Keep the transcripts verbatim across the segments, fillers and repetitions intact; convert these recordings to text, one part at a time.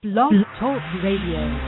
Blog Talk Radio.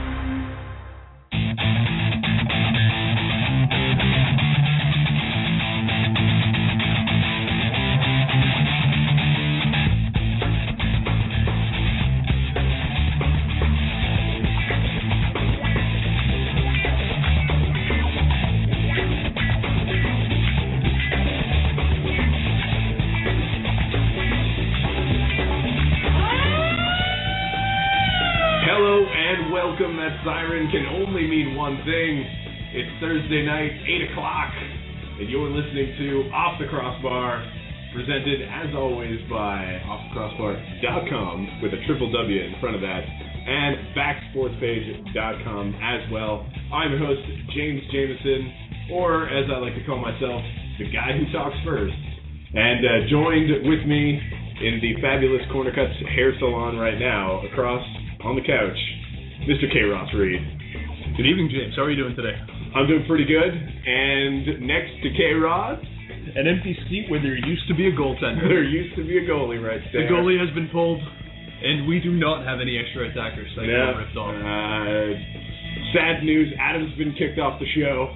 Siren can only mean one thing. It's Thursday night, eight o'clock, and you're listening to Off the Crossbar, presented as always by off the crossbar dot com with a triple W in front of that, and back sports page dot com as well. I'm your host, James Jameson, or as I like to call myself, the guy who talks first. And uh, joined with me in the fabulous Corner Cuts hair salon right now, across on the couch, Mister K. Ross Reed. Good evening, James. How are you doing today? I'm doing pretty good. And next to K. Ross, an empty seat where there used to be a goaltender. There used to be a goalie right there. The goalie has been pulled, and we do not have any extra attackers. Like yeah. ripped off. Uh, sad news. Adam's been kicked off the show.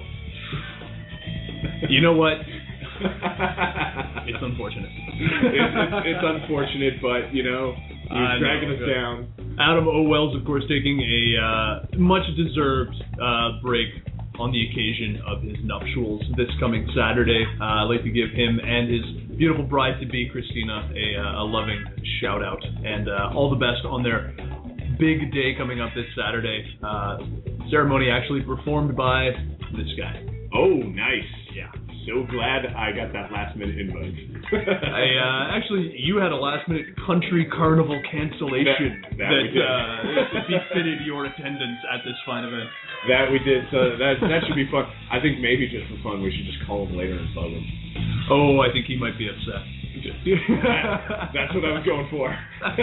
You know what? It's unfortunate. it's, it's, it's unfortunate, but, you know, he's dragging know, us good. down. Adam Owell's, of course, taking a uh, much-deserved uh, break on the occasion of his nuptials this coming Saturday. Uh, I'd like to give him and his beautiful bride-to-be, Christina, a, uh, a loving shout-out. And uh, all the best on their big day coming up this Saturday. Uh, ceremony actually performed by this guy. Oh, nice. Yeah. So glad I got that last-minute invite. I uh, actually, you had a last-minute country carnival cancellation that, that, that uh, befitted your attendance at this fine event. That we did. So that that should be fun. I think maybe just for fun, we should just call him later and bug him. Oh, I think he might be upset. that, that's what I was going for.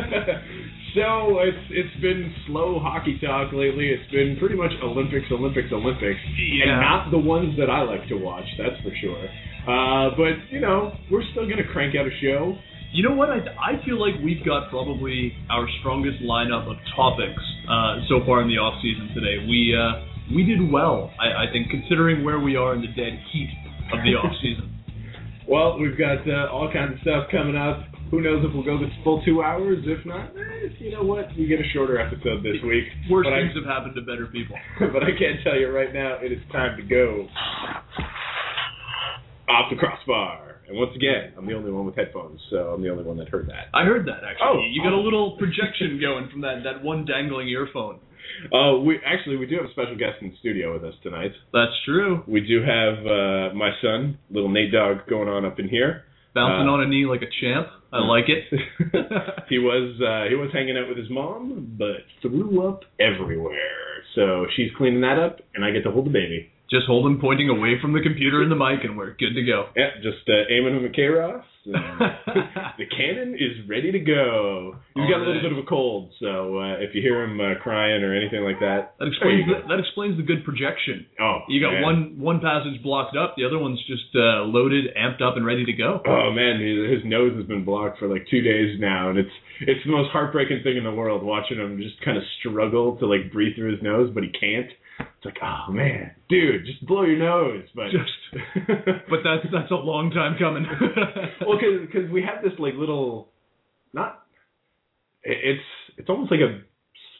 So it's it's been slow hockey talk lately. It's been pretty much Olympics, Olympics, Olympics, yeah. and not the ones that I like to watch. That's for sure. Uh, but you know, we're still gonna crank out a show. You know what? I I feel like we've got probably our strongest lineup of topics uh, so far in the off season today. We uh, we did well, I, I think, considering where we are in the dead heat of the off season. Well, we've got uh, all kinds of stuff coming up. Who knows if we'll go this full two hours? If not, eh, you know what? We get a shorter episode this week. Worse but things I, have happened to better people. But I can't tell you right now, it is time to go off the crossbar. And once again, I'm the only one with headphones, so I'm the only one that heard that. I heard that, actually. Oh, you got a little projection going from that, that one dangling earphone. Uh, we actually we do have a special guest in the studio with us tonight. That's true. We do have uh, my son, little Nate Dogg, going on up in here, bouncing uh, on a knee like a champ. I like it. he was uh, he was hanging out with his mom, but threw up everywhere. So she's cleaning that up, and I get to hold the baby. Just hold him pointing away from the computer and the mic, and we're good to go. Yeah, just uh, aiming him at K. Ross. The cannon is ready to go. He's All got a right. little bit of a cold, so uh, if you hear him uh, crying or anything like that, that explains the, that explains the good projection. Oh, you got man. one one passage blocked up, the other one's just uh, loaded, amped up, and ready to go. Oh man, his, his nose has been blocked for like two days now, and it's it's the most heartbreaking thing in the world watching him just kind of struggle to like breathe through his nose, but he can't. It's like, oh man, dude, just blow your nose. But just, but that's that's a long time coming. Well, because we have this like little, not, it's it's almost like a,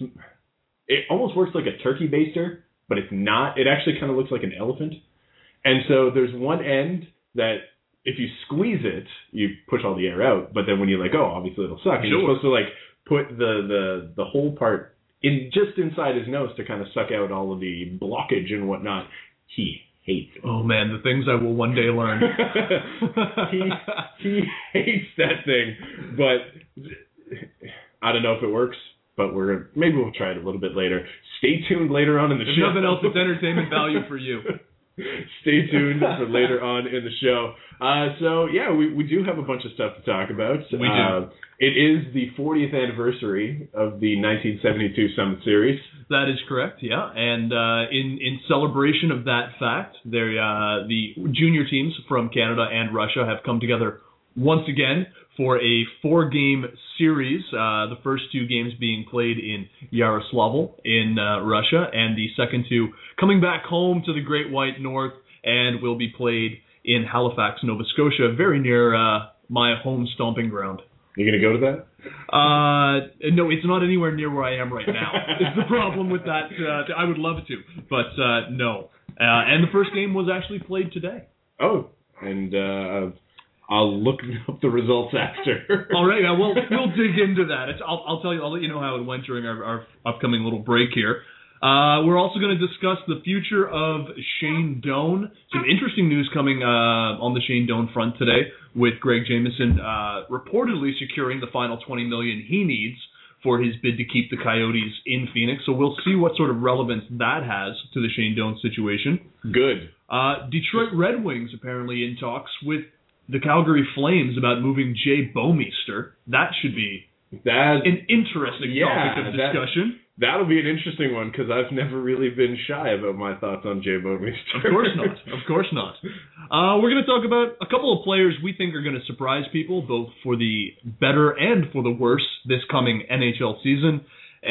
it almost works like a turkey baster, but it's not. It actually kind of looks like an elephant. And so there's one end that if you squeeze it, you push all the air out. But then when you let go, obviously it'll suck. And Sure. you're supposed to like put the the the whole part in just inside his nose to kind of suck out all of the blockage and whatnot. He hates it. Oh man, the things I will one day learn. he he hates that thing, but I don't know if it works. But we're maybe we'll try it a little bit later. Stay tuned later on in the if show. If nothing else, it's entertainment value for you. Stay tuned for later on in the show. Uh, so, yeah, we, we do have a bunch of stuff to talk about. We do. Uh, it is the fortieth anniversary of the nineteen seventy-two Summit Series. That is correct, yeah. And uh, in, in celebration of that fact, there, uh, the junior teams from Canada and Russia have come together once again for a four-game series, uh, the first two games being played in Yaroslavl in uh, Russia, and the second two coming back home to the Great White North and will be played in Halifax, Nova Scotia, very near uh, my home stomping ground. You going to go to that? Uh, no, it's not anywhere near where I am right now. It's the problem with that. Uh, I would love to, but uh, no. Uh, and the first game was actually played today. Oh, and uh, I'll look up the results after. All right, uh, we'll we'll dig into that. It's, I'll I'll tell you. I'll let you know how it went during our, our upcoming little break here. Uh, we're also going to discuss the future of Shane Doan. Some interesting news coming uh, on the Shane Doan front today, with Greg Jameson uh, reportedly securing the final twenty million dollars he needs for his bid to keep the Coyotes in Phoenix. So we'll see what sort of relevance that has to the Shane Doan situation. Good. Uh, Detroit Red Wings apparently in talks with the Calgary Flames about moving Jay Bouwmeester. That should be that, an interesting yeah, topic of discussion. That, that'll be an interesting one, because I've never really been shy about my thoughts on Jay Bouwmeester. Of course not. Of course not. Uh, we're going to talk about a couple of players we think are going to surprise people, both for the better and for the worse this coming N H L season.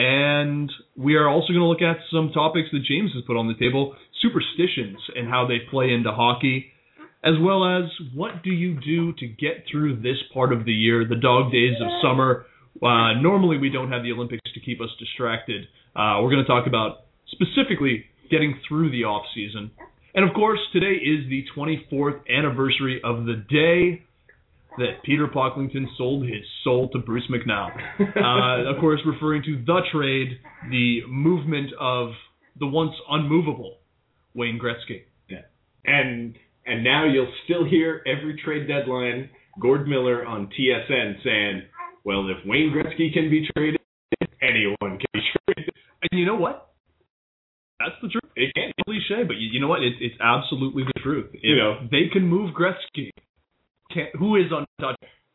And we are also going to look at some topics that James has put on the table, superstitions and how they play into hockey, as well as what do you do to get through this part of the year, the dog days of summer. Uh, normally we don't have the Olympics to keep us distracted. Uh, we're going to talk about specifically getting through the off season. And of course, today is the twenty-fourth anniversary of the day that Peter Pocklington sold his soul to Bruce McNown. Uh, of course, referring to the trade, the movement of the once unmovable Wayne Gretzky. Yeah. And and now you'll still hear every trade deadline Gord Miller on T S N saying, well, if Wayne Gretzky can be traded, anyone can be traded. And you know what? That's the truth. It can. It's cliche, but you, you know what? It's it's absolutely the truth. If you know, they can move Gretzky, can't, who is untouchable?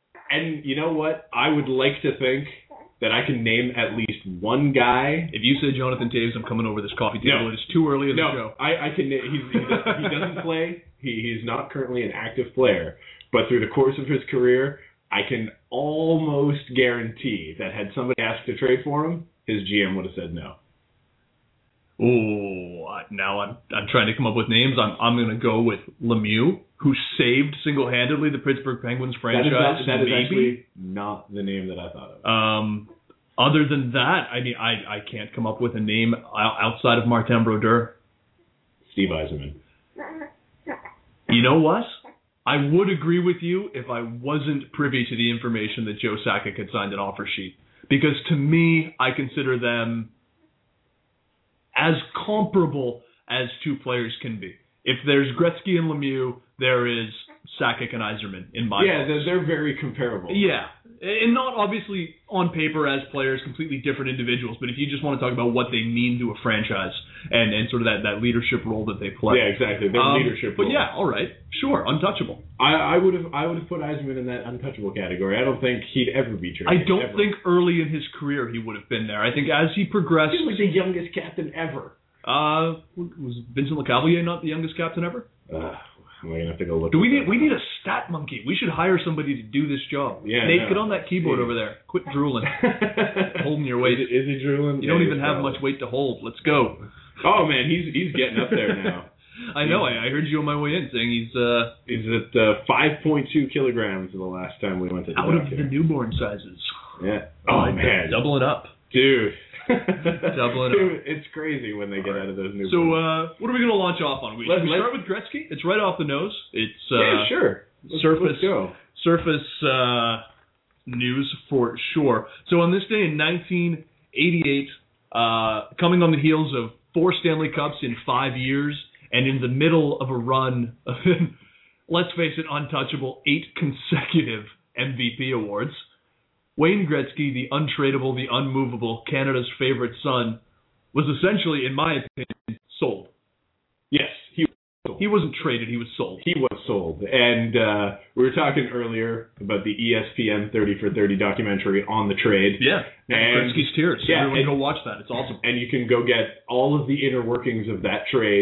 And you know what? I would like to think that I can name at least one guy. If you say Jonathan Toews, I'm coming over this coffee table. No. It's too early in no, the show. I, I can. He's, he, does, he doesn't play. He he's not currently an active player. But through the course of his career, I can almost guarantee that had somebody asked to trade for him, his G M would have said no. Oh, now I'm I'm trying to come up with names. I'm I'm going to go with Lemieux, who saved single-handedly the Pittsburgh Penguins franchise. That is, not, that is maybe. actually not the name that I thought of. Um, other than that, I mean, I I can't come up with a name outside of Martin Brodeur. Steve Yzerman. You know what? I would agree with you if I wasn't privy to the information that Joe Sakic had signed an offer sheet. Because to me, I consider them as comparable as two players can be. If there's Gretzky and Lemieux, there is Sakic and Yzerman in my Yeah, box. they're, they're very comparable. Yeah. And not obviously on paper as players, completely different individuals, but if you just want to talk about what they mean to a franchise and, and sort of that, that leadership role that they play. Yeah, exactly. Their um, leadership But role. yeah, all right. Sure, untouchable. I, I would have I would have put Yzerman in that untouchable category. I don't think he'd ever be traded. I don't ever. think early in his career he would have been there. I think as he progressed... He was the youngest captain ever. Uh, was Vincent Lecavalier not the youngest captain ever? Uh, I'm going to have to go look. Do we need we need a stat monkey? We should hire somebody to do this job. Yeah, Nate, no. get on that keyboard Yeah. over there. Quit drooling. Holding your weight. Is, is he drooling? You Yeah, don't he's even have probably. much weight to hold. Let's go. Oh man, he's he's getting up there now. I know. I, I heard you on my way in saying he's uh, He's at uh, five point two kilograms the last time we went to the out of doctor. the newborn sizes. Yeah. Uh, Oh man, double it up. dude. Doubling Dude, it's crazy when they get out of those new. So, uh, what are we going to launch off on? We, Let- should we let- start with Gretzky? It's right off the nose. It's uh, yeah, sure. Let's, surface let's go. surface uh, news for sure. So, on this day in nineteen eighty-eight, uh, coming on the heels of four Stanley Cups in five years, and in the middle of a run of, let's face it, untouchable eight consecutive M V P awards, Wayne Gretzky, the untradeable, the unmovable, Canada's favorite son, was essentially, in my opinion, sold. Yes, he was sold. He wasn't traded, he was sold. He was sold. And uh, we were talking earlier about the E S P N thirty for thirty documentary on the trade. Yeah, And- Gretzky's Tears. yeah, Everyone and- go watch that. It's awesome. And you can go get all of the inner workings of that trade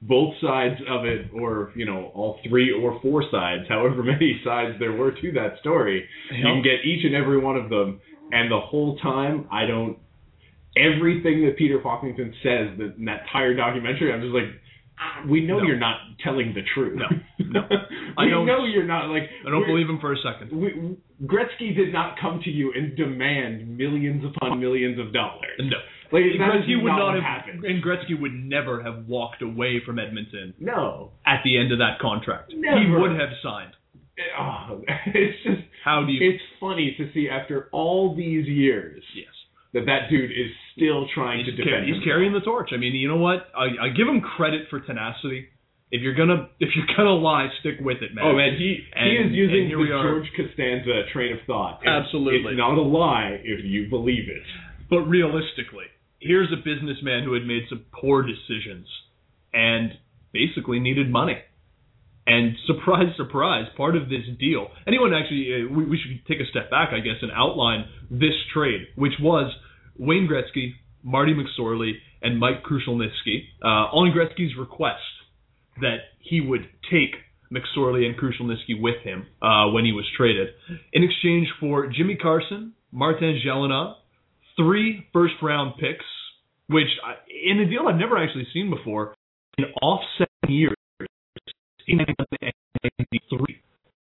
both sides of it, or, you know, all three or four sides, however many sides there were to that story. Yep. You can get each and every one of them, and the whole time, I don't, everything that Peter Pocklington says that, in that entire documentary, I'm just like, we know no. you're not telling the truth. No, no. we I know you're not, like... I don't believe him for a second. We, Gretzky did not come to you and demand millions upon millions of dollars. No. Like, Gretzky would not, not have happened. And Gretzky would never have walked away from Edmonton. No. At the end of that contract. Never. He would have signed. Oh, it's just... How do you... It's funny to see after all these years... Yes. That that dude is still trying he's to defend. Car- he's carrying the torch. I mean, you know what? I, I give him credit for tenacity. If you're gonna if you're gonna lie, stick with it, man. Oh man, he and, he is using the George Costanza train of thought. It's, Absolutely, it's not a lie if you believe it. But realistically, here's a businessman who had made some poor decisions and basically needed money. And surprise, surprise, part of this deal. Anyone actually, uh, we, we should take a step back, I guess, and outline this trade, which was Wayne Gretzky, Marty McSorley, and Mike Krushelnyski, uh, on Gretzky's request that he would take McSorley and Krushelnyski with him uh, when he was traded, in exchange for Jimmy Carson, Martin Gelinas, three first-round picks, which, I, in a deal I've never actually seen before, in offset years. In nineteen ninety-three.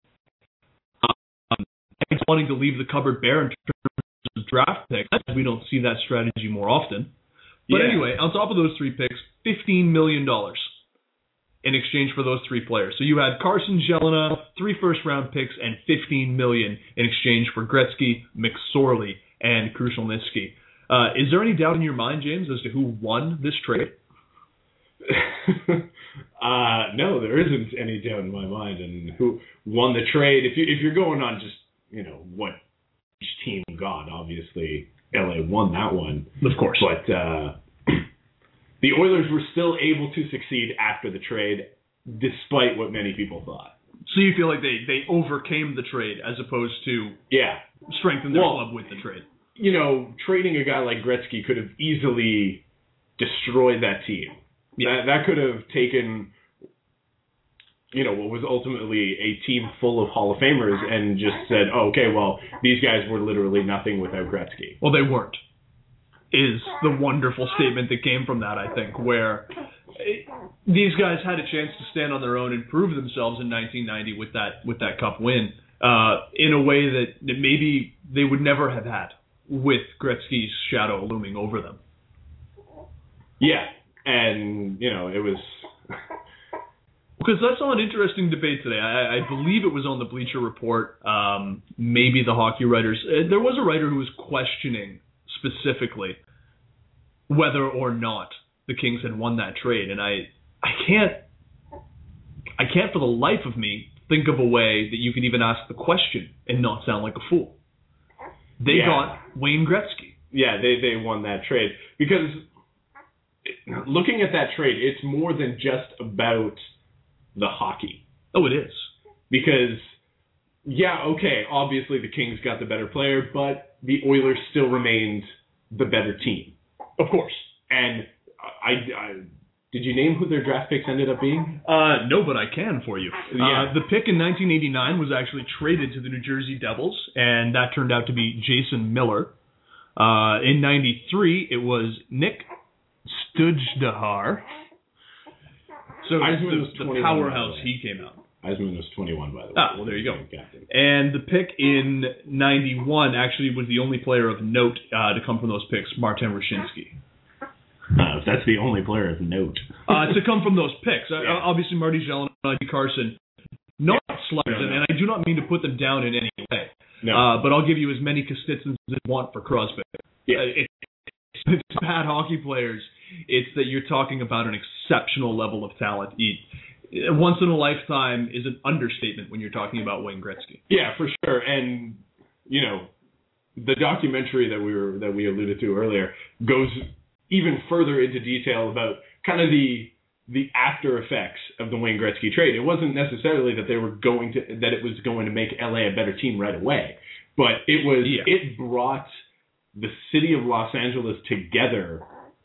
Um, wanting to leave the cupboard bare in terms of draft picks. We don't see that strategy more often. But yeah. Anyway, on top of those three picks, fifteen million dollars in exchange for those three players. So you had Carson, Gelinas, three first-round picks, and fifteen million dollars in exchange for Gretzky, McSorley, and Krushelnyski. Uh, is there any doubt in your mind, James, as to who won this trade? uh, no, there isn't any doubt in my mind. And who won the trade? If you if you're going on just you know what each team got, obviously L A won that one, of course. But uh, the Oilers were still able to succeed after the trade, despite what many people thought. So you feel like they, they overcame the trade as opposed to yeah strengthen their well, club with the trade. You know, trading a guy like Gretzky could have easily destroyed that team. Yeah. That, that could have taken, you know, what was ultimately a team full of Hall of Famers and just said, oh, okay, well, these guys were literally nothing without Gretzky. Well, they weren't, is the wonderful statement that came from that, I think, where it, these guys had a chance to stand on their own and prove themselves in nineteen ninety with that with that cup win uh, in a way that, that maybe they would never have had with Gretzky's shadow looming over them. Yeah. And, you know, it was... Because I saw an interesting debate today. I, I believe it was on the Bleacher Report, um, maybe the Hockey Writers. Uh, there was a writer who was questioning specifically whether or not the Kings had won that trade. And I I can't, I can't for the life of me think of a way that you could even ask the question and not sound like a fool. They yeah. got Wayne Gretzky. Yeah, they, they won that trade. Because... looking at that trade, it's more than just about the hockey. Oh, it is. Because, yeah, okay, obviously the Kings got the better player, but the Oilers still remained the better team. Of course. And I, I did you name who their draft picks ended up being? Uh, no, but I can for you. Yeah. Uh, the pick in nineteen eighty-nine was actually traded to the New Jersey Devils, and that turned out to be Jason Miller. Uh, in ninety-three, it was Nick Stujdahar. So the, the powerhouse he came out. Eisman was twenty-one, by the way. Ah, well, there you go. And the pick in ninety-one actually was the only player of note uh, to come from those picks, Martin Rushinsky. Uh, if that's the only player of note. uh, to come from those picks. Yeah. Uh, obviously, Marty Gelinas, Carson, not yeah. slighted, no, no. and I do not mean to put them down in any way. No. Uh, but I'll give you as many Kostitsins as you want for Crosby. Yeah. Uh, it, it's bad hockey players. It's that you're talking about an exceptional level of talent. It, once in a lifetime is an understatement when you're talking about Wayne Gretzky. Yeah, for sure. And, you know, the documentary that we were that we alluded to earlier goes even further into detail about kind of the the after effects of the Wayne Gretzky trade. It wasn't necessarily that they were going to that it was going to make L A a better team right away, but it was yeah. it brought the city of Los Angeles together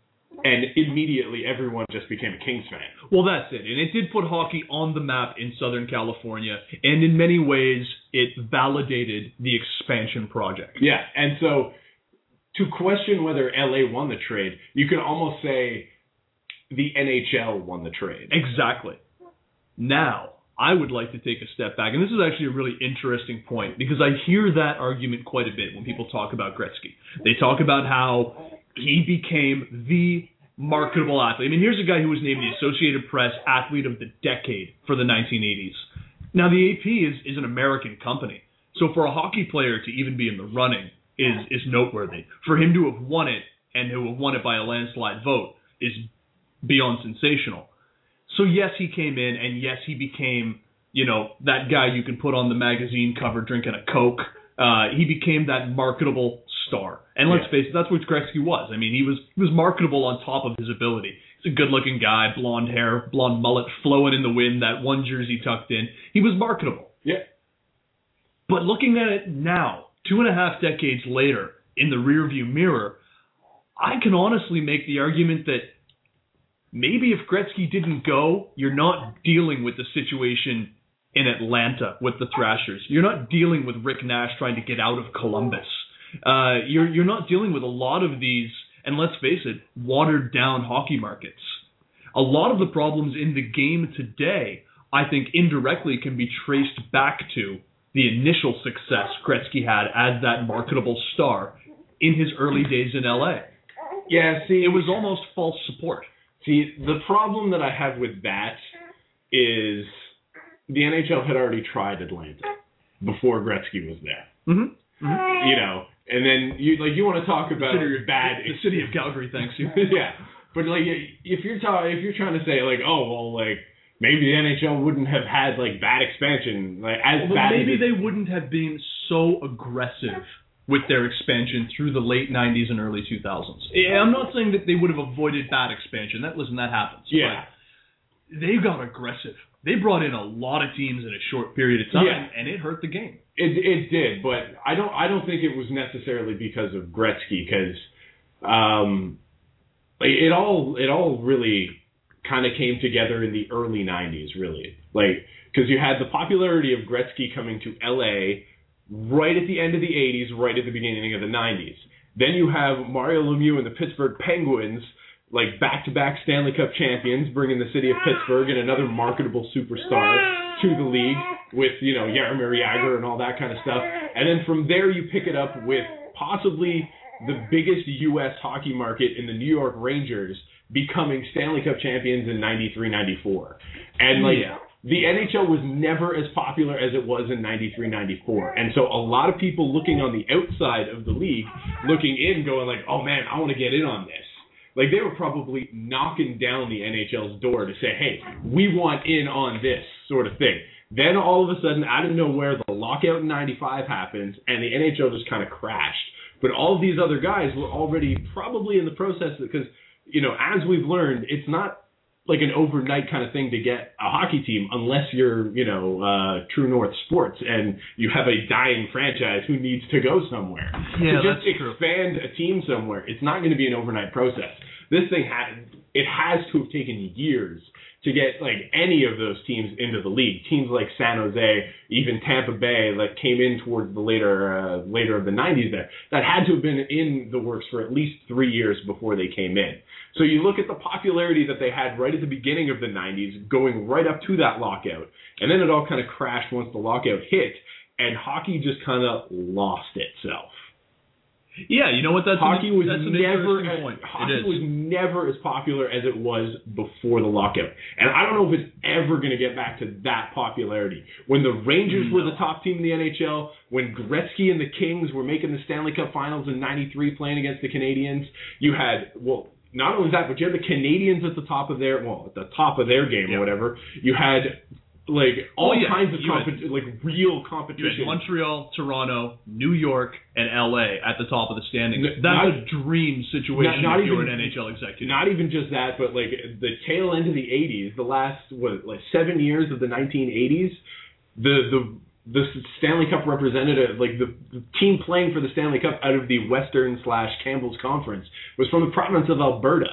and immediately everyone just became a Kings fan. Well, that's it. And it did put hockey on the map in Southern California, and in many ways, it validated the expansion project. Yeah, and so to question whether L A won the trade, you could almost say the N H L won the trade. Exactly. Now, I would like to take a step back, and this is actually a really interesting point, because I hear that argument quite a bit when people talk about Gretzky. They talk about how he became the marketable athlete. I mean, here's a guy who was named the Associated Press Athlete of the Decade for the nineteen eighties. Now, the A P is, is an American company, so for a hockey player to even be in the running is, is noteworthy. For him to have won it, and to have won it by a landslide vote, is beyond sensational. So yes, he came in, and yes, he became, you know, that guy you can put on the magazine cover drinking a Coke. Uh, he became that marketable star. And let's yeah. face it, that's what Gretzky was. I mean, he was he was marketable on top of his ability. He's a good-looking guy, blonde hair, blonde mullet flowing in the wind, that one jersey tucked in. He was marketable. Yeah. But looking at it now, two and a half decades later, in the rearview mirror, I can honestly make the argument that maybe if Gretzky didn't go, you're not dealing with the situation in Atlanta with the Thrashers. You're not dealing with Rick Nash trying to get out of Columbus. Uh, you're you're not dealing with a lot of these, and let's face it, watered down hockey markets. A lot of the problems in the game today, I think, indirectly can be traced back to the initial success Gretzky had as that marketable star in his early days in L A. Yeah, see, it was almost false support. See, the problem that I have with that is the N H L had already tried Atlanta before Gretzky was there. Mm-hmm. Mm-hmm. You know, and then you like you want to talk about the bad. The city of Calgary, thanks you. Yeah, but like if you're ta- if you're trying to say like, oh well, like maybe the N H L wouldn't have had like bad expansion, like as well, bad. Maybe as they wouldn't have been so aggressive with their expansion through the late nineties and early two thousands. I'm not saying that they would have avoided bad expansion. That listen, that happens. Yeah, but they got aggressive. They brought in a lot of teams in a short period of time, yeah. and it hurt the game. It it did, but I don't I don't think it was necessarily because of Gretzky, because um, like it all it all really kind of came together in the early nineties, really, like because you had the popularity of Gretzky coming to L A right at the end of the eighties, right at the beginning of the nineties. Then you have Mario Lemieux and the Pittsburgh Penguins, like back-to-back Stanley Cup champions, bringing the city of Pittsburgh and another marketable superstar to the league with, you know, Jaromir Jagr and all that kind of stuff. And then from there you pick it up with possibly the biggest U S hockey market in the New York Rangers becoming Stanley Cup champions in ninety-three ninety-four. And, like, yeah. the N H L was never as popular as it was in ninety-three ninety-four. And so a lot of people looking on the outside of the league, looking in, going like, oh, man, I want to get in on this. Like, they were probably knocking down the N H L's door to say, hey, we want in on this sort of thing. Then all of a sudden, out of nowhere, the lockout in ninety-five happens, and the N H L just kind of crashed. But all of these other guys were already probably in the process, because, you know, as we've learned, it's not like an overnight kind of thing to get a hockey team unless you're, you know, uh, True North Sports and you have a dying franchise who needs to go somewhere. Yeah, to just that's true. expand a team somewhere, it's not going to be an overnight process. This thing had, it has to have taken years to get like any of those teams into the league. Teams like San Jose, even Tampa Bay, that came in towards the later uh, later of the nineties there, that had to have been in the works for at least three years before they came in. So you look at the popularity that they had right at the beginning of the nineties, going right up to that lockout, and then it all kind of crashed once the lockout hit, and hockey just kind of lost itself. Yeah, you know what? That's hockey an, was that's an never interesting point. Hockey was never as popular as it was before the lockout, and I don't know if it's ever going to get back to that popularity. When the Rangers no. were the top team in the N H L, when Gretzky and the Kings were making the Stanley Cup Finals in ninety-three, playing against the Canadiens, you had well. Not only that, but you had the Canadians at the top of their well, at the top of their game yep. or whatever. You had like all oh, yeah. kinds of you competi- had, like real you competition. had Montreal, Toronto, New York, and L A at the top of the standings. N- That's not, a dream situation not, not if even, you're an N H L executive. Not even just that, but like the tail end of the eighties, the last what like seven years of the nineteen eighties, the the the Stanley Cup representative, like the, the team playing for the Stanley Cup out of the Western slash Campbell's Conference, was from the province of Alberta.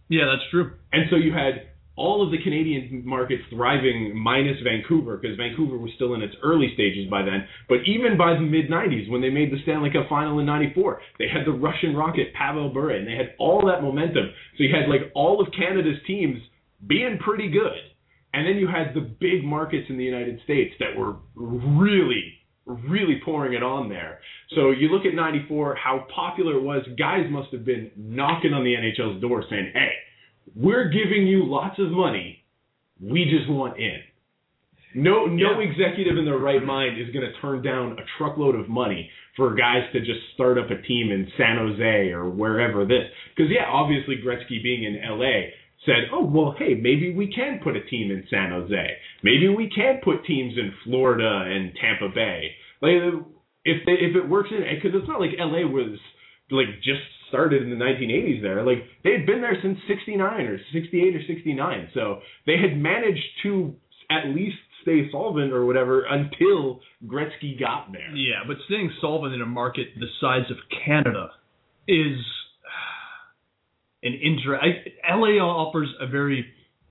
Yeah, that's true. And so you had all of the Canadian markets thriving minus Vancouver, because Vancouver was still in its early stages by then. But even by the mid nineties, when they made the Stanley Cup final in ninety-four, they had the Russian Rocket, Pavel Bure, and they had all that momentum. So you had like all of Canada's teams being pretty good. And then you had the big markets in the United States that were really, really pouring it on there. So you look at ninety-four, how popular it was. Guys must have been knocking on the N H L's door saying, hey, we're giving you lots of money. We just want in. No no yeah. executive in their right mind is going to turn down a truckload of money for guys to just start up a team in San Jose or wherever this. Because, yeah, obviously Gretzky being in L A said, oh, well, hey, maybe we can put a team in San Jose. Maybe we can put teams in Florida and Tampa Bay. Like, if they, if it works in, because it's not like L A was like just started in the nineteen eighties there. Like, they had been there since sixty-nine or sixty-eight or sixty-nine. So they had managed to at least stay solvent or whatever until Gretzky got there. Yeah, but staying solvent in a market the size of Canada is an inter- I, L A offers a very,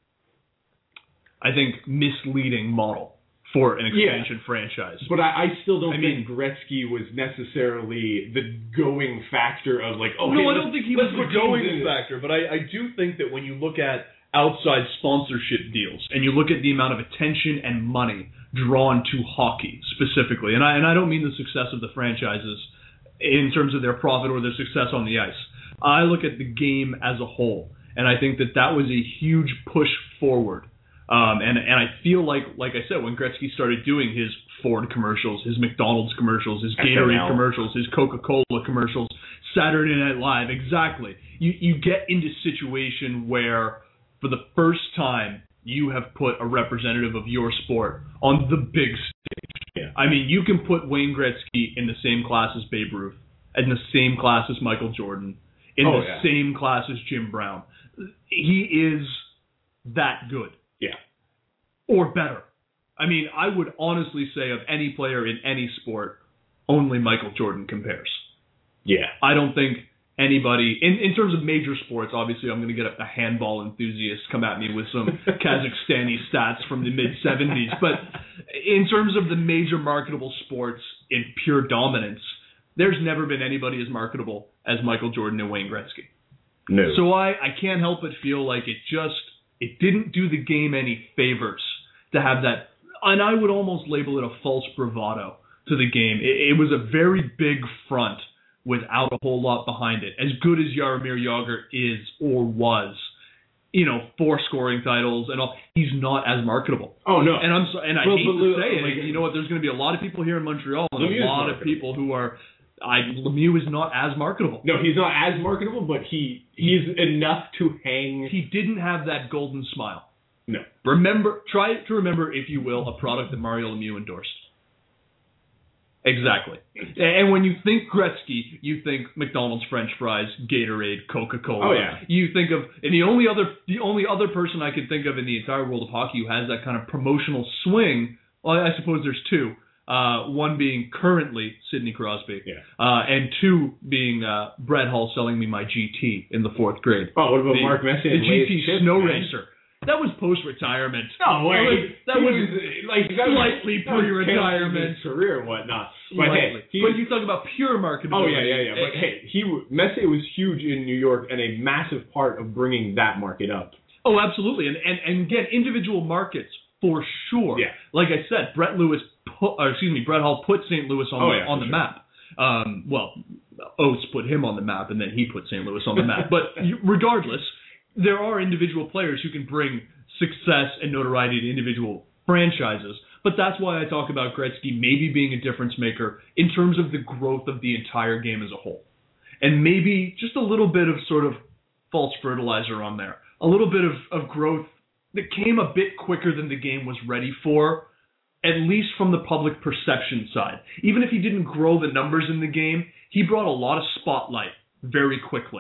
I think, misleading model for an expansion yeah. franchise. But I, I still don't I think mean, Gretzky was necessarily the going factor of like, oh, no, hey, I don't think he was the going factor, but I, I do think that when you look at outside sponsorship deals and you look at the amount of attention and money drawn to hockey specifically, and I and I don't mean the success of the franchises in terms of their profit or their success on the ice. I look at the game as a whole, and I think that that was a huge push forward. Um, and and I feel like, like I said, when Gretzky started doing his Ford commercials, his McDonald's commercials, his Gatorade commercials, his Coca-Cola commercials, Saturday Night Live, exactly. You you get into a situation where, for the first time, you have put a representative of your sport on the big stage. Yeah. I mean, you can put Wayne Gretzky in the same class as Babe Ruth, in the same class as Michael Jordan, in oh, the yeah. same class as Jim Brown. He is that good. Yeah. Or better. I mean, I would honestly say of any player in any sport, only Michael Jordan compares. Yeah. I don't think anybody, in, in terms of major sports, obviously I'm going to get a, a handball enthusiast come at me with some Kazakhstani stats from the mid-seventies, but in terms of the major marketable sports in pure dominance, there's never been anybody as marketable as Michael Jordan and Wayne Gretzky. No. So I, I can't help but feel like it just, it didn't do the game any favors to have that, and I would almost label it a false bravado to the game. It, it was a very big front without a whole lot behind it. As good as Jaromir Jagr is or was, you know, four scoring titles and all, he's not as marketable. Oh no. And I'm so, and I well, hate to Lemieux, say it. like, You know what? There's going to be a lot of people here in Montreal and Lemieux a lot of people who are. I Lemieux is not as marketable. No, he's not as marketable, but he he's enough to hang. He didn't have that golden smile. No. Remember, try to remember, if you will, a product that Mario Lemieux endorsed. Exactly. And when you think Gretzky, you think McDonald's French fries, Gatorade, Coca-Cola. Oh yeah. You think of, and the only other the only other person I can think of in the entire world of hockey who has that kind of promotional swing, well, I suppose there's two. Uh, one being currently Sidney Crosby, yeah. uh, and two being uh, Brett Hull selling me my G T in the fourth grade. Oh, what about the, Mark Messier? The G T Chips, Snow man. Racer. That was post-retirement. No way. That was, that was, was like slightly pre-retirement. His career and whatnot. But Slightly. hey, he, but you talk about pure marketability. Oh yeah, yeah, yeah. But hey, he Messier was huge in New York and a massive part of bringing that market up. Oh, absolutely. And and and again, individual markets for sure. Yeah. Like I said, Brett Lewis, put, or excuse me, Brett Hull put Saint Louis on oh, the yeah, on the sure. map. Um, well, Oates put him on the map, and then he put Saint Louis on the map. But regardless, there are individual players who can bring success and notoriety to individual franchises. But that's why I talk about Gretzky maybe being a difference maker in terms of the growth of the entire game as a whole. And maybe just a little bit of sort of false fertilizer on there. A little bit of, of growth that came a bit quicker than the game was ready for, at least from the public perception side. Even if he didn't grow the numbers in the game, he brought a lot of spotlight very quickly.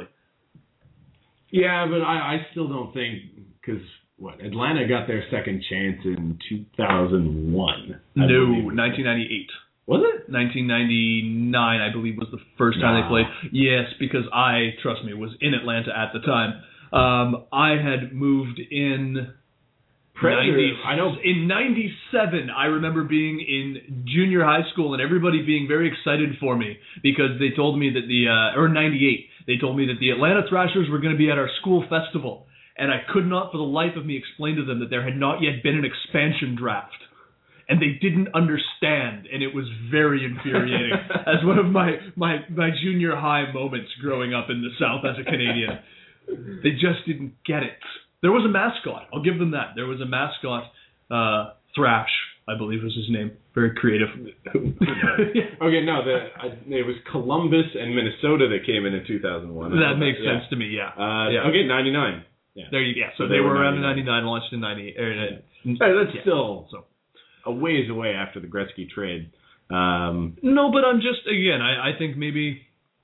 Yeah, but I, I still don't think, because what, Atlanta got their second chance in two thousand one. No, nineteen ninety-eight. Was it? nineteen ninety-nine, I believe, was the first time nah. they played. Yes, because I, trust me, was in Atlanta at the time. Um, I had moved in. Predator, I know. In ninety-seven, I remember being in junior high school and everybody being very excited for me because they told me that the, uh, or ninety-eight, they told me that the Atlanta Thrashers were going to be at our school festival. And I could not for the life of me explain to them that there had not yet been an expansion draft. And they didn't understand, and it was very infuriating as one of my, my, my junior high moments growing up in the South as a Canadian. They just didn't get it. There was a mascot. I'll give them that. There was a mascot, uh, Thrash, I believe was his name. Very creative. Okay, no, the, I, it was Columbus and Minnesota that came in in two thousand one. That makes yeah. sense to me, yeah. Uh, yeah. Okay, ninety-nine. Yeah. There you go. Yeah, so, so they, they were were around in ninety-nine. ninety-nine, launched in ninety. Er, yeah. uh, Hey, that's yeah. still So. a ways away after the Gretzky trade. Um, no, but I'm just, again, I, I think maybe,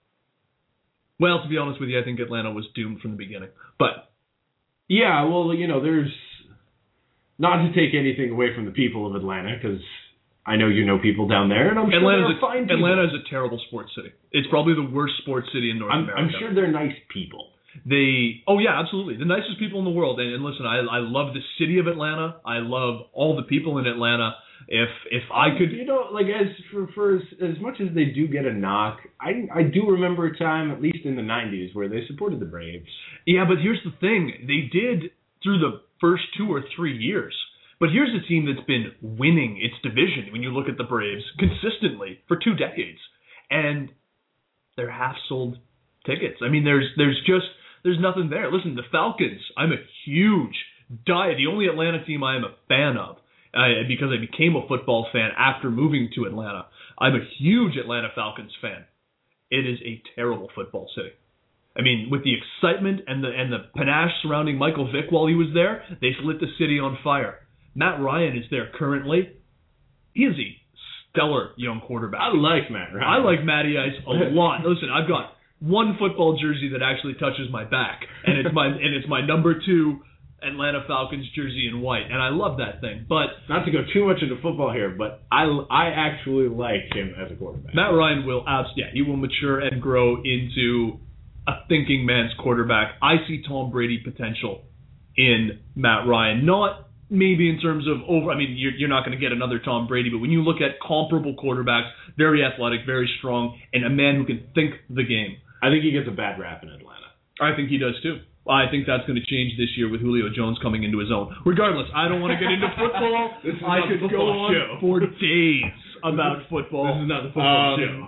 well, to be honest with you, I think Atlanta was doomed from the beginning. But, yeah, well, you know, there's, not to take anything away from the people of Atlanta, because I know you know people down there, and I'm sure Atlanta's they're fine people. Atlanta is a terrible sports city. It's probably the worst sports city in North I'm, America. I'm sure they're nice people. They, oh yeah, absolutely. The nicest people in the world. And, and listen, I, I love the city of Atlanta. I love all the people in Atlanta. If if I could, you know, like as for, for as, as much as they do get a knock, I I do remember a time, at least in the nineties, where they supported the Braves. Yeah, but here's the thing: they did through the first two or three years. But here's a team that's been winning its division. When you look at the Braves consistently for two decades, and they're half sold tickets. I mean, there's there's just there's nothing there. Listen, the Falcons. I'm a huge die. The only Atlanta team I am a fan of. Uh, because I became a football fan after moving to Atlanta. I'm a huge Atlanta Falcons fan. It is a terrible football city. I mean, with the excitement and the and the panache surrounding Michael Vick while he was there, they lit the city on fire. Matt Ryan is there currently. He is a stellar young quarterback. I like Matt Ryan. I like Matty Ice a lot. Listen, I've got one football jersey that actually touches my back, and it's my and it's my number two Atlanta Falcons jersey in white, and I love that thing. But not to go too much into football here, but I, I actually like him as a quarterback. Matt Ryan will absolutely, yeah, he will mature and grow into a thinking man's quarterback. I see Tom Brady potential in Matt Ryan, not maybe in terms of over. I mean, you're you're not going to get another Tom Brady, but when you look at comparable quarterbacks, very athletic, very strong, and a man who can think the game. I think he gets a bad rap in Atlanta. I think he does too. I think that's going to change this year with Julio Jones coming into his own. Regardless, I don't want to get into football. This is I not could the go football on show. for days about football. This is not the football um, show.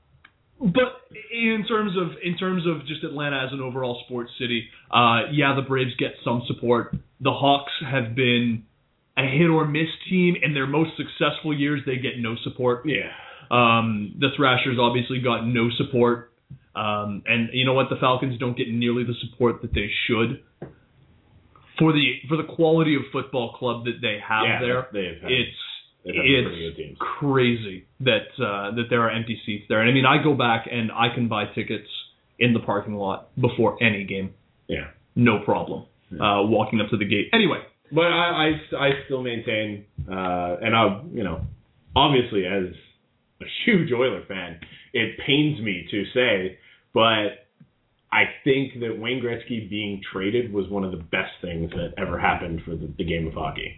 But in terms of in terms of just Atlanta as an overall sports city, uh, yeah, the Braves get some support. The Hawks have been a hit or miss team. In their most successful years, they get no support. Yeah. Um, the Thrashers obviously got no support. Um, and you know what? The Falcons don't get nearly the support that they should for the for the quality of football club that they have yeah, there. They've had, it's they've had pretty good it's teams. crazy that uh, that there are empty seats there. And I mean, I go back and I can buy tickets in the parking lot before any game. Yeah, no problem. Yeah. Uh, walking up to the gate. Anyway, but I I, I still maintain, uh, and I you know obviously as a huge Oiler fan, it pains me to say. But I think that Wayne Gretzky being traded was one of the best things that ever happened for the, the game of hockey.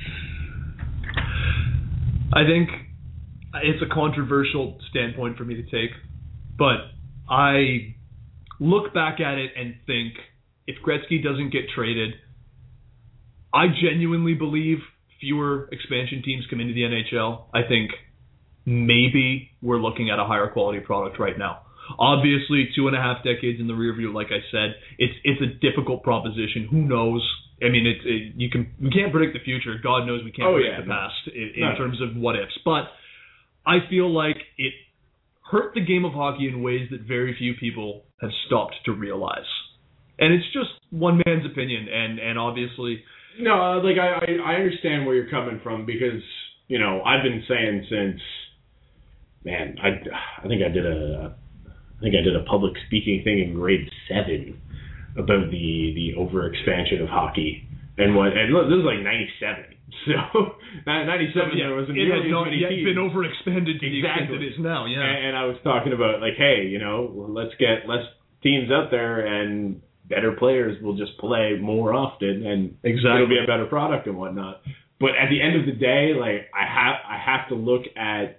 I think it's a controversial standpoint for me to take, but I look back at it and think if Gretzky doesn't get traded, I genuinely believe fewer expansion teams come into the N H L. I think maybe we're looking at a higher quality product right now. Obviously, two and a half decades in the rear view, like I said, it's it's a difficult proposition. Who knows? I mean, it's it, you can we can't predict the future. God knows we can't oh, predict yeah, the no. past in, in no. terms of what ifs. But I feel like it hurt the game of hockey in ways that very few people have stopped to realize. And it's just one man's opinion, and and obviously, no, like I I understand where you're coming from because you know I've been saying since man I I think I did a. I think I did a public speaking thing in grade seven about the, the overexpansion of hockey and what. And look, this is like ninety-seven. So ninety-seven, yeah, there wasn't it nearly had not as many yet teams. been overexpanded to exactly. the extent it is now. Yeah, and, and I was talking about like, hey, you know, let's get less teams out there and better players will just play more often, and exactly. it'll be a better product and whatnot. But at the end of the day, like I have, I have to look at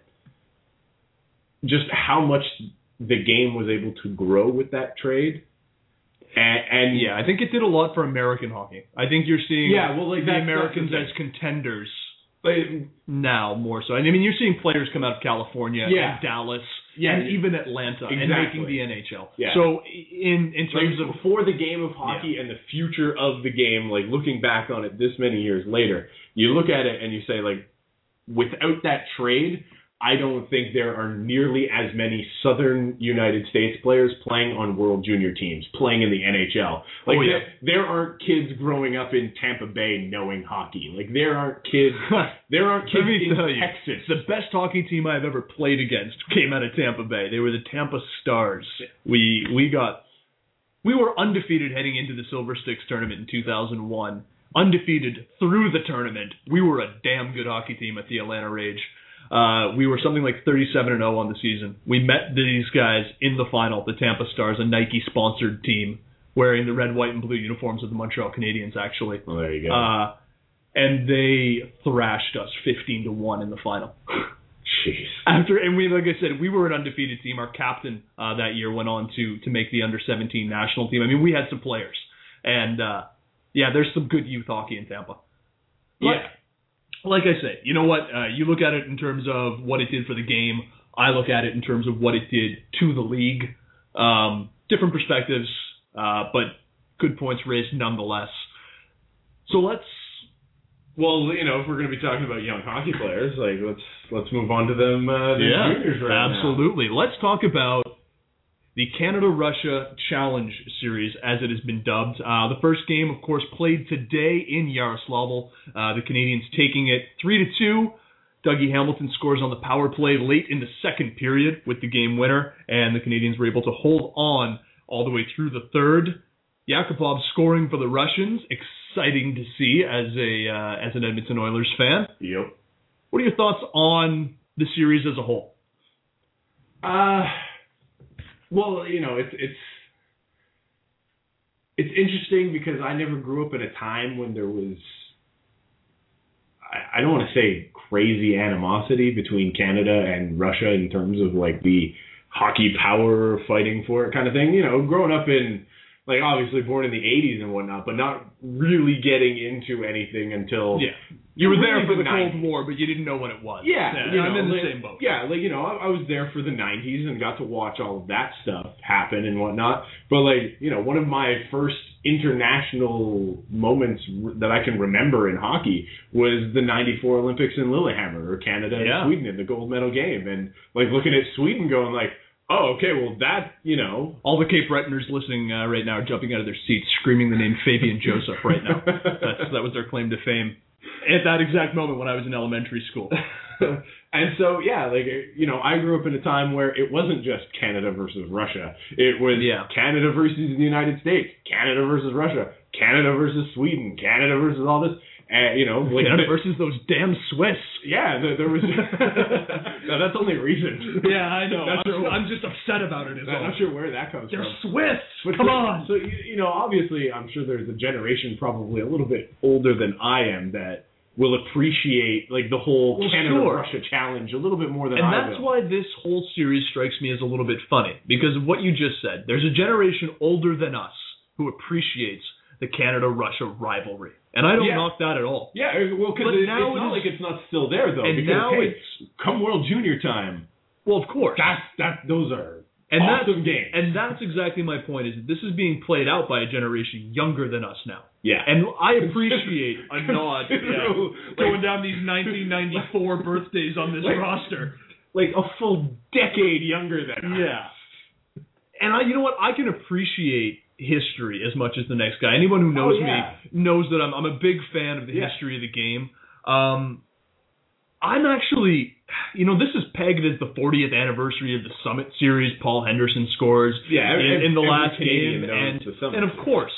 just how much the game was able to grow with that trade. And, and yeah, I think it did a lot for American hockey. I think you're seeing yeah, well, like the that's, Americans that's as contenders like, now more so. I mean, you're seeing players come out of California yeah. and Dallas yeah, and even Atlanta exactly. and making the N H L. Yeah. So in in terms like, of for the game of hockey yeah. and the future of the game, like looking back on it this many years later, you look at it and you say, like, without that trade, I don't think there are nearly as many Southern United States players playing on World Junior teams, playing in the N H L. Like, oh, yeah. there, there aren't kids growing up in Tampa Bay knowing hockey. Like, there aren't kids, there aren't kids in Texas. The best hockey team I've ever played against came out of Tampa Bay. They were the Tampa Stars. We we got, we were undefeated heading into the Silver Sticks tournament in two thousand one. Undefeated through the tournament. We were a damn good hockey team at the Atlanta Rage. Uh, we were something like thirty-seven and oh on the season. We met these guys in the final, the Tampa Stars, a Nike-sponsored team, wearing the red, white, and blue uniforms of the Montreal Canadiens, actually. Well, there you go. Uh, and they thrashed us fifteen to one in the final. Jeez. After and we, like I said, we were an undefeated team. Our captain uh, that year went on to to make the under seventeen national team. I mean, we had some players, and uh, yeah, there's some good youth hockey in Tampa. But, yeah. Like I say, you know what? Uh, you look at it in terms of what it did for the game. I look at it in terms of what it did to the league. Um, different perspectives, uh, but good points raised nonetheless. So let's. Well, you know, if we're going to be talking about young hockey players, like let's let's move on to them. Uh, the yeah, juniors right absolutely. now. Let's talk about the Canada-Russia Challenge Series, as it has been dubbed. Uh, the first game, of course, played today in Yaroslavl. Uh, the Canadians taking it three to two. Dougie Hamilton scores on the power play late in the second period with the game winner, and the Canadians were able to hold on all the way through the third. Yakupov scoring for the Russians. Exciting to see as a uh, as an Edmonton Oilers fan. Yep. What are your thoughts on the series as a whole? Uh... Well, you know, it's it's it's interesting because I never grew up in a time when there was, I, I don't want to say crazy animosity between Canada and Russia in terms of like the hockey power fighting for it kind of thing. You know, growing up in, like obviously born in the eighties and whatnot, but not really getting into anything until... Yeah. You were there really for the nineties. Cold War, but you didn't know what it was. Yeah, yeah you I'm know, in the like, same boat. Yeah, like, you know, I, I was there for the nineties and got to watch all of that stuff happen and whatnot. But, like, you know, one of my first international moments that I can remember in hockey was the ninety-four Olympics in Lillehammer, or Canada and yeah. Sweden in the gold medal game. And, like, looking at Sweden going, like, oh, okay, well, that, you know... All the Cape Bretoners listening uh, right now are jumping out of their seats, screaming the name Fabian Joseph right now. That's, that was their claim to fame at that exact moment when I was in elementary school. And so, yeah, like, you know, I grew up in a time where it wasn't just Canada versus Russia. It was yeah. Canada versus the United States, Canada versus Russia, Canada versus Sweden, Canada versus all this. And, you know, like, Canada versus those damn Swiss. Yeah, there, there was... no, that's only recent. Yeah, I know. I'm, sure, I'm just upset about it. As I'm well. not sure where that comes They're from. Swiss. But Come so, on. So, you, you know, obviously, I'm sure there's a generation probably a little bit older than I am that will appreciate, like, the whole well, Canada-Russia sure. challenge a little bit more than and I will. And that's why this whole series strikes me as a little bit funny, because of what you just said. There's a generation older than us who appreciates the Canada-Russia rivalry. And I don't yeah. knock that at all. Yeah, well, because it, it's not it is, like it's not still there, though. And because, now hey, it's... come World Junior time. Well, of course. That's, that, those are and awesome that's, games. And that's exactly my point, is that this is being played out by a generation younger than us now. Yeah. And I appreciate a nod yeah, like, going down these nineteen ninety-four birthdays on this like, roster. Like a full decade younger than us. Yeah. And I, you know what? I can appreciate history as much as the next guy. Anyone who knows oh, yeah. me knows that I'm I'm a big fan of the yeah. history of the game. Um, I'm actually, you know, this is pegged as the fortieth anniversary of the Summit Series. Paul Henderson scores yeah, in, every, in the every last Canadian game, and and of course,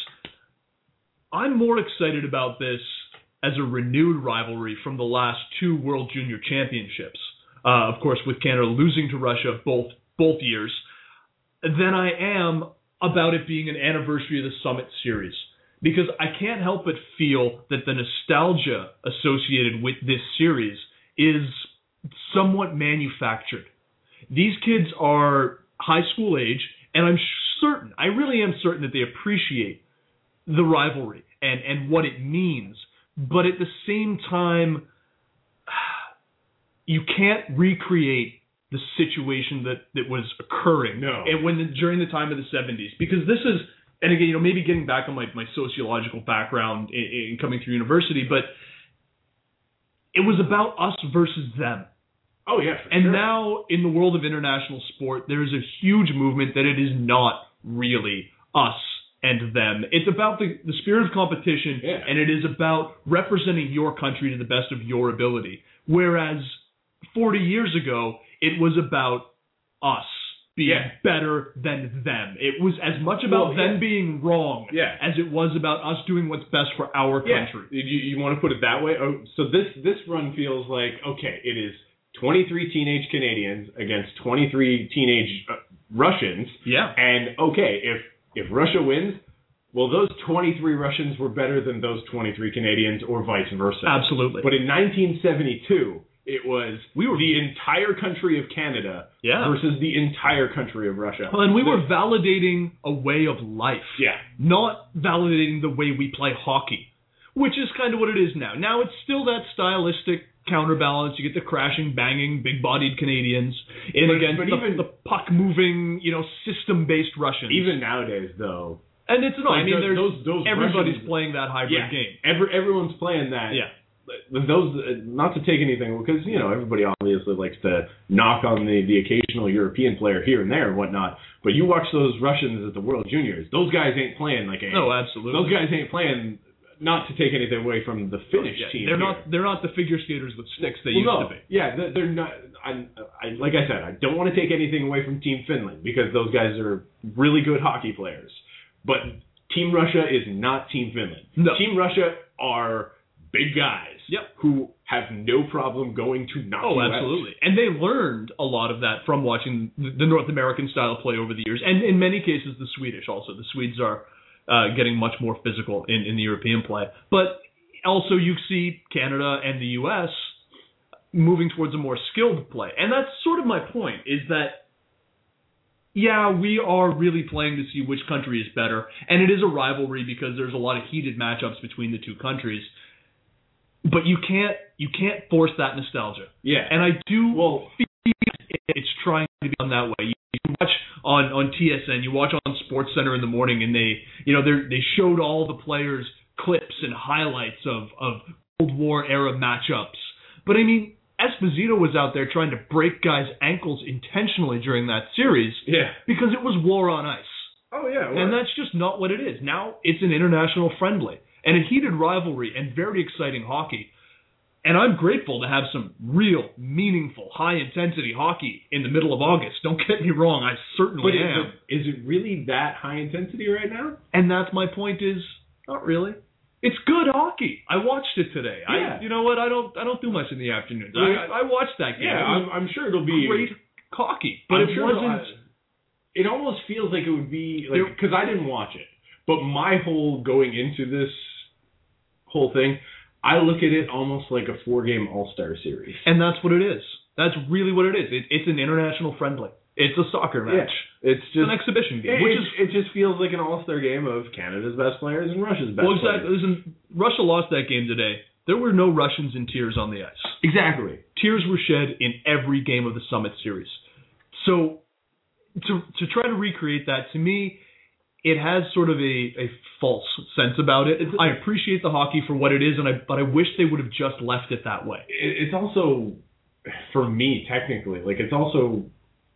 I'm more excited about this as a renewed rivalry from the last two World Junior Championships. Uh, of course, with Canada losing to Russia both both years, than I am about it being an anniversary of the Summit Series, because I can't help but feel that the nostalgia associated with this series is somewhat manufactured. These kids are high school age, and I'm certain, I really am certain that they appreciate the rivalry and, and what it means. But at the same time, you can't recreate the situation that, that was occurring no. and when the, during the time of the seventies. Because this is, and again, you know, maybe getting back on my, my sociological background in, in coming through university, but it was about us versus them. Oh, yeah, for And sure. now, in the world of international sport, there is a huge movement that it is not really us and them. It's about the, the spirit of competition, yeah. and it is about representing your country to the best of your ability. Whereas forty years ago, it was about us being yeah. better than them. It was as much about well, them yeah. being wrong yeah. as it was about us doing what's best for our country. Yeah. You, you want to put it that way? Oh, so this, this run feels like, okay, it is twenty-three teenage Canadians against twenty-three teenage uh, Russians. Yeah. And, okay, if if Russia wins, well, those twenty-three Russians were better than those twenty-three Canadians or vice versa. Absolutely. But in nineteen seventy-two, it was we were the entire country of Canada yeah. versus the entire country of Russia. Well, and we were validating a way of life. Yeah. Not validating the way we play hockey, which is kind of what it is now. Now it's still that stylistic counterbalance. You get the crashing, banging, big-bodied Canadians in but, against but the, even, the puck-moving, you know, system-based Russians. Even nowadays, though. And it's not. Like I mean, there's, those, those everybody's Russians, playing that hybrid yeah, game. Every, everyone's playing that. Yeah. Those, not to take anything, because, you know, everybody obviously likes to knock on the, the occasional European player here and there and whatnot, but you watch those Russians at the World Juniors, those guys ain't playing like a... No, absolutely. Those guys ain't playing... Not to take anything away from the Finnish yeah, team. They're here. not. They're not the figure skaters with sticks they well, used no. to be. Yeah, they're not. I, I, like I said, I don't want to take anything away from Team Finland because those guys are really good hockey players. But Team Russia is not Team Finland. No. Team Russia are big guys. Yep. Who have no problem going to knock Oh, you absolutely. out. And they learned a lot of that from watching the North American style play over the years, and in many cases the Swedish also. The Swedes are. Uh, getting much more physical in, in the European play. But also you see Canada and the U S moving towards a more skilled play. And that's sort of my point, is that, yeah, we are really playing to see which country is better. And it is a rivalry because there's a lot of heated matchups between the two countries. But you can't you can't force that nostalgia. Yeah. And I do well, feel it's trying to be done that way. You, you watch on, on T S N, you watch on SportsCenter in the morning, and they you know they they showed all the players clips and highlights of, of Cold War era matchups. But I mean, Esposito was out there trying to break guys' ankles intentionally during that series. Yeah. Because it was war on ice. Oh yeah. And that's just not what it is. Now it's an international friendly and a heated rivalry and very exciting hockey. And I'm grateful to have some real, meaningful, high-intensity hockey in the middle of August. Don't get me wrong, I certainly but am. Is it, is it really that high intensity right now? And that's my point is, not really. It's good hockey. I watched it today. Yeah. I, you know what? I don't. I don't do much in the afternoons. I, I watched that game. Yeah, I'm, I'm sure it'll be great hockey, but I'm it sure wasn't. I, it almost feels like it would be like because I didn't watch it, but my whole going into this whole thing, I look at it almost like a four-game All-Star series. And that's what it is. That's really what it is. It, it's an international friendly. It's a soccer match. Yeah, it's just it's an exhibition game. It, which it, is, it just feels like an All-Star game of Canada's best players and Russia's best well, exactly. players. Listen, Russia lost that game today. There were no Russians in tears on the ice. Exactly. Tears were shed in every game of the Summit Series. So to to try to recreate that, to me, it has sort of a, a false sense about it. I appreciate the hockey for what it is, and I but I wish they would have just left it that way. It, it's also, for me, technically, like it's also,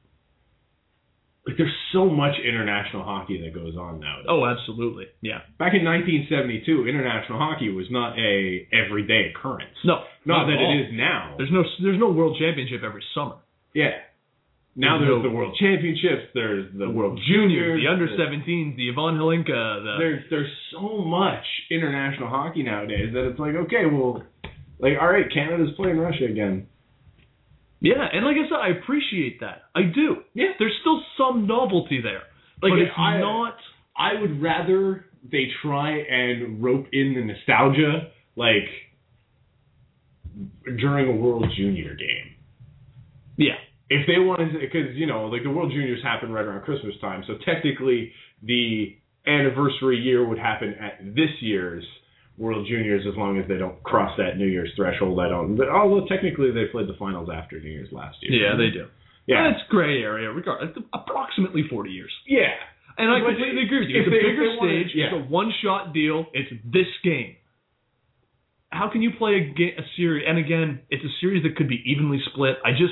like there's so much international hockey that goes on nowadays. Oh, absolutely. Yeah. Back in nineteen seventy-two, international hockey was not a everyday occurrence. No. Not, not that all. it is now. There's no there's no World Championship every summer. Yeah. Now There's there's no the World Championships, there's the, The World Juniors, Juniors, the under there's- seventeens, the Yvonne Helinka, the There's there's so much international hockey nowadays that it's like, okay, well, like, all right, Canada's playing Russia again. Yeah, and like I said, I appreciate that. I do. Yeah. There's still some novelty there. Like, but it's I, not. I would rather they try and rope in the nostalgia, like, during a World Junior game. Yeah. If they wanted to, because, you know, like, the World Juniors happen right around Christmas time, so technically the anniversary year would happen at this year's World Juniors as long as they don't cross that New Year's threshold. I don't, but although technically they played the finals after New Year's last year. Yeah, they do. Yeah. That's gray area, regardless. Approximately forty years. Yeah. And I But completely agree with you. if It's a they- bigger if they wanted- stage. yeah. It's a one-shot deal. It's this game. How can you play a, ga- a series? And again, it's a series that could be evenly split. I just,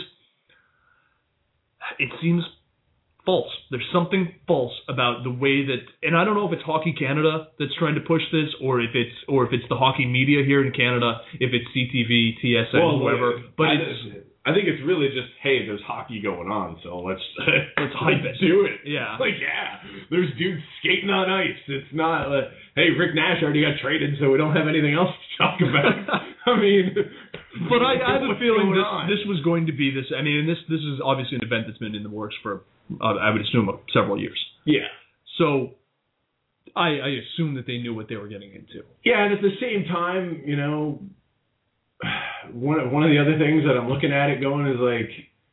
it seems false. There's something false about the way that, and I don't know if it's Hockey Canada that's trying to push this, or if it's or if it's the hockey media here in Canada, if it's C T V, T S N, Well, whoever. But I, it's. I think it's really just, hey, there's hockey going on, so let's Let's hype it. do it. Yeah. Like, yeah, there's dudes skating on ice. It's not, uh, hey, Rick Nash already got traded, so we don't have anything else to talk about. I mean, but I, I have a what's feeling going this on? this was going to be this. I mean, and this this is obviously an event that's been in the works for, uh, I would assume, uh, several years. Yeah. So I, I assume that they knew what they were getting into. Yeah, and at the same time, you know, one one of the other things that I'm looking at it going is like,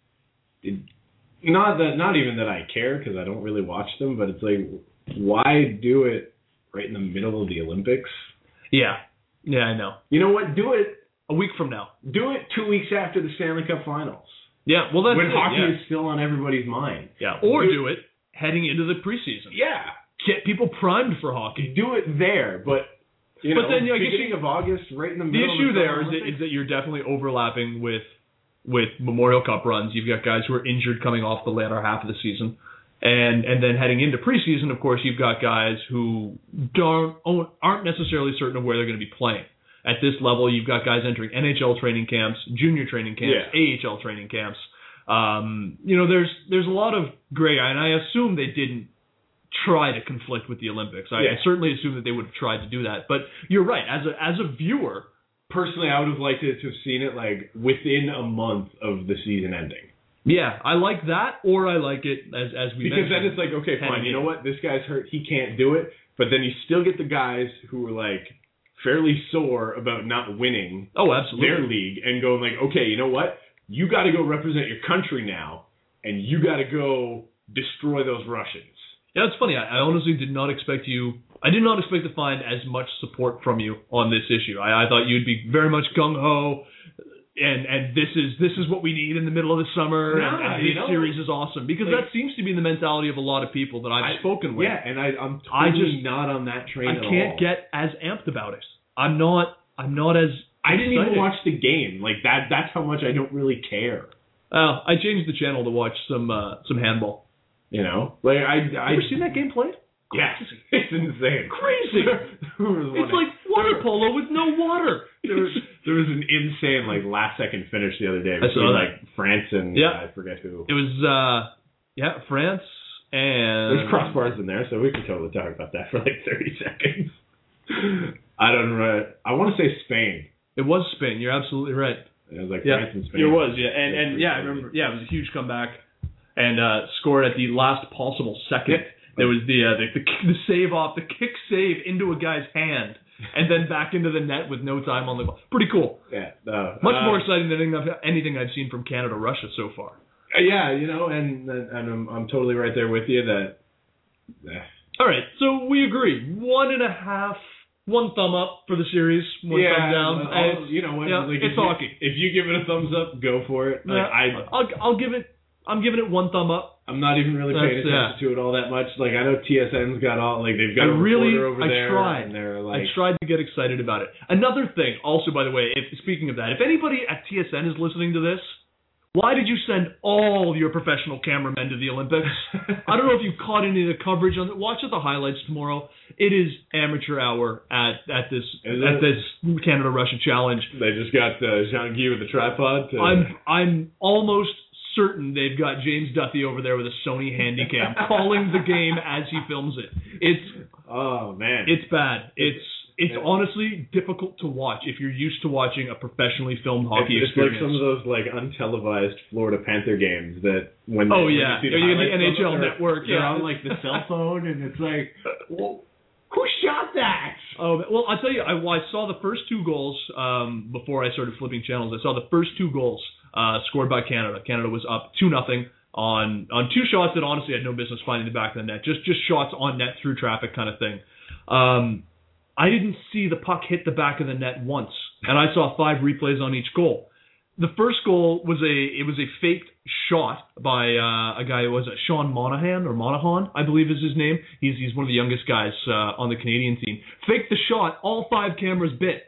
it, not that not even that I care because I don't really watch them, but it's like, why do it right in the middle of the Olympics? Yeah, yeah, I know. You know what? Do it A week from now. do it two weeks after the Stanley Cup Finals Yeah, well that's when it, hockey yeah. is still on everybody's mind. Yeah, or do it heading into the preseason. Yeah, Get people primed for hockey. do it there, but. You But know, then, I guess beginning of August, right in the The middle issue of the there is Summer that, is Olympics. that you're definitely overlapping with with Memorial Cup runs. You've got guys who are injured coming off the latter half of the season. And and then heading into preseason, of course, you've got guys who don't aren't necessarily certain of where they're going to be playing. At this level, you've got guys entering N H L training camps, junior training camps, Yeah. A H L training camps. Um, you know, there's there's a lot of gray eye, and I assume they didn't try to conflict with the Olympics. I, Yeah. I certainly assume that they would have tried to do that. But you're right. As a as a viewer, Personally, I would have liked it to have seen it like within a month of the season ending. yeah, I like that, or I like it as as we Because then mentioned. it's like, okay, fine, heading you know in. what? This guy's hurt. He can't do it. But then you still get the guys who are like fairly sore about not winning Oh, absolutely. their league and going like, okay, you know what? You got to go represent your country now, and you got to go destroy those Russians. Yeah, it's funny. I, I honestly did not expect you. I did not expect to find as much support from you on this issue. I, I thought you'd be very much gung ho, and and this is this is what we need in the middle of the summer, Nah, and, and you this know, series is awesome because like- that seems to be the mentality of a lot of people that I've I- spoken with. Yeah, and I, I'm totally I just- not on that train I at can't all. get as amped about it. I'm not. I'm not as. I didn't excited. even watch the game. Like that. That's how much I don't really care. Uh, I changed the channel to watch some uh, some handball. You know, like I. I Ever seen that game played? yeah, it's insane. Crazy. There was one- It's like water polo with no water. there was, there was an insane like last second finish the other day I saw between that. like France and Yeah. uh, I forget who. It was uh, yeah, France and There's crossbars in there, so we could totally talk about that for like thirty seconds. I don't know. I want to say Spain. It was Spain. You're absolutely right. It was like Yeah, France and Spain. it was. Yeah, and and It's yeah, I pretty remember. Yeah, it was a huge comeback, and uh, scored at the last possible second. Yeah. There was the, uh, the the the save off, the kick save into a guy's hand, and then back into the net with no time on the ball. Pretty cool. Yeah, no, Much uh, more exciting than anything I've, anything I've seen from Canada Russia so far. Uh, yeah, you know, and and I'm I'm totally right there with you that. eh. All right, so we agree. One and a half, one thumb up for the series, one yeah, thumb down. well, I'll- It's- you know what? yeah, like, it's if you, hockey. If you give it a thumbs up, go for it. Like, Yeah, I I'll I'll give it. I'm giving it one thumb up. I'm not even really paying That's- attention to it all that much. Like I know T S N's got all like they've got I a really, reporter over I there, tried. and they're like, I tried to get excited about it. Another thing, also by the way, if speaking of that, if anybody at T S N is listening to this, why did you send all your professional cameramen to the Olympics? I don't know if you caught any of the coverage on it. Watch the highlights tomorrow. It is amateur hour at at this Is at it? this Canada Russia challenge. they just got uh, Jean Guy with the tripod. To, I'm I'm almost certain they've got James Duthie over there with a Sony Handycam calling the game as he films it. It's oh man, it's bad. It's it's honestly difficult to watch if you're used to watching a professionally filmed hockey it's, it's experience. like some of those like untelevised Florida Panther games that when oh when yeah, you see yeah, you get the highlights N H L of it, Network. They're Yeah, on like the cell phone, and it's like, well, who shot that? Oh well, I'll tell you, I, well, I saw the first two goals um, before I started flipping channels. I saw the first two goals uh, scored by Canada. Canada was up two nothing on on two shots that honestly had no business finding the back of the net. Just just shots on net through traffic kind of thing. Um, I didn't see the puck hit the back of the net once, and I saw five replays on each goal. The first goal was a it was a faked shot by uh, a guy. Was it Sean Monahan or Monahan? I believe is his name. He's he's one of the youngest guys uh, on the Canadian team. Faked the shot. All five cameras bit.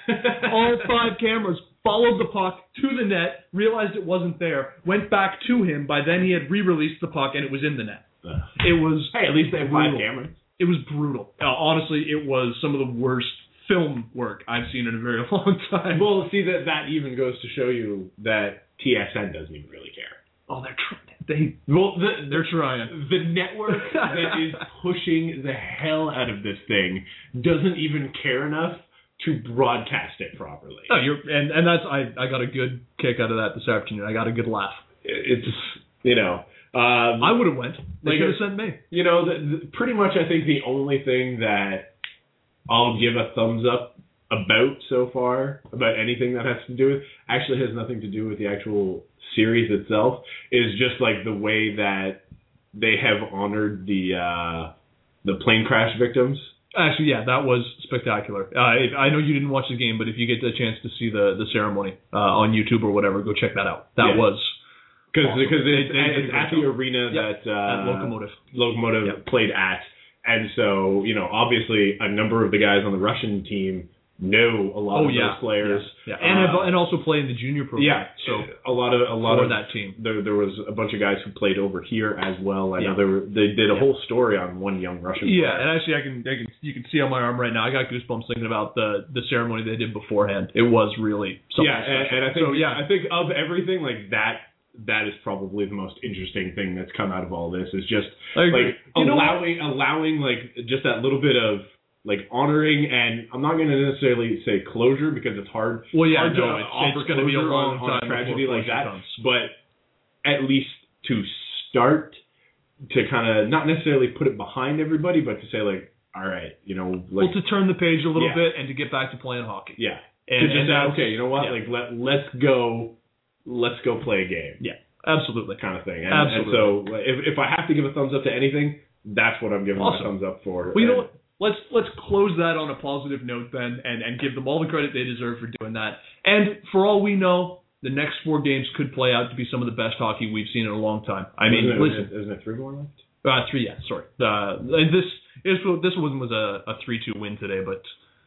All five cameras followed the puck to the net, realized it wasn't there, went back to him. By then he had re-released the puck and it was in the net. It was hey, at least they have five brutal. cameras. It was brutal. Uh, honestly, it was some of the worst film work I've seen in a very long time. Well, see that that even goes to show you that T S N doesn't even really care. Oh, they're trying. They well, the, they're trying. The network that is pushing the hell out of this thing doesn't even care enough to broadcast it properly. Oh, you're and and that's I I got a good kick out of that this afternoon. I got a good laugh. It's you know. Um, I would have went. They like could have sent me. You know, the, the, pretty much I think the only thing that I'll give a thumbs up about so far, about anything that has to do with, actually has nothing to do with the actual series itself, is just like the way that they have honored the uh, the plane crash victims. Actually, yeah, that was spectacular. Uh, if, I know you didn't watch the game, but if you get the chance to see the, the ceremony uh, on YouTube or whatever, go check that out. That yeah. was... Because awesome. because it's, they, they it's at the arena yep. that uh, at Locomotive Locomotive yep. played at, and so you know obviously a number of the guys on the Russian team know a lot oh, of yeah. those players, yeah, yeah. and uh, have, and also play in the junior program. Yeah, so a lot of a lot for of that team. There there was a bunch of guys who played over here as well. I yeah. know there were, they did a yeah. whole story on one young Russian. Yeah, player. and actually I can I can you can see on my arm right now. I got goosebumps thinking about the the ceremony they did beforehand. It was really something yeah, and, special. and I think so, yeah, I think of everything like that. That is probably the most interesting thing that's come out of all this is just like you allowing allowing like just that little bit of like honoring, and I'm not going to necessarily say closure because it's hard. Well, yeah, hard no, to it's, offer it's going to be a closure long on, on time a tragedy like that, comes. but at least to start to kind of not necessarily put it behind everybody, but to say like, all right, you know, like, well, to turn the page a little yeah. bit and to get back to playing hockey. Yeah, and, to just and say, okay, you know what, yeah. like let let's go. Let's go play a game. Yeah, absolutely. Kind of thing. And, absolutely. and so if if I have to give a thumbs up to anything, that's what I'm giving awesome. my thumbs up for. Well, you know and, what? Let's let's close that on a positive note then, and, and give them all the credit they deserve for doing that. And for all we know, the next four games could play out to be some of the best hockey we've seen in a long time. I mean, isn't it, listen, isn't it three more left? Uh, three, yeah. Sorry. Uh, this is this one was a, a three two win today, but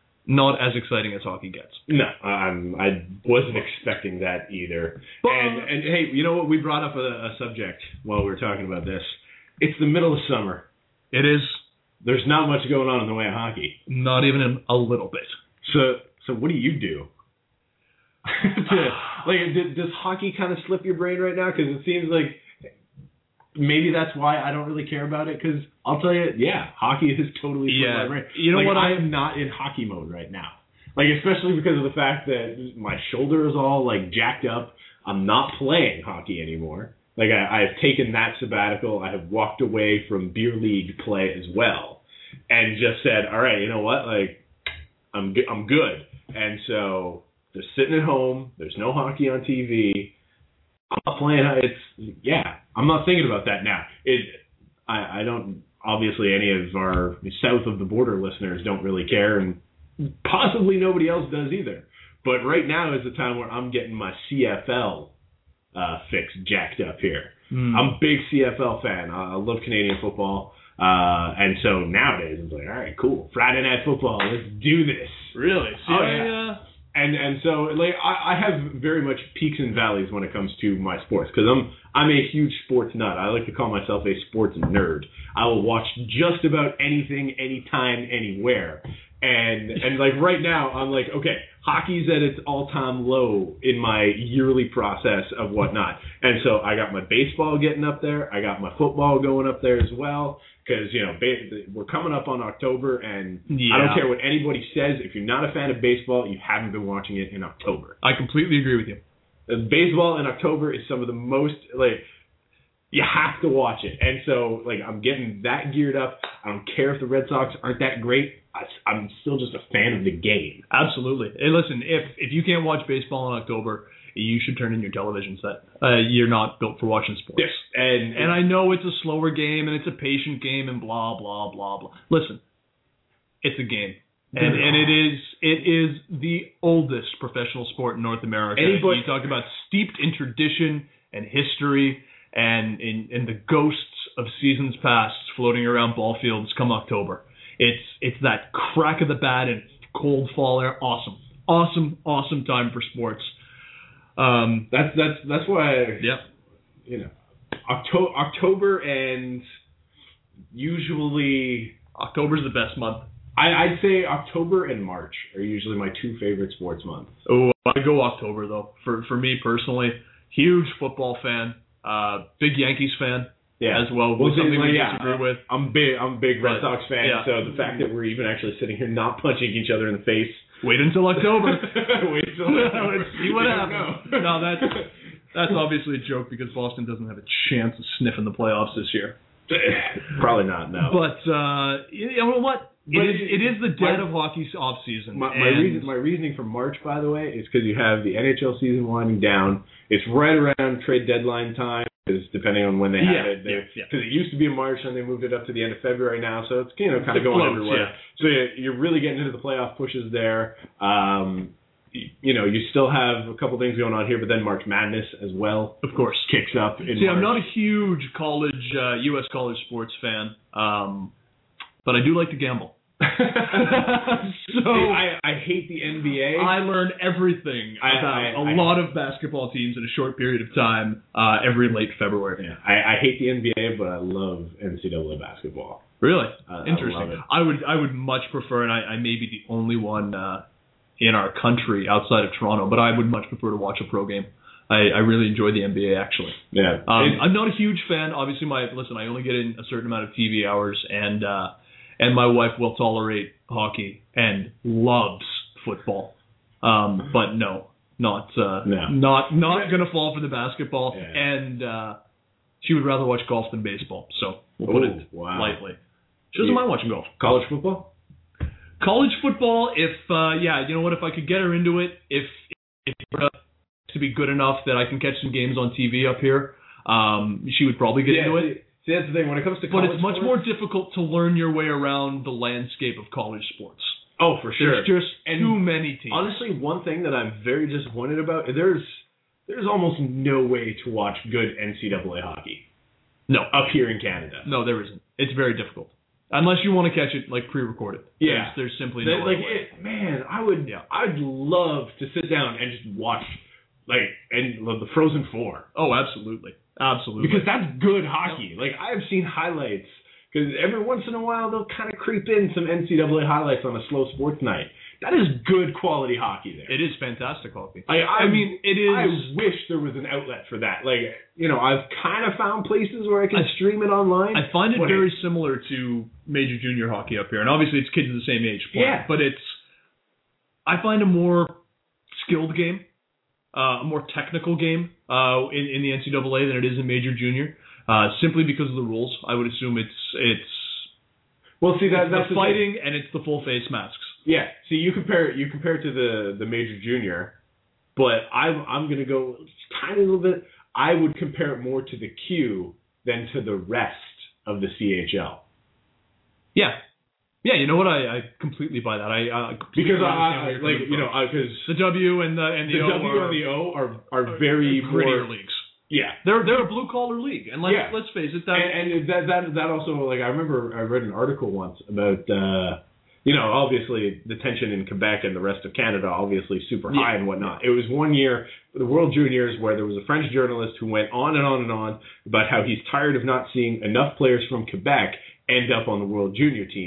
not as exciting as hockey gets. No, I'm, I wasn't expecting that either. But, and, and hey, you know what? We brought up a, a subject while we were talking about this. It's the middle of summer. It is. There's not much going on in the way of hockey. Not even in a little bit. So, so what do you do? to, like, does hockey kind of slip your brain right now? Because it seems like maybe that's why I don't really care about it. Because I'll tell you, yeah, hockey is totally slipped yeah. my brain. You know like, what? I am not in hockey mode right now. Like, especially because of the fact that my shoulder is all like jacked up. I'm not playing hockey anymore. Like, I, I've taken that sabbatical. I have walked away from beer league play as well, and just said, all right, you know what? Like, I'm good. I'm good. And so just sitting at home. There's no hockey on T V. I'm not playing. It's yeah. I'm not thinking about that now. It. I, I don't. Obviously, any of our south of the border listeners don't really care, and possibly nobody else does either. But right now is the time where I'm getting my C F L uh, fix jacked up here. Mm. I'm a big C F L fan. I, I love Canadian football. Uh, and so nowadays it's like, all right, cool. Friday night football. Let's do this. Really? See, oh, I, yeah. uh, And and so like I, I have very much peaks and valleys when it comes to my sports because I'm I'm a huge sports nut. I like to call myself a sports nerd. I will watch just about anything, anytime, anywhere. And and like right now, I'm like, okay, hockey's at its all-time low in my yearly process of whatnot. And so I got my baseball getting up there. I got my football going up there as well. Because, you know, ba- we're coming up on October, and yeah. I don't care what anybody says. If you're not a fan of baseball, you haven't been watching it in October. I completely agree with you. Baseball in October is some of the most, like, you have to watch it. And so, like, I'm getting that geared up. I don't care if the Red Sox aren't that great. I, I'm still just a fan of the game. Absolutely. Hey, listen, if if you can't watch baseball in October, you should turn in your television set. Uh, you're not built for watching sports. Yes. And, and I know it's a slower game, and it's a patient game, and blah, blah, blah, blah. Listen, it's a game. And and it is it is the oldest professional sport in North America. Anybody, you talk about steeped in tradition and history and in, in the ghosts of seasons past floating around ball fields come October. It's it's that crack of the bat and cold fall air. Awesome. Awesome, awesome time for sports. Um, that's that's that's why yeah. you know October October and usually October's the best month. I, I'd say October and March are usually my two favorite sports months. Oh, I go October though. For for me personally, huge football fan, uh, big Yankees fan yeah. as well. well something like, we yeah, disagree with. I'm big. I'm a big Red but, Sox fan. Yeah. So the fact that we're even actually sitting here not punching each other in the face. Wait until October. Wait until October. See what happens. No, that's that's obviously a joke because Boston doesn't have a chance of sniffing the playoffs this year. Probably not. No. But uh, you know what? It is, it is the dead my, of hockey's off season. My, my, reason, my reasoning for March, by the way, is because you have the N H L season winding down. It's right around trade deadline time, because depending on when they yeah, had it. Because yeah, yeah. it used to be in March, and they moved it up to the end of February now, so it's you know kind of going floats, everywhere. Yeah. So you're really getting into the playoff pushes there. Um, you know, you still have a couple things going on here, but then March Madness as well, of course, kicks up. In See, March. I'm not a huge college uh, U S college sports fan, um, but I do like to gamble. so See, I, I hate the N B A. I learn everything I, about I, a I, lot of basketball teams in a short period of time uh, every late February. Yeah, I, I hate the N B A, but I love N C double A basketball. Really? Uh, Interesting. I, I would I would much prefer, and I, I may be the only one uh, in our country outside of Toronto, but I would much prefer to watch a pro game. I, I really enjoy the N B A actually. Yeah. Um, I'm not a huge fan. Obviously, my listen. I only get in a certain amount of T V hours, and uh, and my wife will tolerate hockey and loves football. Um, but no, not uh, no. not not gonna fall for the basketball, yeah. and uh, she would rather watch golf than baseball. So we'll put Ooh, it wow. lightly. She doesn't yeah. mind watching golf. College football. College football, if uh, yeah, you know what? If I could get her into it, if if uh, to be good enough that I can catch some games on T V up here, um, she would probably get yeah, into see, it. See, that's the thing. When it comes to but college it's much sports, more difficult to learn your way around the landscape of college sports. Oh, for sure. There's just and too many teams. Honestly, one thing that I'm very disappointed about, there's there's almost no way to watch good N C double A hockey. No, up here in Canada. No, there isn't. It's very difficult. Unless you want to catch it like pre-recorded. Yeah, there's, there's simply that, no like way. it, man. I would, yeah. I'd love to sit down and just watch like and the Frozen Four. Oh, absolutely, absolutely. Because that's good hockey. Yep. Like I've seen highlights. Because every once in a while they'll kind of creep in some N C double A highlights on a slow sports night. That is good quality hockey there. It is fantastic hockey. I, I, I mean, it is. I wish there was an outlet for that. Like, you know, I've kind of found places where I can I, stream it online. I find it very it, similar to major junior hockey up here. And obviously it's kids of the same age. Point, yeah. But it's, I find a more skilled game, uh, a more technical game uh, in, in the N C double A than it is in major junior. Uh, simply because of the rules. I would assume it's it's well, see that it's that's the fighting and it's the full face masks. Yeah. See, you compare you compare it to the the major junior, but I'm I'm gonna go just a tiny little bit. I would compare it more to the Q than to the rest of the C H L. Yeah. Yeah, you know what? I, I completely buy that. I uh, because I, I like you know because the W and the and the, the O W are, and the O are are very grittier more, leagues. Yeah, they're they're a blue collar league, and let's yeah. let's face it. That and, and that that that also like I remember I read an article once about uh, you know obviously the tension in Quebec and the rest of Canada obviously super high yeah. and whatnot. It was one year for the World Juniors where there was a French journalist who went on and on and on about how he's tired of not seeing enough players from Quebec end up on the World Junior team.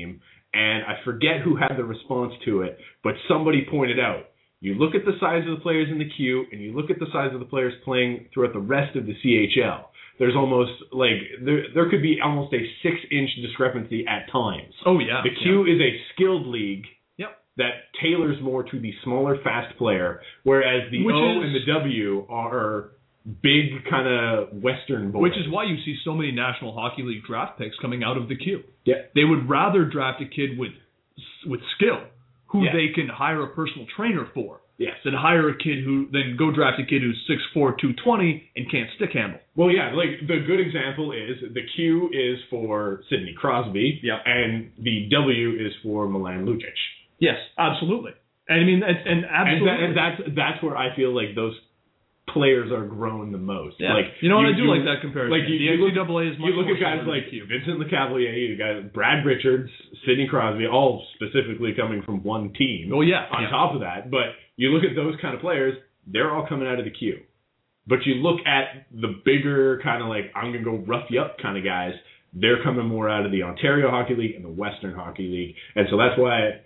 and I forget who had the response to it, but somebody pointed out, you look at the size of the players in the Q, and you look at the size of the players playing throughout the rest of the C H L. There's almost, like, there there could be almost a six-inch discrepancy at times. Oh, yeah. The Q yeah. is a skilled league yep. that tailors more to the smaller, fast player, whereas the Which O is, and the W are big, kind of Western boys. Which is why you see so many National Hockey League draft picks coming out of the Q. Yeah. They would rather draft a kid with with skill, who yeah. they can hire a personal trainer for. Yes. Than hire a kid who, then go draft a kid who's six four, two twenty and can't stick handle. Well, yeah, like the good example is the Q is for Sidney Crosby, yep. and the W is for Milan Lucic. Yes, absolutely. And I mean, and, and absolutely. And, that, and that's that's where I feel like those players are grown the most. Yeah. Like you know what, you, I do you, like that comparison. Like you, the you N C double A look, is much you look more at guys like Vincent Lecavalier, you got Brad Richards, Sidney Crosby, all specifically coming from one team. Oh yeah. On yeah. top of that, but you look at those kind of players, they're all coming out of the Q. But you look at the bigger kind of like I'm gonna go rough you up kind of guys, they're coming more out of the Ontario Hockey League and the Western Hockey League, and so that's why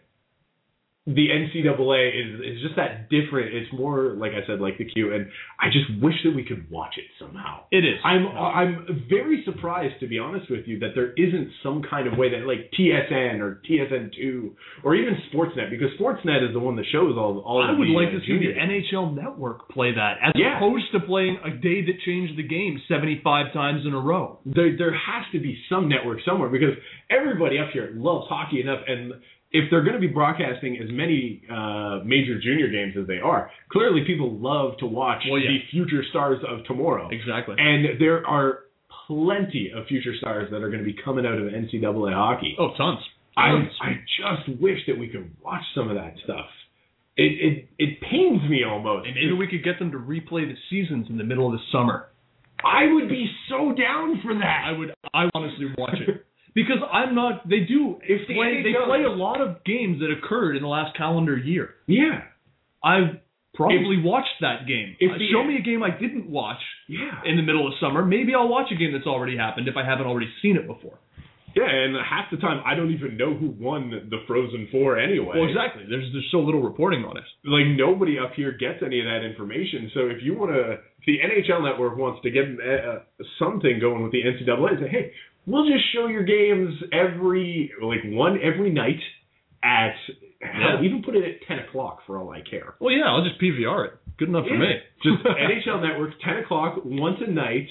the N C double A is is just that different. It's more, like I said, like the Q, and I just wish that we could watch it somehow. It is. I'm I'm very surprised, to be honest with you, that there isn't some kind of way that, like, T S N or T S N two or even Sportsnet, because Sportsnet is the one that shows all all I of would the, like uh, to see the junior N H L Network play that, as yeah. opposed to playing a day that changed the game seventy-five times in a row. There, there has to be some network somewhere, because everybody up here loves hockey enough, and if they're going to be broadcasting as many uh, major junior games as they are, clearly people love to watch well, yeah. the future stars of tomorrow. Exactly. And there are plenty of future stars that are going to be coming out of N C double A hockey. Oh, tons. I tons. I just wish that we could watch some of that stuff. It it, it pains me almost. And maybe we could get them to replay the seasons in the middle of the summer. I would be so down for that. I would. I honestly watch it. Because I'm not, they do, If the play, N H L they play a lot of games that occurred in the last calendar year. Yeah. I've probably if, watched that game. If uh, the, show me a game I didn't watch yeah. in the middle of summer. Maybe I'll watch a game that's already happened if I haven't already seen it before. Yeah, and half the time I don't even know who won the Frozen Four anyway. Well, exactly. There's there's so little reporting on it. Like, nobody up here gets any of that information. So if you want to, if the N H L Network wants to get uh, something going with the N C double A, say, hey, we'll just show your games every, like, one every night at, yeah. hell, even put it at ten o'clock for all I care. Well, yeah, I'll just P V R it. Good enough yeah. for me. Just N H L Network, ten o'clock, once a night,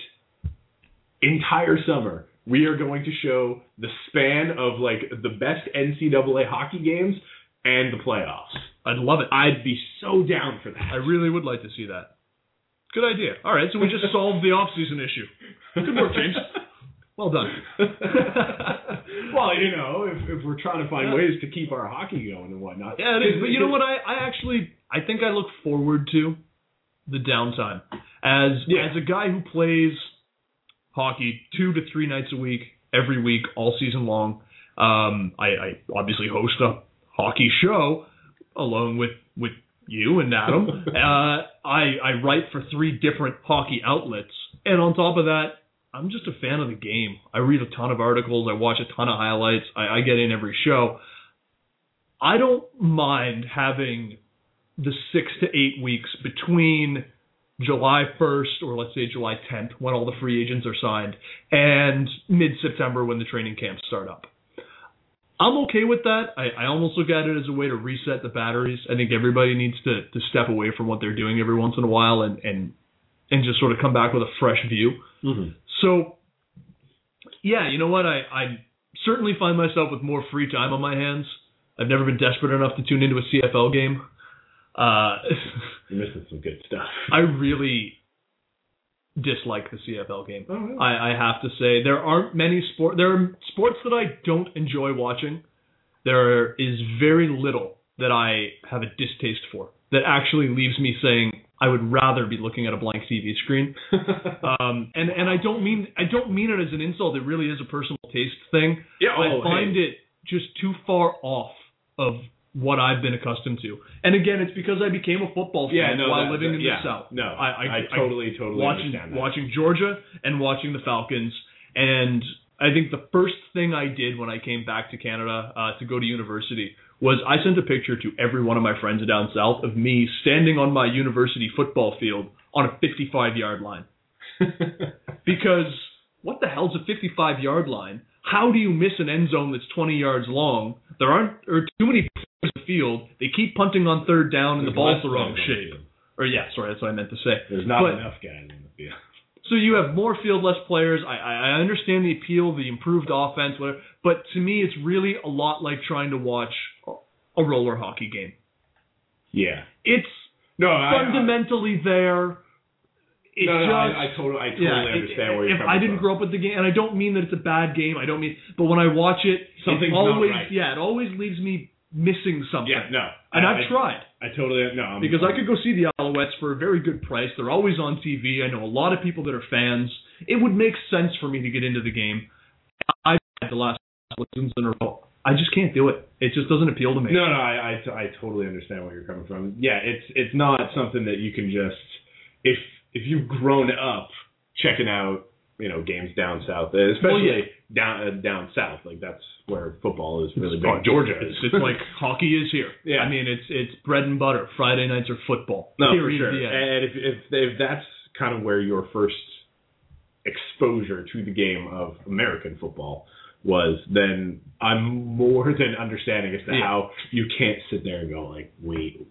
entire summer. We are going to show the span of, like, the best N C double A hockey games and the playoffs. I'd love it. I'd be so down for that. I really would like to see that. Good idea. All right, so we just solved the off-season issue. Good work, James. Well done. Well, you know, if, if we're trying to find yeah. ways to keep our hockey going and whatnot. Yeah, it is. But you know what? I, I actually, I think I look forward to the downtime. As, yeah. as a guy who plays hockey two to three nights a week, every week, all season long, um, I, I obviously host a hockey show along with, with you and Adam. uh, I, I write for three different hockey outlets. And on top of that, I'm just a fan of the game. I read a ton of articles. I watch a ton of highlights. I, I get in every show. I don't mind having the six to eight weeks between July first or let's say July tenth when all the free agents are signed and mid-September when the training camps start up. I'm okay with that. I, I almost look at it as a way to reset the batteries. I think everybody needs to, to step away from what they're doing every once in a while and, and, and just sort of come back with a fresh view. Mm-hmm. So, yeah, you know what? I, I certainly find myself with more free time on my hands. I've never been desperate enough to tune into a C F L game. Uh, You're missing some good stuff. I really dislike the C F L game. Oh, really? I, I have to say there aren't many sport. There are sports that I don't enjoy watching. There is very little that I have a distaste for that actually leaves me saying I would rather be looking at a blank T V screen. um, and and I don't mean I don't mean it as an insult. It really is a personal taste thing. Yeah, I oh, find hey. it just too far off of what I've been accustomed to. And again, it's because I became a football fan yeah, no, while that, living that, in yeah, the South. No, I, I, I totally, totally watching, understand that. Watching Georgia and watching the Falcons. And I think the first thing I did when I came back to Canada uh, to go to university was I sent a picture to every one of my friends down south of me standing on my university football field on a fifty-five-yard line. Because what the hell's a fifty-five-yard line? How do you miss an end zone that's twenty yards long? There aren't there are too many players in the field. They keep punting on third down and There's the ball's the less wrong guys on the shape. field. Or yeah, sorry, that's what I meant to say. There's not But- enough guys in the field. So you have more field, less players. I, I understand the appeal, the improved offense, whatever. But to me, it's really a lot like trying to watch a roller hockey game. Yeah. It's No, I, fundamentally there. It's no, no, just, I, I totally, I totally yeah, understand it, where you're if coming I didn't from. grow up with the game, and I don't mean that it's a bad game. I don't mean, but when I watch it, Something's it not always, right. yeah, it always leaves me missing something. Yeah, no. And I, I've I, tried. I totally, no. I'm, Because I could go see the Alouettes for a very good price. They're always on T V. I know a lot of people that are fans. It would make sense for me to get into the game. I've had the last seasons in a row. I just can't do it. It just doesn't appeal to me. No, no, I, I, I totally understand where you're coming from. Yeah, it's it's not something that you can just, if if you've grown up checking out, you know, games down south, especially Well, yeah. down uh, down south, like that's where football is really It's big. fun. Georgia It's, is. it's like hockey is here. Yeah. I mean, it's it's bread and butter. Friday nights are football. No, for Period, sure. the end. And if, if if that's kind of where your first exposure to the game of American football was, then I'm more than understanding as to Yeah. how you can't sit there and go like, wait,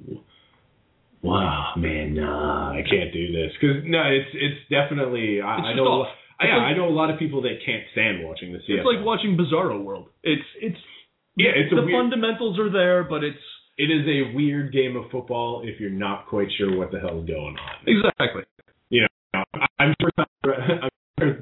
wow, man, nah, I can't do this. Because no, it's it's definitely I, It's I just know. off. I, yeah, It's like- I know a lot of people that can't stand watching the C F L. It's like watching Bizarro World. It's it's Yeah, it's a the weird- fundamentals are there, but it's It is a weird game of football if you're not quite sure what the hell's going on. exactly. You know, I'm sure, I'm sure.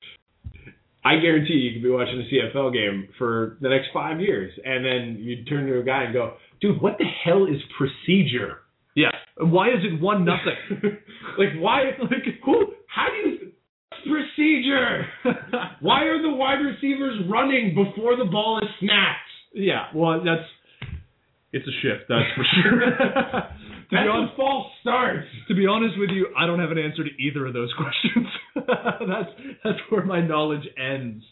I guarantee you could be watching a C F L game for the next five years, and then you turn to a guy and go, "Dude, what the hell is procedure? Yeah. Why is it one nothing? Like, why? Like, who? How do you procedure? Why are the wide receivers running before the ball is snapped? Yeah. Well, that's it's a shift. That's for sure. To That's be honest, a false start. To be honest with you, I don't have an answer to either of those questions. that's that's where my knowledge ends.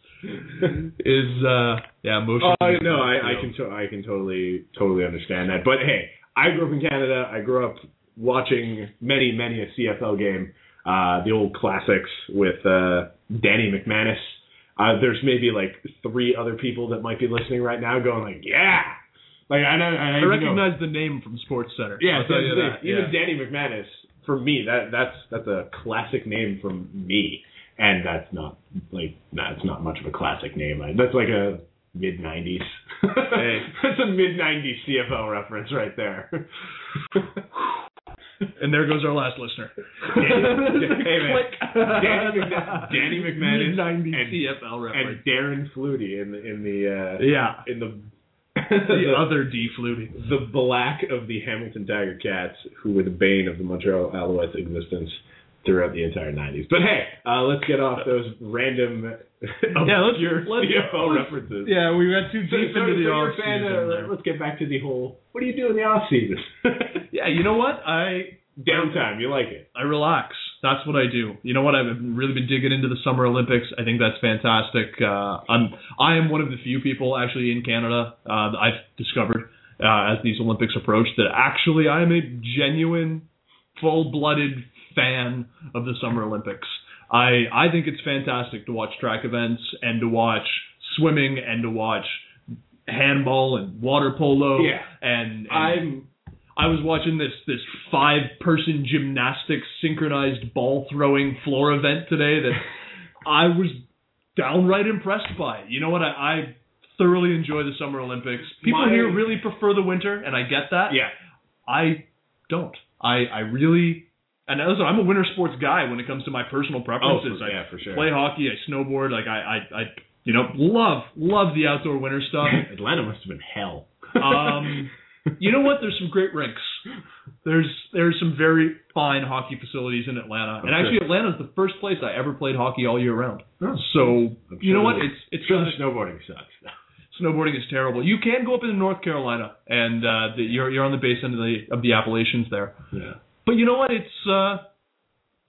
Is uh yeah, motion. Oh no, I, I can to, I can totally totally understand that. But hey, I grew up in Canada. I grew up watching many many a C F L game, uh, the old classics with uh, Danny McManus. Uh, there's maybe like three other people that might be listening right now, going like, yeah. Like I know, I, I you recognize know, the name from Sports Center. yeah, I'll tell you that's that. it. Even Yeah. Danny McManus, for me, that that's that's a classic name from me, and that's not like that's not much of a classic name. I, that's like a mid nineties. Hey. That's a mid nineties C F L reference right there. And there goes our last listener. hey man, Click. Danny, McMa- Danny McManus mid nineties and, C F L reference. and Darren Flutie in the in the uh, Yeah. in the The other D Flutie. the black of the Hamilton Tiger Cats, who were the bane of the Montreal Alouettes' existence throughout the entire nineties. But hey, uh, let's get off those random Yeah, let's- obscure let's- C F L let's- references. Yeah, we went too So, deep so, into the so off you're a fan season. of- there. let's get back to the whole, what do you do in the off season? Yeah, you know what? I Downtime, you like it. I relax. That's what I do. You know what? I've really been digging into the Summer Olympics. I think that's fantastic. Uh, I'm I am one of the few people actually in Canada uh, that I've discovered uh, as these Olympics approach that actually I am a genuine, full-blooded fan of the Summer Olympics. I I think it's fantastic to watch track events and to watch swimming and to watch handball and water polo. Yeah. and, and I'm I was watching this this five person gymnastics synchronized ball throwing floor event today that I was downright impressed by. You know what? I, I thoroughly enjoy the Summer Olympics. People My- here really prefer the winter, and I get that. yeah. I don't. I I really. And listen, I'm a winter sports guy when it comes to my personal preferences. Oh, for- I yeah, for sure. play hockey, I snowboard. Like I, I, I, you know, love love the outdoor winter stuff. Atlanta must have been hell. Um, you know what? There's some great rinks. There's there's some very fine hockey facilities in Atlanta, and I'm actually sure. Atlanta's the first place I ever played hockey all year round. Oh. So I'm you know sure what? the- It's it's sure uh, the snowboarding sucks. snowboarding is terrible. You can go up into North Carolina, and uh, the, you're you're on the base end of the of the Appalachians there. Yeah. But you know what? It's uh,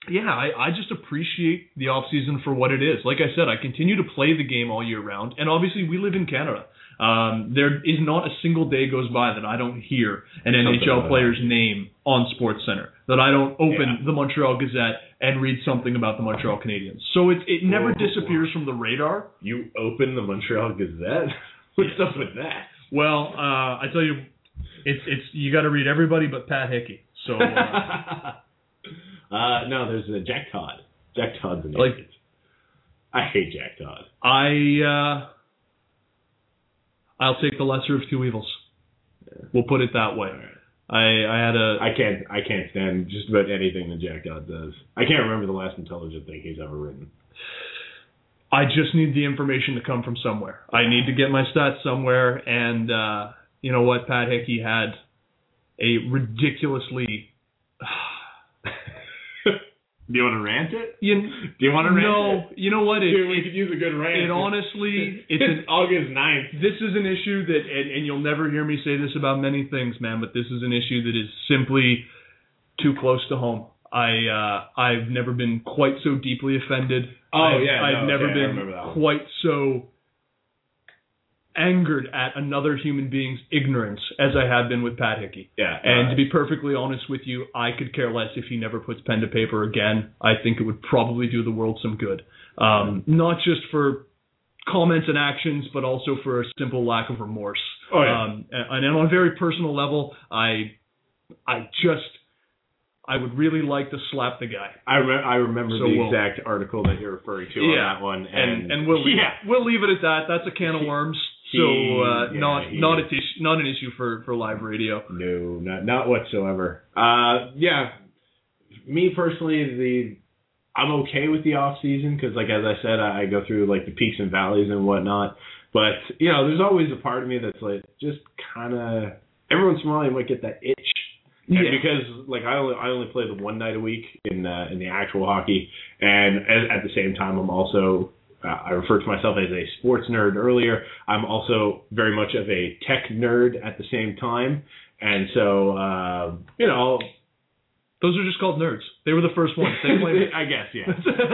yeah, I, I just appreciate the off season for what it is. Like I said, I continue to play the game all year round, and obviously we live in Canada. Um, there is not a single day goes by that I don't hear an N H L player's name on SportsCenter, that I don't open yeah. the Montreal Gazette and read something about the Montreal Canadiens. So it it never Whoa. disappears from the radar. You open the Montreal Gazette? What's up with that? Well, uh, I tell you, it's it's you got to read everybody but Pat Hickey. So uh, uh, no, there's a Jack Todd. Jack Todd's an like, idiot. I hate Jack Todd. I uh, I'll take the lesser of two evils. Yeah. We'll put it that way. Right. I I had a I can't I can't stand just about anything that Jack Todd does. I can't remember the last intelligent thing he's ever written. I just need the information to come from somewhere. I need to get my stats somewhere, and uh, you know what? Pat Hickey had a ridiculously. Do you want to rant it? You, Do you want to rant no, it? you know what? It, Dude, we it, could use a good rant. It honestly, it's, it's an, August ninth. This is an issue that, and, and you'll never hear me say this about many things, man, but this is an issue that is simply too close to home. I uh, I've never been quite so deeply offended. Oh I've, yeah, I've no, never okay, been quite so angered at another human being's ignorance as I have been with Pat Hickey. Yeah. And right. to be perfectly honest with you, I could care less if he never puts pen to paper again. I think it would probably do the world some good. Um, not just for comments and actions, but also for a simple lack of remorse. Oh yeah. Um, and, and on a very personal level, I, I just. I would really like to slap the guy. I, re- I remember so the we'll, exact article that you're referring to yeah, on that one, and and, and we'll leave, yeah. we'll leave it at that. That's a can of worms. He, so uh, yeah, not he, not a tis- not an issue for, for live radio. No, not not whatsoever. Uh, yeah, me personally, the I'm okay with the off season because, like as I said, I, I go through like the peaks and valleys and whatnot. But you know, there's always a part of me that's like just kind of every once in a while you might get that itch. And yeah. because like I only I only play the one night a week in uh, in the actual hockey, and at, at the same time I'm also uh, I refer to myself as a sports nerd earlier. I'm also very much of a tech nerd at the same time, and so uh, you know. Those are just called nerds. They were the first ones. They claimed it. I guess, yeah.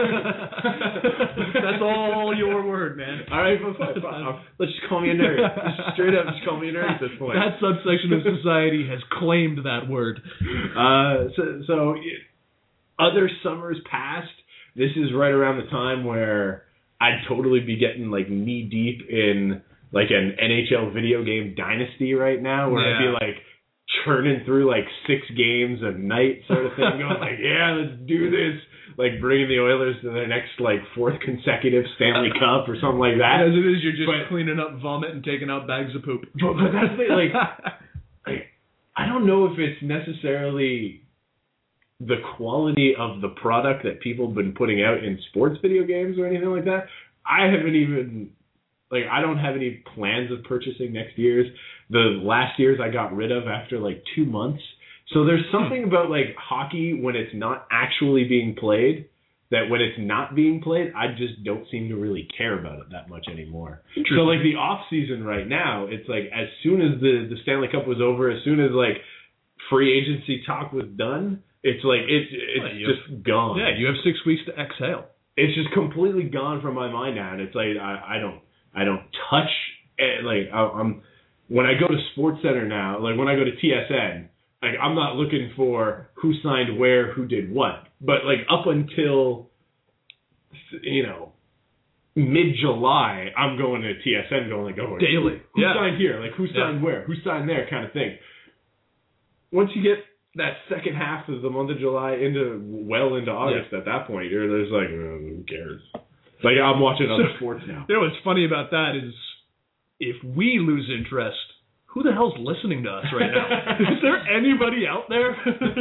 That's all your word, man. All right, fine, fine, fine. Let's just call me a nerd. Just straight up, just call me a nerd at this point. That subsection of society has claimed that word. Uh, so, so other summers past, this is right around the time where I'd totally be getting like knee deep in like an N H L video game dynasty right now, where yeah. I'd be like. Churning through like six games a night sort of thing, going like, yeah, let's do this. Like bringing the Oilers to their next like fourth consecutive Stanley Cup or something like that. As it is, you're just but, cleaning up vomit and taking out bags of poop. But, but that's the, like, like, I don't know if it's necessarily the quality of the product that people have been putting out in sports video games or anything like that. I haven't even, like, I don't have any plans of purchasing next year's. The last year's I got rid of after like two months. So there's something about like hockey when it's not actually being played, that when it's not being played, I just don't seem to really care about it that much anymore. So like the off season right now, it's like as soon as the, the Stanley Cup was over, as soon as like free agency talk was done, it's like it's it's well, just have, gone. Yeah, you have six weeks to exhale. It's just completely gone from my mind now, and it's like I, I don't I don't touch it. Like I, I'm. When I go to SportsCenter now, like when I go to T S N, like I'm not looking for who signed where, who did what. But like up until, you know, mid-July, I'm going to T S N going like, oh, daily. Who, who yeah. signed here? Like who signed yeah. where? Who signed there kind of thing. Once you get that second half of the month of July into well into August yeah. at that point, you're there's like, oh, who cares? Like I'm watching other so, sports now. You know what's funny about that is, if we lose interest, who the hell's listening to us right now? Is there anybody out there?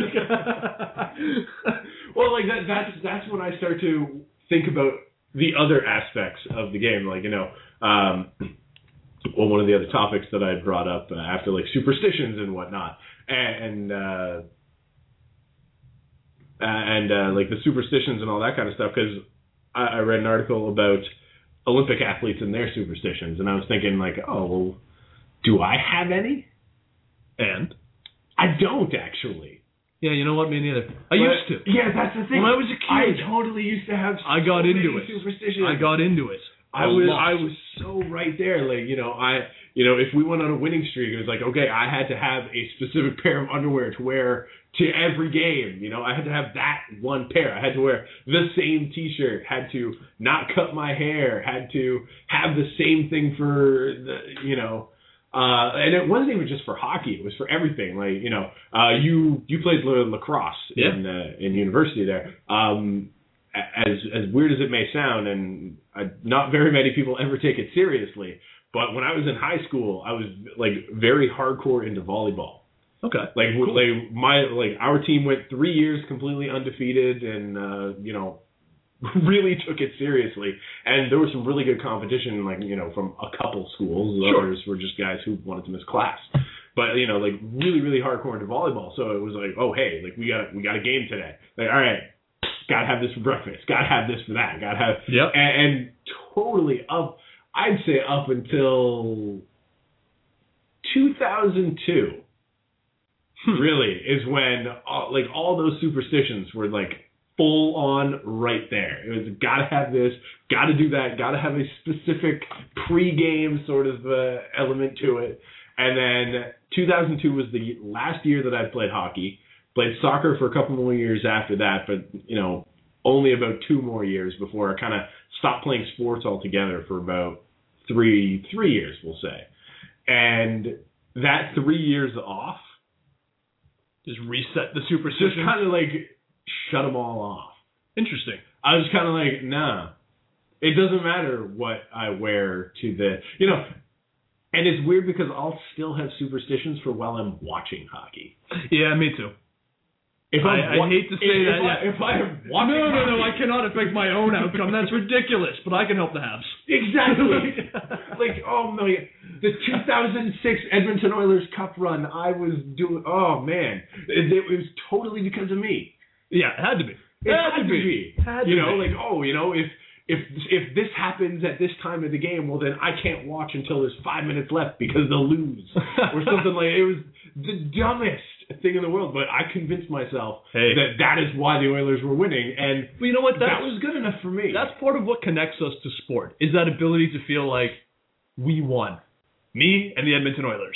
Well, like that, that's that's when I start to think about the other aspects of the game. Like, you know, um, well, one of the other topics that I brought up uh, after like superstitions and whatnot, and uh, and uh, like the superstitions and all that kind of stuff. Because I, I read an article about Olympic athletes and their superstitions, and I was thinking like, oh, well, do I have any? And I don't actually. Yeah, you know what? Me neither. I But, used to. Yeah, that's the thing. When I was a kid, I totally used to have. I got so into many it. Superstitions. I got into it. I A was lot. I was so right there. Like, you know, I you know, if we went on a winning streak, it was like, okay, I had to have a specific pair of underwear to wear to every game. You know, I had to have that one pair. I had to wear the same T-shirt. Had to not cut my hair. Had to have the same thing for the, you know. Uh, and it wasn't even just for hockey; it was for everything. Like, you know, uh, you you played lacrosse yeah. in uh, in university there. Um, as as weird as it may sound, and uh, not very many people ever take it seriously. But when I was in high school, I was like very hardcore into volleyball. Okay. Like, cool. like my like our team went three years completely undefeated, and uh, you know. really took it seriously, and there was some really good competition, like, you know, from a couple schools. Sure. Others were just guys who wanted to miss class, but, you know, like, really, really hardcore into volleyball. So it was like, oh, hey, like, we got we got a game today. Like, all right, gotta have this for breakfast. Gotta have this for that. Gotta have, yep. and, and totally up. I'd say up until two thousand two, hmm. really is when all, like all those superstitions were like. Full on right there. It was got to have this, got to do that, got to have a specific pre-game sort of uh, element to it. And then two thousand two was the last year that I played hockey. Played soccer for a couple more years after that, but, you know, only about two more years before I kind of stopped playing sports altogether for about three three years, we'll say. And that three years off just reset the superstition. Just kind of like shut them all off. Interesting. I was kind of like, nah, it doesn't matter what I wear to the, you know, and it's weird because I'll still have superstitions for while I'm watching hockey. Yeah, me too. If I, wa- I hate to say if, that. If, yeah. I, if I am watching no, no, hockey, no, I cannot affect my own outcome. That's ridiculous, but I can help the Habs. Exactly. Like, oh, no, the two thousand six Edmonton Oilers Cup run, I was doing, oh, man. It, it was totally because of me. Yeah, it had to be. It had, had to be. be. Had you to know, be. like, oh, you know, if if if this happens at this time of the game, well, then I can't watch until there's five minutes left because they'll lose. Or something like it was the dumbest thing in the world. But I convinced myself hey. that that is why the Oilers were winning. And well, you know what? That's, that was good enough for me. That's part of what connects us to sport, is that ability to feel like we won. Me and the Edmonton Oilers.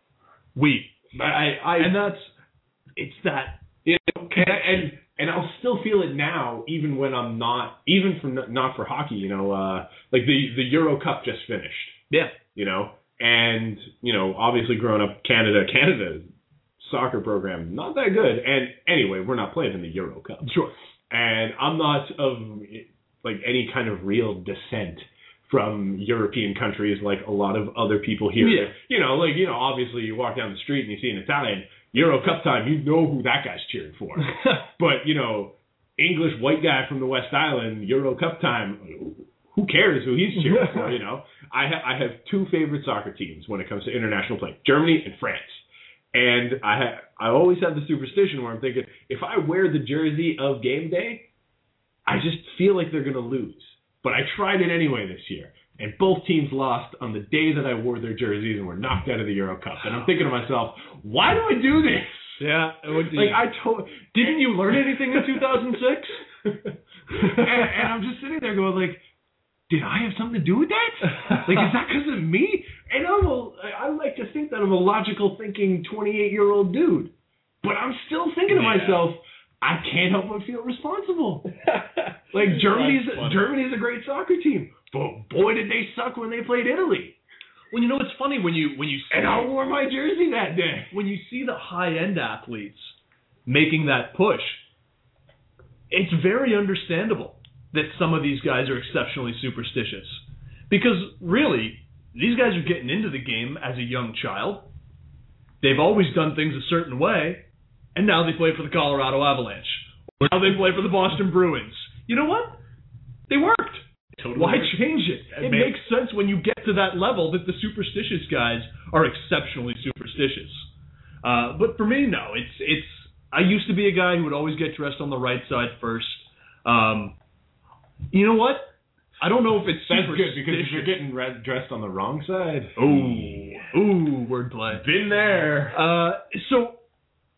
We. I, I, and that's, it's that. You know, and, and And I'll still feel it now, even when I'm not, even for not for hockey. You know, uh, like the the Euro Cup just finished. Yeah. You know, and you know, obviously growing up Canada, Canada's soccer program not that good. And anyway, we're not playing in the Euro Cup. Sure. And I'm not of like any kind of real descent from European countries like a lot of other people here. Yeah. You know, like you know, obviously you walk down the street and you see an Italian. Euro Cup time, you know who that guy's cheering for. But, you know, English white guy from the West Island, Euro Cup time, who cares who he's cheering for, you know? I, ha- I have two favorite soccer teams when it comes to international play, Germany and France. And I ha- I always have the superstition where I'm thinking, if I wear the jersey of game day, I just feel like they're going to lose. But I tried it anyway this year. And both teams lost on the day that I wore their jerseys and were knocked out of the Euro Cup. And I'm thinking to myself, why do I do this? Yeah. Like I told, didn't you learn anything in two thousand six? and, and I'm just sitting there going like, did I have something to do with that? Like, is that because of me? And I'm a, I like to think that I'm a logical thinking twenty-eight-year-old dude. But I'm still thinking to yeah. myself, I can't help but feel responsible. Like Germany's Germany's a great soccer team. But boy, did they suck when they played Italy. Well, you know, it's funny when you when you see, and I wore my jersey that day. When you see the high-end athletes making that push, it's very understandable that some of these guys are exceptionally superstitious. Because really, these guys are getting into the game as a young child. They've always done things a certain way, and now they play for the Colorado Avalanche. Or now they play for the Boston Bruins. You know what? They worked. Totally. Why change it? It makes sense when you get to that level that the superstitious guys are exceptionally superstitious. Uh, but for me, no. It's it's. I used to be a guy who would always get dressed on the right side first. Um, you know what? I don't know if it's That's good because if you're getting re- dressed on the wrong side. Ooh, ooh, wordplay. Been there. Uh, so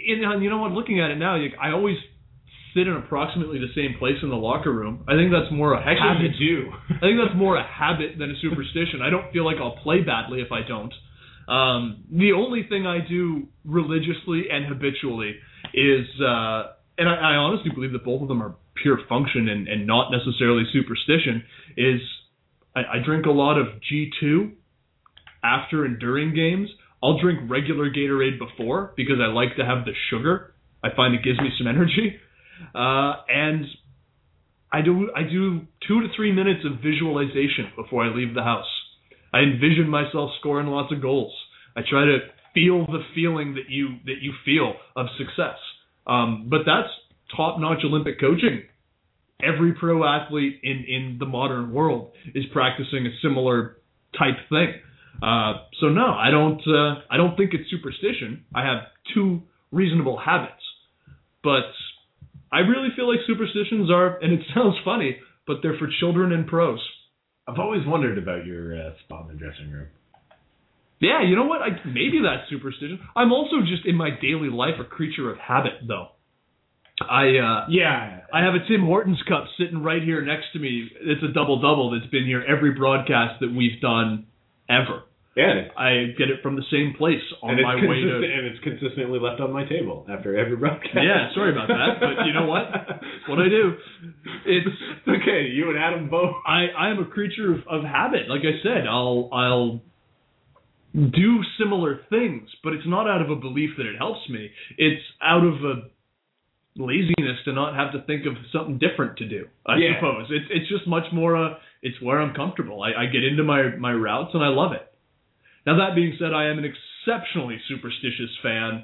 and you know what? Looking at it now, like, I always sit in approximately the same place in the locker room. I think that's more a Actually, habit. you do. I think that's more a habit than a superstition. I don't feel like I'll play badly if I don't. Um, the only thing I do religiously and habitually is, uh, and I, I honestly believe that both of them are pure function and, and not necessarily superstition, is I, I drink a lot of G two after and during games. I'll drink regular Gatorade before because I like to have the sugar. I find it gives me some energy. Uh, and I do I do two to three minutes of visualization before I leave the house. I envision myself scoring lots of goals. I try to feel the feeling that you that you feel of success. Um, but that's top-notch Olympic coaching. Every pro athlete in, in the modern world is practicing a similar type thing. Uh, so no, I don't uh, I don't think it's superstition. I have two reasonable habits, but I really feel like superstitions are, and it sounds funny, but they're for children and pros. I've always wondered about your uh, spot in the dressing room. Yeah, you know what? I, maybe that's superstition. I'm also just in my daily life a creature of habit, though. I uh, yeah, I have a Tim Hortons cup sitting right here next to me. It's a double-double that's been here every broadcast that we've done ever. Yeah, I get it from the same place on and my it's way to... And it's consistently left on my table after every broadcast. Yeah, sorry about that, but you know what? It's what I do. It's okay. You and Adam both. I, I am a creature of, of habit. Like I said, I'll I'll do similar things, but it's not out of a belief that it helps me. It's out of a laziness to not have to think of something different to do, I yeah. suppose. It's it's just much more, uh, it's where I'm comfortable. I, I get into my, my routes and I love it. Now, that being said, I am an exceptionally superstitious fan,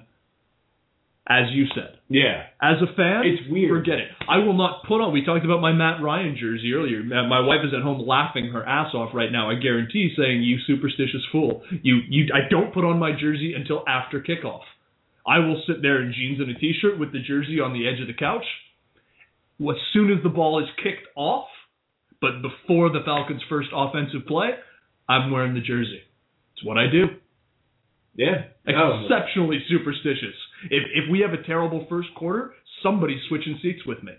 as you said. Yeah. As a fan, it's weird. Forget it. I will not put on, we talked about my Matt Ryan jersey earlier. My wife is at home laughing her ass off right now, I guarantee, saying, you superstitious fool. You, you, I don't put on my jersey until after kickoff. I will sit there in jeans and a t-shirt with the jersey on the edge of the couch. As soon as the ball is kicked off, but before the Falcons' first offensive play, I'm wearing the jersey. It's what I do. Yeah. Exceptionally oh. superstitious. If if we have a terrible first quarter, somebody's switching seats with me.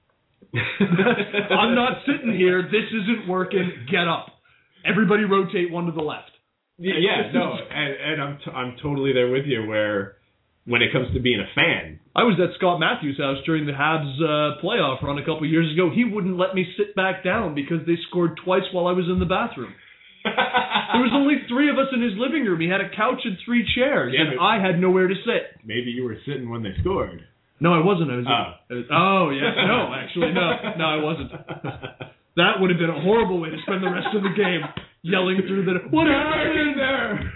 I'm not sitting here. This isn't working. Get up. Everybody rotate one to the left. Yeah, yeah no, and, and I'm t- I'm totally there with you where when it comes to being a fan. I was at Scott Matthews' house during the Habs uh, playoff run a couple of years ago. He wouldn't let me sit back down because they scored twice while I was in the bathroom. There was only three of us in his living room. He had a couch and three chairs, yeah, and I had nowhere to sit. Maybe you were sitting when they scored. No, I wasn't. I was. Oh, I was, oh yeah. No, actually, no. No, I wasn't. That would have been a horrible way to spend the rest of the game, yelling through the... What happened there?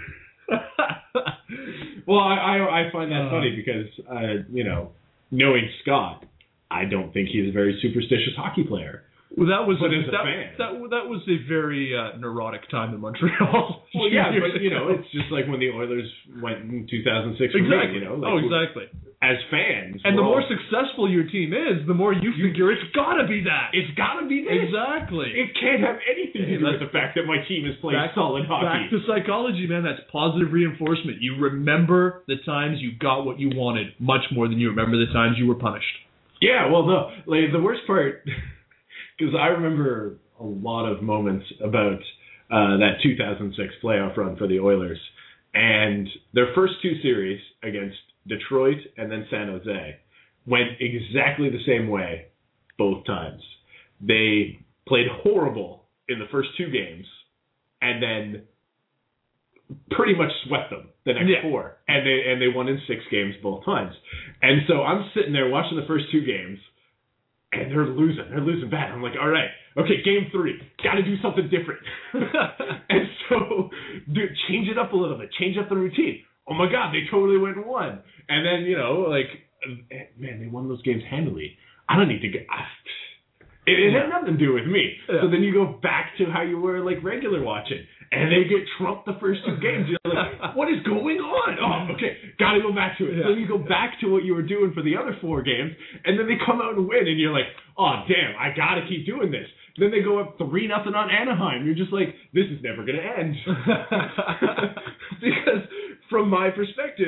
Well, I, I I find that uh, funny because, uh, you know, knowing Scott, I don't think he's a very superstitious hockey player. Well, that was but a, as a that, fan. That, that was a very uh, neurotic time in Montreal. Well, yeah, but you know, it's just like when the Oilers went in two thousand six. Exactly. Me, you know, like oh, exactly. As fans, and the all, more successful your team is, the more you figure it's got to be that. It's got to be this. Exactly. It can't have anything to do with the fact that my team is playing back, solid hockey. Back to psychology, man. That's positive reinforcement. You remember the times you got what you wanted much more than you remember the times you were punished. Yeah. Well, no. Like the worst part. Because I remember a lot of moments about uh, that two thousand six playoff run for the Oilers. And their first two series against Detroit and then San Jose went exactly the same way both times. They played horrible in the first two games and then pretty much swept them the next yeah. four. And they, and they won in six games both times. And so I'm sitting there watching the first two games. And they're losing. They're losing bad. I'm like, all right, okay, game three. Got to do something different. And so, dude, change it up a little bit. Change up the routine. Oh, my God, they totally went and won. And then, you know, like, man, they won those games handily. I don't need to get... I, it, it had nothing to do with me. Yeah. So then you go back to how you were, like, regular watching. And they get trumped the first two games. You're like, what is going on? Oh, okay, got to go back to it. Yeah. So then you go back to what you were doing for the other four games, and then they come out and win, and you're like, oh, damn, I got to keep doing this. Then they go up three nothing on Anaheim. You're just like, this is never going to end. Because from my perspective,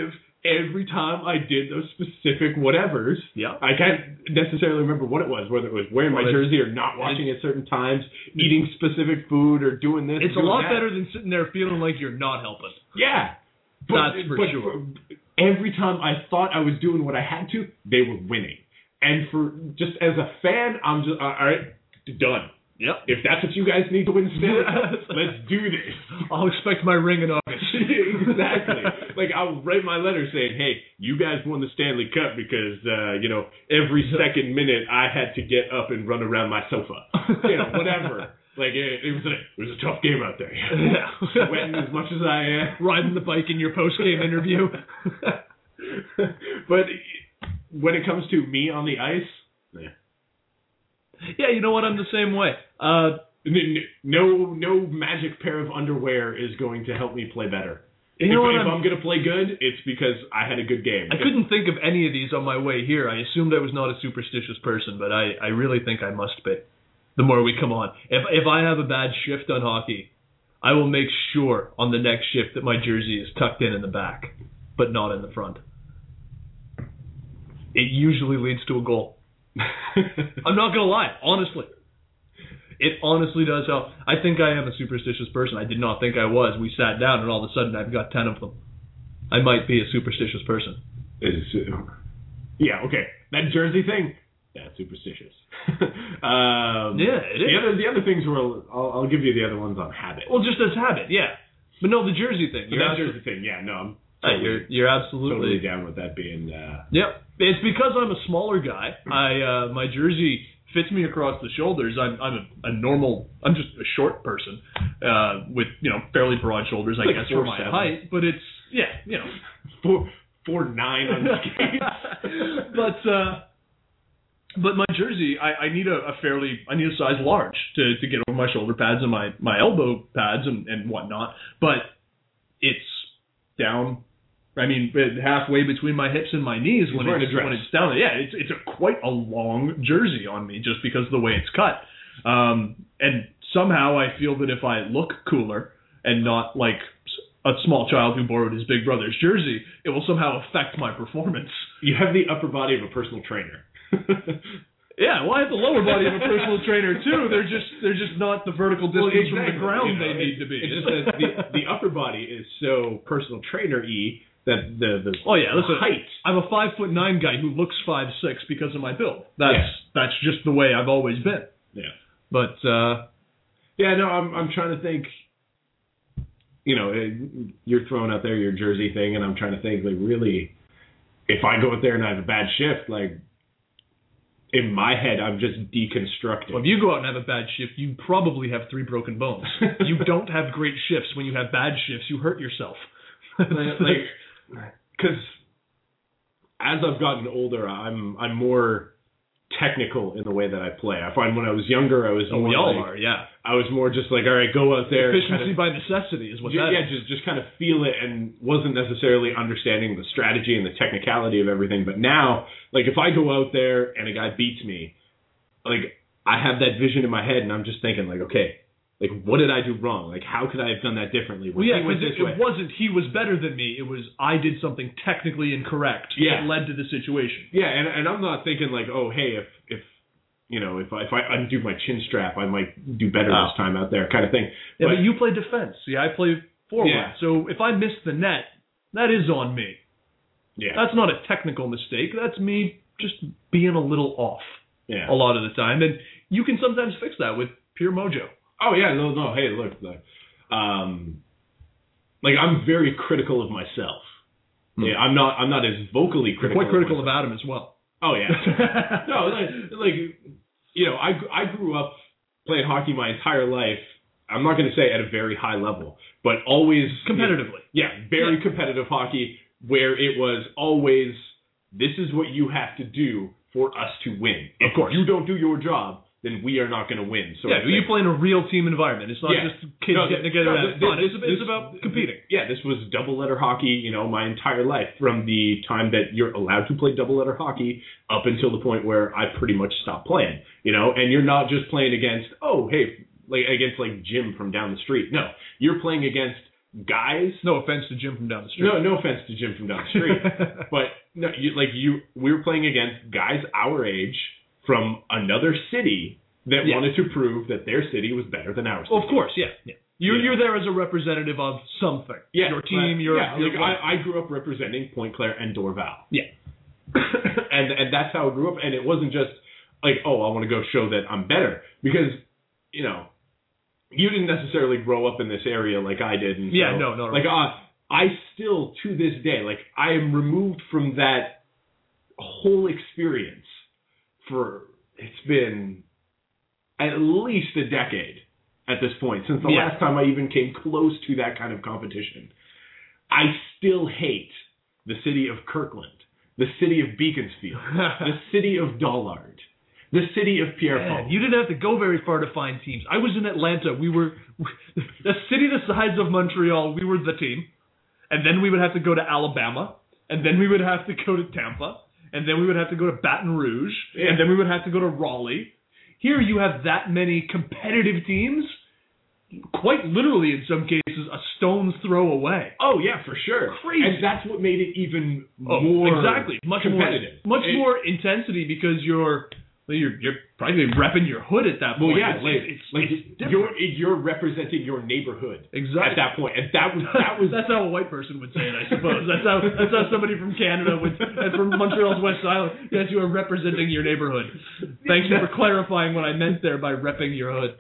every time I did those specific whatevers, Yeah. I can't necessarily remember what it was, whether it was wearing Well, my jersey or not watching at certain times, eating specific food or doing this. It's a doing lot that. better than sitting there feeling like you're not helping. Yeah. But, That's for but sure. Every time I thought I was doing what I had to, they were winning. And for just as a fan, I'm just, uh, all right, done. Yep. If that's what you guys need to win the Stanley Cup, let's do this. I'll expect my ring in August. Exactly. Like, I'll write my letter saying, hey, you guys won the Stanley Cup because, uh, you know, every second minute I had to get up and run around my sofa. You know, whatever. Like, it, it was a it was a tough game out there. Yeah. Sweating as much as I am. Uh, Riding the bike in your post-game interview. But when it comes to me on the ice, yeah. Yeah, you know what? I'm the same way. Uh, no, no magic pair of underwear is going to help me play better. You if know what? if I'm, I'm going to play good, it's because I had a good game. I couldn't think of any of these on my way here. I assumed I was not a superstitious person, but I, I really think I must be. The more we come on. If if I have a bad shift on hockey, I will make sure on the next shift that my jersey is tucked in in the back, but not in the front. It usually leads to a goal. I'm not going to lie, honestly. It honestly does help. I think I am a superstitious person. I did not think I was. We sat down and all of a sudden I've got ten of them. I might be a superstitious person. Is, uh, yeah, okay. That jersey thing, that's superstitious. um, yeah, it is. The other, the other things were, I'll, I'll give you the other ones on habit. Well, just as habit, yeah. But no, the jersey thing. But that jersey thing, yeah, no, I'm Hey, you're you're absolutely totally down with that being. Uh, yep, it's because I'm a smaller guy. I uh, my jersey fits me across the shoulders. I'm I'm a, a normal. I'm just a short person uh, with you know fairly broad shoulders, I like guess, for my seven. height. But it's yeah, you know, four four nine on skates. but uh, but my jersey, I, I need a, a fairly I need a size large to, to get over my shoulder pads and my, my elbow pads and, and whatnot. But it's down. I mean, halfway between my hips and my knees when it's, when it's down there. Yeah, it's it's a, quite a long jersey on me just because of the way it's cut. Um, and somehow I feel that if I look cooler and not like a small child who borrowed his big brother's jersey, it will somehow affect my performance. You have the upper body of a personal trainer. Yeah, well, I have the lower body of a personal trainer too. They're just they're just not the vertical distance well, exactly. from the ground you know, they need to be. It's just that the, the upper body is so personal trainer-y that the the oh yeah, listen, height. I'm a five foot nine guy who looks five six because of my build. That's yeah. that's just the way I've always been. Yeah, but uh, yeah, no, I'm I'm trying to think. You know, you're throwing out there your jersey thing, and I'm trying to think like really, if I go out there and I have a bad shift, like. In my head, I'm just deconstructing. Well, if you go out and have a bad shift, you probably have three broken bones. You don't have great shifts. When you have bad shifts, you hurt yourself. Like, because as I've gotten older, I'm I'm more technical in the way that I play. I find when I was younger, I was oh, more we all like, are, yeah. I was more just like, all right, go out there. Efficiency kind of, by necessity is what just, that yeah, is. just just kind of feel it and wasn't necessarily understanding the strategy and the technicality of everything. But now, like if I go out there and a guy beats me, like I have that vision in my head and I'm just thinking like, okay, like what did I do wrong? Like how could I have done that differently? Well, yeah, because it, it wasn't he was better than me. It was I did something technically incorrect yeah. that led to the situation. Yeah, and and I'm not thinking like, oh, hey, if if you know, if I, if I undo my chin strap, I might do better oh. this time out there, kind of thing. Yeah, but, but you play defense. See, I play forward. Yeah. So if I miss the net, that is on me. Yeah. That's not a technical mistake. That's me just being a little off. Yeah. A lot of the time, and you can sometimes fix that with pure mojo. Oh yeah, no, no. Hey, look, look um, like I'm very critical of myself. Hmm. Yeah, I'm not. I'm not as vocally critical. You're quite critical of, of Adam as well. Oh yeah. No, like, like you know, I I grew up playing hockey my entire life. I'm not going to say at a very high level, but always competitively. You know, yeah, very yeah. competitive hockey where it was always this is what you have to do for us to win. If of course. you don't do your job, then we are not going to win. So yeah, you play in a real team environment. It's not yeah. just kids no, getting together no, and fun. This, it's, this, it's about competing. Yeah, this was double letter hockey, you know, my entire life from the time that you're allowed to play double letter hockey up until the point where I pretty much stopped playing, you know, and you're not just playing against, oh, hey, like against like Jim from down the street. No, you're playing against guys. No offense to Jim from down the street. No, no offense to Jim from down the street. But no, you, like you, we were playing against guys our age from another city that yeah. wanted to prove that their city was better than ours. Well, of course, yeah. yeah. You're, yeah. you're there as a representative of something. Yeah. Your team, right. your... Yeah, your like I, I grew up representing Point Claire and Dorval. Yeah. and and that's how I grew up. And it wasn't just like, oh, I want to go show that I'm better. Because, you know, you didn't necessarily grow up in this area like I did. And yeah, so, no, no, no. Like, uh, I still, to this day, like, I am removed from that whole experience for, it's been at least a decade at this point, since the yeah. last time I even came close to that kind of competition. I still hate the city of Kirkland, the city of Beaconsfield, the city of Dollard, the city of Pierrepont. You didn't have to go very far to find teams. I was in Atlanta. We were a city the size of Montreal. We were the team, and then we would have to go to Alabama, and then we would have to go to Tampa, and then we would have to go to Baton Rouge, yeah. and then we would have to go to Raleigh. Here you have that many competitive teams, quite literally in some cases a stone's throw away. Oh yeah, for sure. Crazy. And that's what made it even oh, more exactly much competitive. More, much it, more intensity because you're you're you're probably repping your hood at that well, point. yeah, it's, like, it's, like it's you're you're representing your neighborhood exactly at that point, and that was that was that's how a white person would say it, I suppose. That's how that's how somebody from Canada would, and from Montreal's West Island. Yes, you are representing your neighborhood. Thank you for clarifying what I meant there by repping your hood.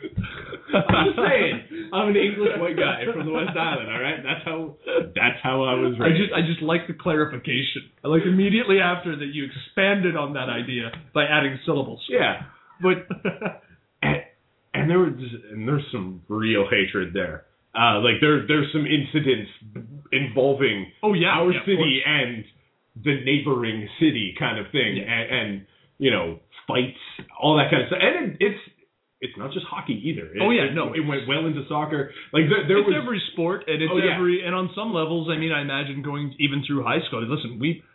I'm just saying, I'm an English white guy from the West Island. All right, that's how that's how I was raised. I just I just like the clarification. I like immediately after that you expanded on that idea by adding syllables. Yeah. But and, and there was and there's some real hatred there. Uh, like there there's some incidents involving oh yeah our yeah, city and the neighboring city kind of thing, yeah. and, and you know fights, all that kind of stuff. And it, it's it's not just hockey either. It, oh yeah, it, no, it went well into soccer. Like there, there it's was every sport, and it's oh, yeah. every and on some levels. I mean, I imagine going even through high school. Listen, we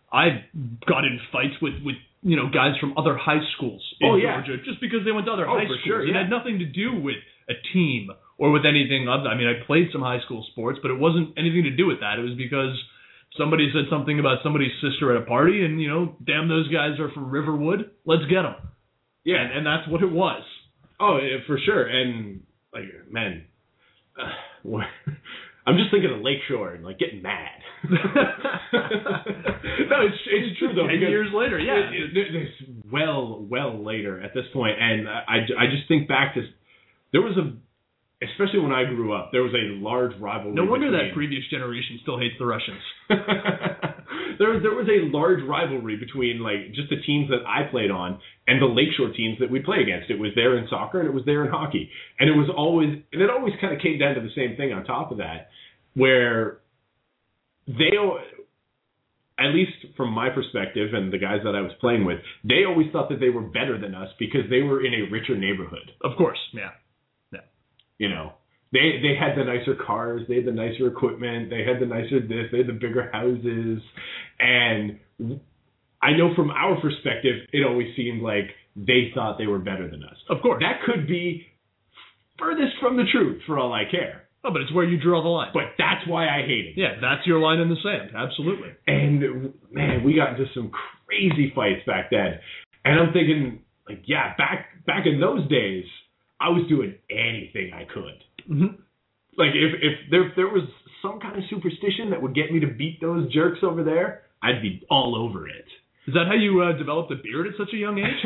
I got in fights with with. you know, guys from other high schools in oh, yeah. Georgia, just because they went to other oh, high for schools. Sure, yeah. It yeah. had nothing to do with a team or with anything other. I mean, I played some high school sports, but it wasn't anything to do with that. It was because somebody said something about somebody's sister at a party, and, you know, damn, those guys are from Riverwood. Let's get them. Yeah. And, and that's what it was. Oh, yeah, for sure. And, like, man, uh, what? I'm just thinking of Lakeshore and like getting mad. No, it's it's true though. Ten years later, yeah, it, it, it's well well later at this point, and I, I just think back to there was a, especially when I grew up, there was a large rivalry. No wonder between, that previous generation still hates the Russians. there there was a large rivalry between like just the teams that I played on and the Lakeshore teams that we play against. It was there in soccer and it was there in hockey, and it was always and it always kind of came down to the same thing. On top of that, where they, at least from my perspective and the guys that I was playing with, they always thought that they were better than us because they were in a richer neighborhood. Of course, yeah, yeah. You know, they they had the nicer cars, they had the nicer equipment, they had the nicer this, they had the bigger houses, and I know from our perspective, it always seemed like they thought they were better than us. Of course, that could be furthest from the truth for all I care. Oh, but it's where you draw the line. But that's why I hate it. Yeah, that's your line in the sand. Absolutely. And, man, we got into some crazy fights back then. And I'm thinking, like, yeah, back back in those days, I was doing anything I could. Mm-hmm. Like, if, if there, if there was some kind of superstition that would get me to beat those jerks over there, I'd be all over it. Is that how you uh, developed a beard at such a young age?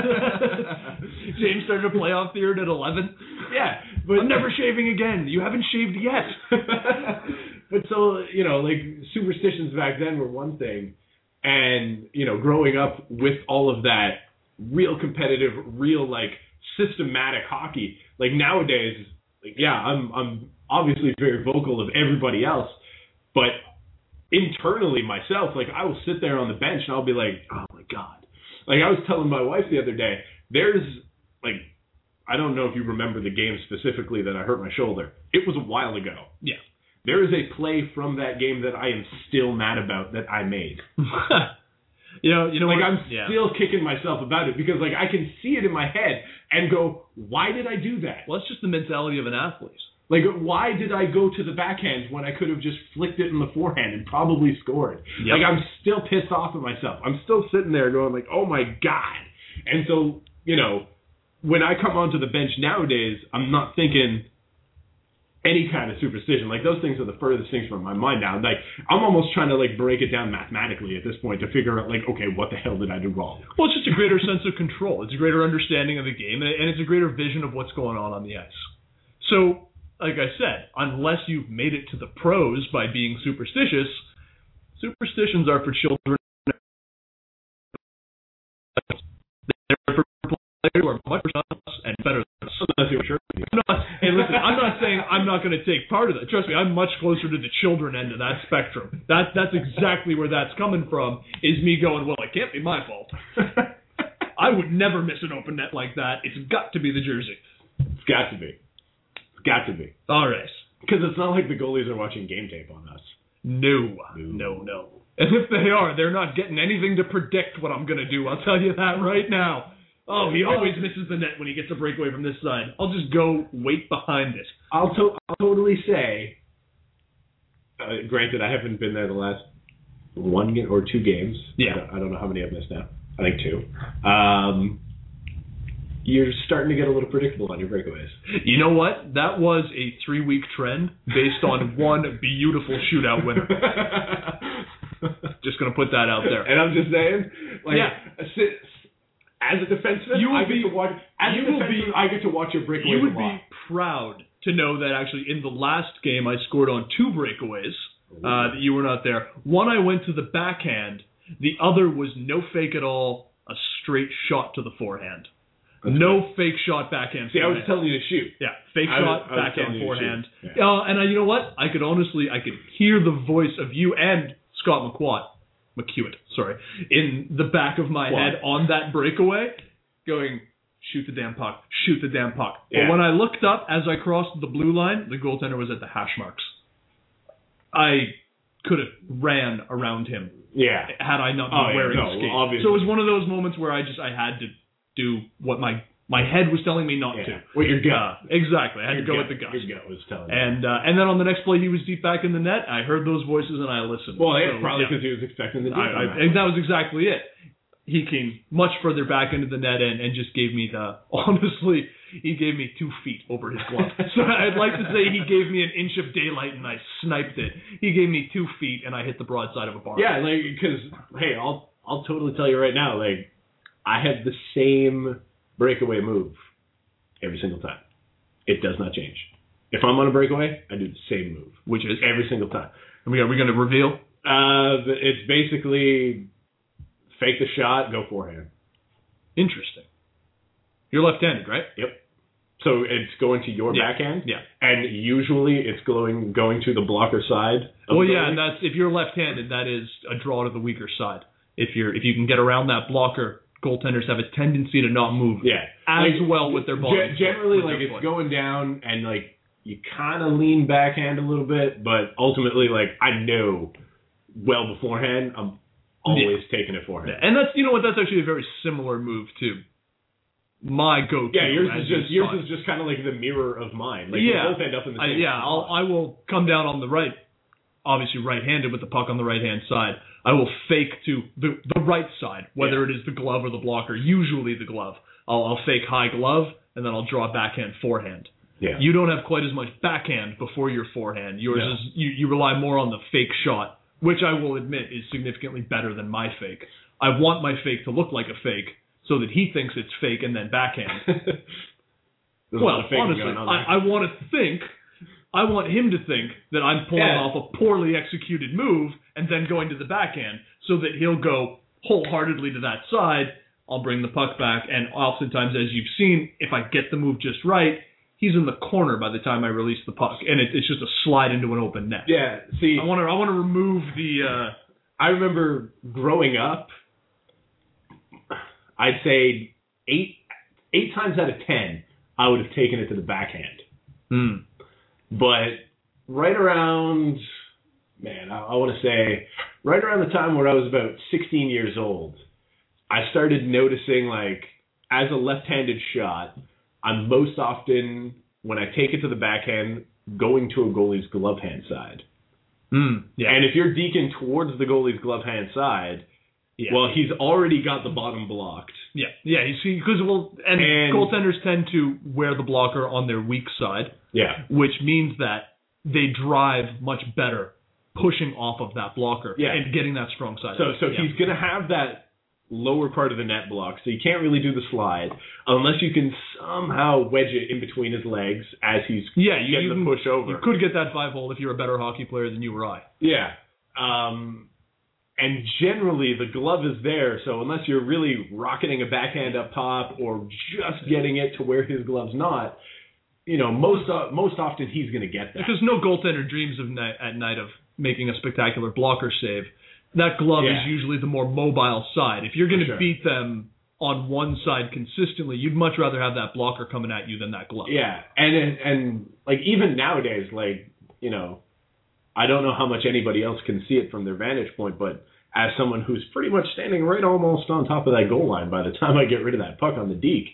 James started a playoff beard at eleven? Yeah. But I'm never shaving again. You haven't shaved yet. But so, you know, like, superstitions back then were one thing. And, you know, growing up with all of that real competitive, real, like, systematic hockey, like, nowadays, like, yeah, I'm I'm obviously very vocal of everybody else, but internally myself, like, I will sit there on the bench and I'll be like, oh my God. Like, I was telling my wife the other day, there's, like, I don't know if you remember the game specifically that I hurt my shoulder. It was a while ago. Yeah. There is a play from that game that I am still mad about that I made. you know, you know, like, what? I'm yeah. still kicking myself about it because, like, I can see it in my head and go, why did I do that? Well, it's just the mentality of an athlete. Like, why did I go to the backhand when I could have just flicked it in the forehand and probably scored? Yep. Like, I'm still pissed off at myself. I'm still sitting there going like, oh my God. And so, you know, when I come onto the bench nowadays, I'm not thinking any kind of superstition. Like, those things are the furthest things from my mind now. Like, I'm almost trying to, like, break it down mathematically at this point to figure out, like, okay, what the hell did I do wrong? Well, it's just a greater sense of control. It's a greater understanding of the game, and it's a greater vision of what's going on on the ice. So, like I said, unless you've made it to the pros by being superstitious, superstitions are for children. They're for players who are much worse than us and better than us. I'm not, hey, listen, I'm not saying I'm not going to take part of that. Trust me, I'm much closer to the children end of that spectrum. That That's exactly where that's coming from, is me going, well, it can't be my fault. I would never miss an open net like that. It's got to be the jersey. It's got to be. Got to be. All right. Because it's not like the goalies are watching game tape on us. No. No, no. And if they are, they're not getting anything to predict what I'm going to do. I'll tell you that right now. Oh, he always misses the net when he gets a breakaway from this side. I'll just go wait behind it. I'll, to- I'll totally say, uh, granted, I haven't been there the last one ga- or two games. Yeah. I don't, I don't know how many I've missed now. I think two. Um... You're starting to get a little predictable on your breakaways. You know what? That was a three-week trend based on one beautiful shootout winner. Just going to put that out there. And I'm just saying, like, yeah. as a defenseman, you will I get be, to watch. As you a will defenseman, be, I get to watch your breakaways. You would a lot. be proud to know that actually in the last game I scored on two breakaways. Uh, that you were not there. One I went to the backhand. The other was no fake at all, a straight shot to the forehand. That's no great. Fake shot backhand. See, forehand. I was telling you to shoot. Yeah, fake I shot was, was backhand forehand. Yeah. Uh, and uh, you know what? I could honestly, I could hear the voice of you and Scott McQuat, McEwitt, sorry, in the back of my what? head on that breakaway, going, shoot the damn puck, shoot the damn puck. Yeah. But when I looked up as I crossed the blue line, the goaltender was at the hash marks. I could have ran around him. Yeah. Had I not been oh, wearing yeah, no, skates. Obviously. So it was one of those moments where I just I had to do what my my head was telling me not yeah. to. What your gut. Uh, exactly. I had your to go gut, with the gut. Your gut was telling you. And uh, and then on the next play, he was deep back in the net. I heard those voices and I listened. Well, yeah, so, probably because yeah. he was expecting the deep. I, I, and that was exactly it. He came much further back into the net and, and just gave me the, honestly, he gave me two feet over his glove. So I'd like to say he gave me an inch of daylight and I sniped it. He gave me two feet and I hit the broadside of a bar. Yeah, like, because, hey, I'll, I'll totally tell you right now, like, I have the same breakaway move every single time. It does not change. If I'm on a breakaway, I do the same move. Which is? Every single time. Are we, are we going to reveal? Uh, it's basically fake the shot, go forehand. Interesting. You're left-handed, right? Yep. So it's going to your yeah. backhand? Yeah. And usually it's going going to the blocker side. Well, yeah, and that's if you're left-handed, that is a draw to the weaker side. If you're if you can get around that blocker, goaltenders have a tendency to not move yeah. as like, well with their body. Ge- generally, like it's foot. going down and like you kind of lean backhand a little bit, but ultimately, like I know well beforehand, I'm always yeah. taking it forehand. Yeah. And that's you know what that's actually a very similar move too. My go-to. Yeah, yours is just yours is just kind of like the mirror of mine. Like yeah, we both end up in the same. I, yeah, I'll, I will come down on the right, obviously right-handed with the puck on the right-hand side. I will fake to the the right side, whether yeah. it is the glove or the blocker. Usually the glove. I'll, I'll fake high glove and then I'll draw backhand forehand. Yeah. You don't have quite as much backhand before your forehand. Yours no. is you, you rely more on the fake shot, which I will admit is significantly better than my fake. I want my fake to look like a fake, so that he thinks it's fake and then backhand. Well, honestly, I, I want to think, I want him to think that I'm pulling yeah. off a poorly executed move and then going to the backhand, so that he'll go wholeheartedly to that side. I'll bring the puck back, and oftentimes, as you've seen, if I get the move just right, he's in the corner by the time I release the puck, and it, it's just a slide into an open net. Yeah, see, I want to, I want to remove the. Uh, I remember growing up. I'd say eight eight times out of ten, I would have taken it to the backhand. Mm. But right around, man, I, I want to say, right around the time where I was about sixteen years old, I started noticing, like, as a left-handed shot, I'm most often, when I take it to the backhand, going to a goalie's glove hand side. Mm, yeah. And if you're deking towards the goalie's glove hand side, yeah. well, he's already got the bottom blocked. Yeah, yeah. Because well, and, and goaltenders tend to wear the blocker on their weak side. Yeah. Which means that they drive much better pushing off of that blocker yeah. and getting that strong side. So, so yeah. he's going to have that lower part of the net block, so you can't really do the slide unless you can somehow wedge it in between his legs as he's yeah, you, getting you the can, push over. You could get that five hole if you're a better hockey player than you or I. Yeah. Um, and generally the glove is there, so unless you're really rocketing a backhand up top or just getting it to where his glove's not, you know, most uh, most often he's going to get that. Because no goaltender dreams of night, at night of making a spectacular blocker save. That glove yeah. is usually the more mobile side. If you're going to sure. beat them on one side consistently, you'd much rather have that blocker coming at you than that glove. Yeah, and and, and like even nowadays, like, you know, I don't know how much anybody else can see it from their vantage point, but as someone who's pretty much standing right almost on top of that goal line by the time I get rid of that puck on the deke,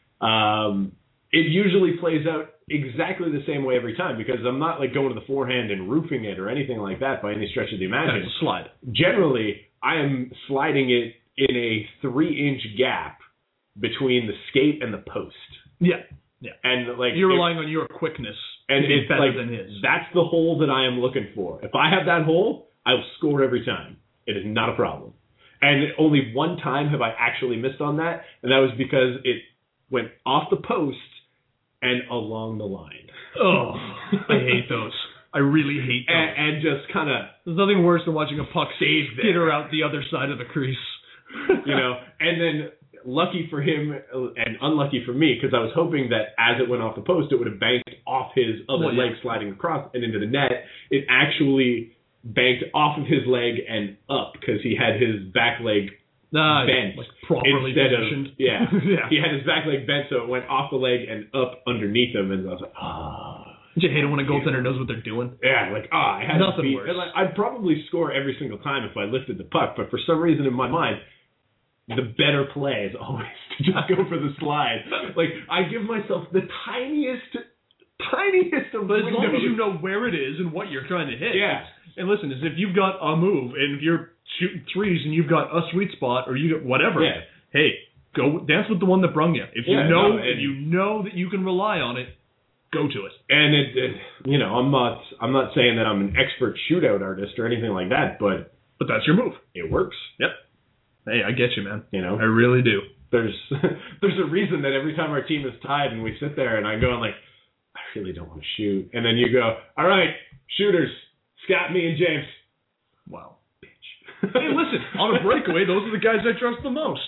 um, it usually plays out exactly the same way every time because I'm not like going to the forehand and roofing it or anything like that by any stretch of the imagination. That's a slide. Generally, I am sliding it in a three-inch gap between the skate and the post. Yeah, yeah. And like you're relying on your quickness and to be it's better like, than his. That's the hole that I am looking for. If I have that hole, I will score every time. It is not a problem. And only one time have I actually missed on that, and that was because it went off the post and along the line. Oh, I hate those. I really hate those. And, and just kind of... There's nothing worse than watching a puck skitter out the other side of the crease. You know, and then lucky for him and unlucky for me, because I was hoping that as it went off the post, it would have banked off his other well, yeah. leg sliding across and into the net. It actually banked off of his leg and up because he had his back leg Nah, bent like properly instead positioned. of yeah. yeah. He had his back leg bent so it went off the leg and up underneath him, and I was like, ah. Don't you hate it when a goaltender knows what they're doing? Yeah, like ah, I had nothing to worse. And like, I'd probably score every single time if I lifted the puck, but for some reason in my mind, the better play is always to just go for the slide. Like I give myself the tiniest, tiniest of But as windows. long as you know where it is and what you're trying to hit. Yeah. And listen, as if you've got a move and if you're shooting threes and you've got a sweet spot or you get whatever, yeah. hey, go dance with the one that brung you. If you yeah, know no, if you know that you can rely on it, go to it. And it, it, you know, I'm not, I'm not saying that I'm an expert shootout artist or anything like that, but but that's your move. It works. Yep. Hey, I get you, man. You know, I really do. There's, there's a reason that every time our team is tied and we sit there and I go and like, I really don't want to shoot, and then you go, all right, shooters, Scott, me, and James. Wow. Hey, listen, on a breakaway, those are the guys I trust the most.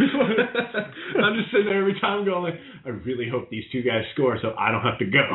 I'm just sitting there every time going like, I really hope these two guys score so I don't have to go.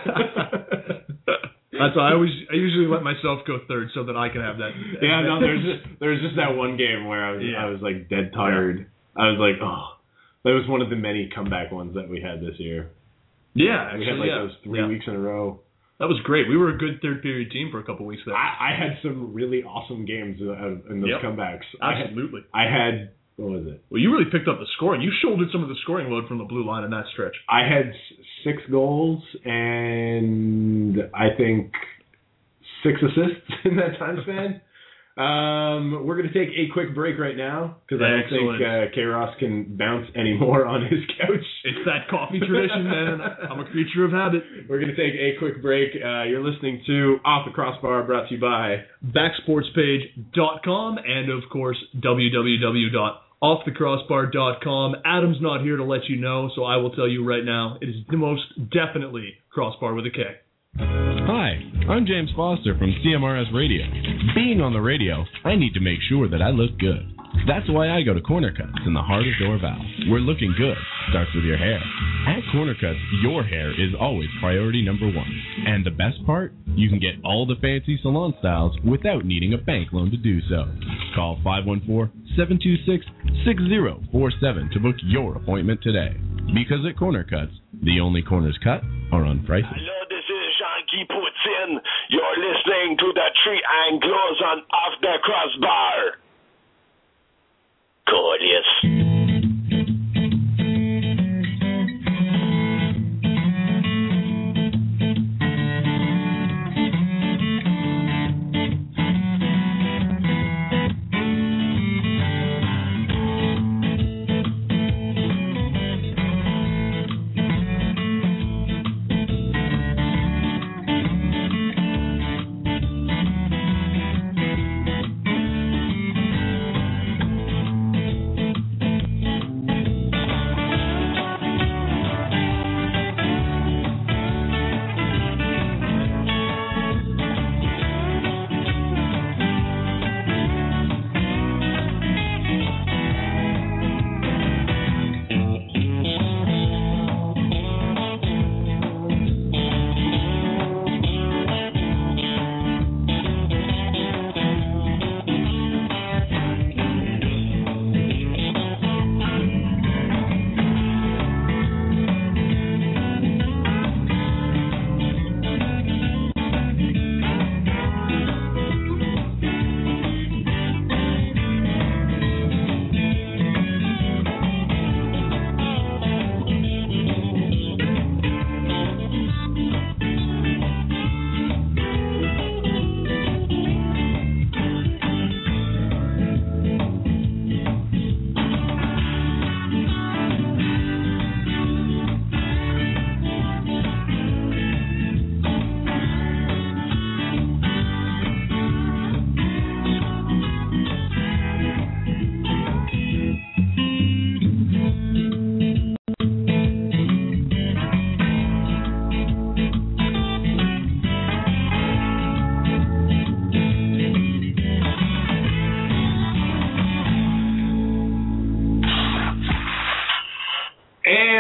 That's why I always, I usually let myself go third so that I can have that. Yeah, no, there's just, there's just that one game where I was, yeah. I was like dead tired. Yeah. I was like, oh, that was one of the many comeback ones that we had this year. Yeah, we actually, had like yeah. those three yeah. weeks in a row. That was great. We were a good third period team for a couple weeks there. I, I had some really awesome games uh, in those yep. comebacks. Absolutely. I had, I had, what was it? Well, you really picked up the scoring. You shouldered some of the scoring load from the blue line in that stretch. I had six goals and I think six assists in that time span. Um, we're going to take a quick break right now because I don't think uh, K-Ross can bounce anymore on his couch. It's that coffee tradition, man. I'm a creature of habit. We're going to take a quick break. Uh, you're listening to Off the Crossbar, brought to you by backsportspage dot com and, of course, w w w dot off the crossbar dot com. Adam's not here to let you know, so I will tell you right now, it is most definitely Crossbar with a K. Hi, I'm James Foster from C M R S Radio. Being on the radio, I need to make sure that I look good. That's why I go to Corner Cuts in the heart of Dorval, where looking good starts with your hair. At Corner Cuts, your hair is always priority number one. And the best part? You can get all the fancy salon styles without needing a bank loan to do so. Call five one four, seven two six, six zero four seven to book your appointment today. Because at Corner Cuts, the only corners cut are on prices. Hello, this is Jean-Guy Poutine. You're listening to the Three Anglos on Off the Crossbar. Gorgeous.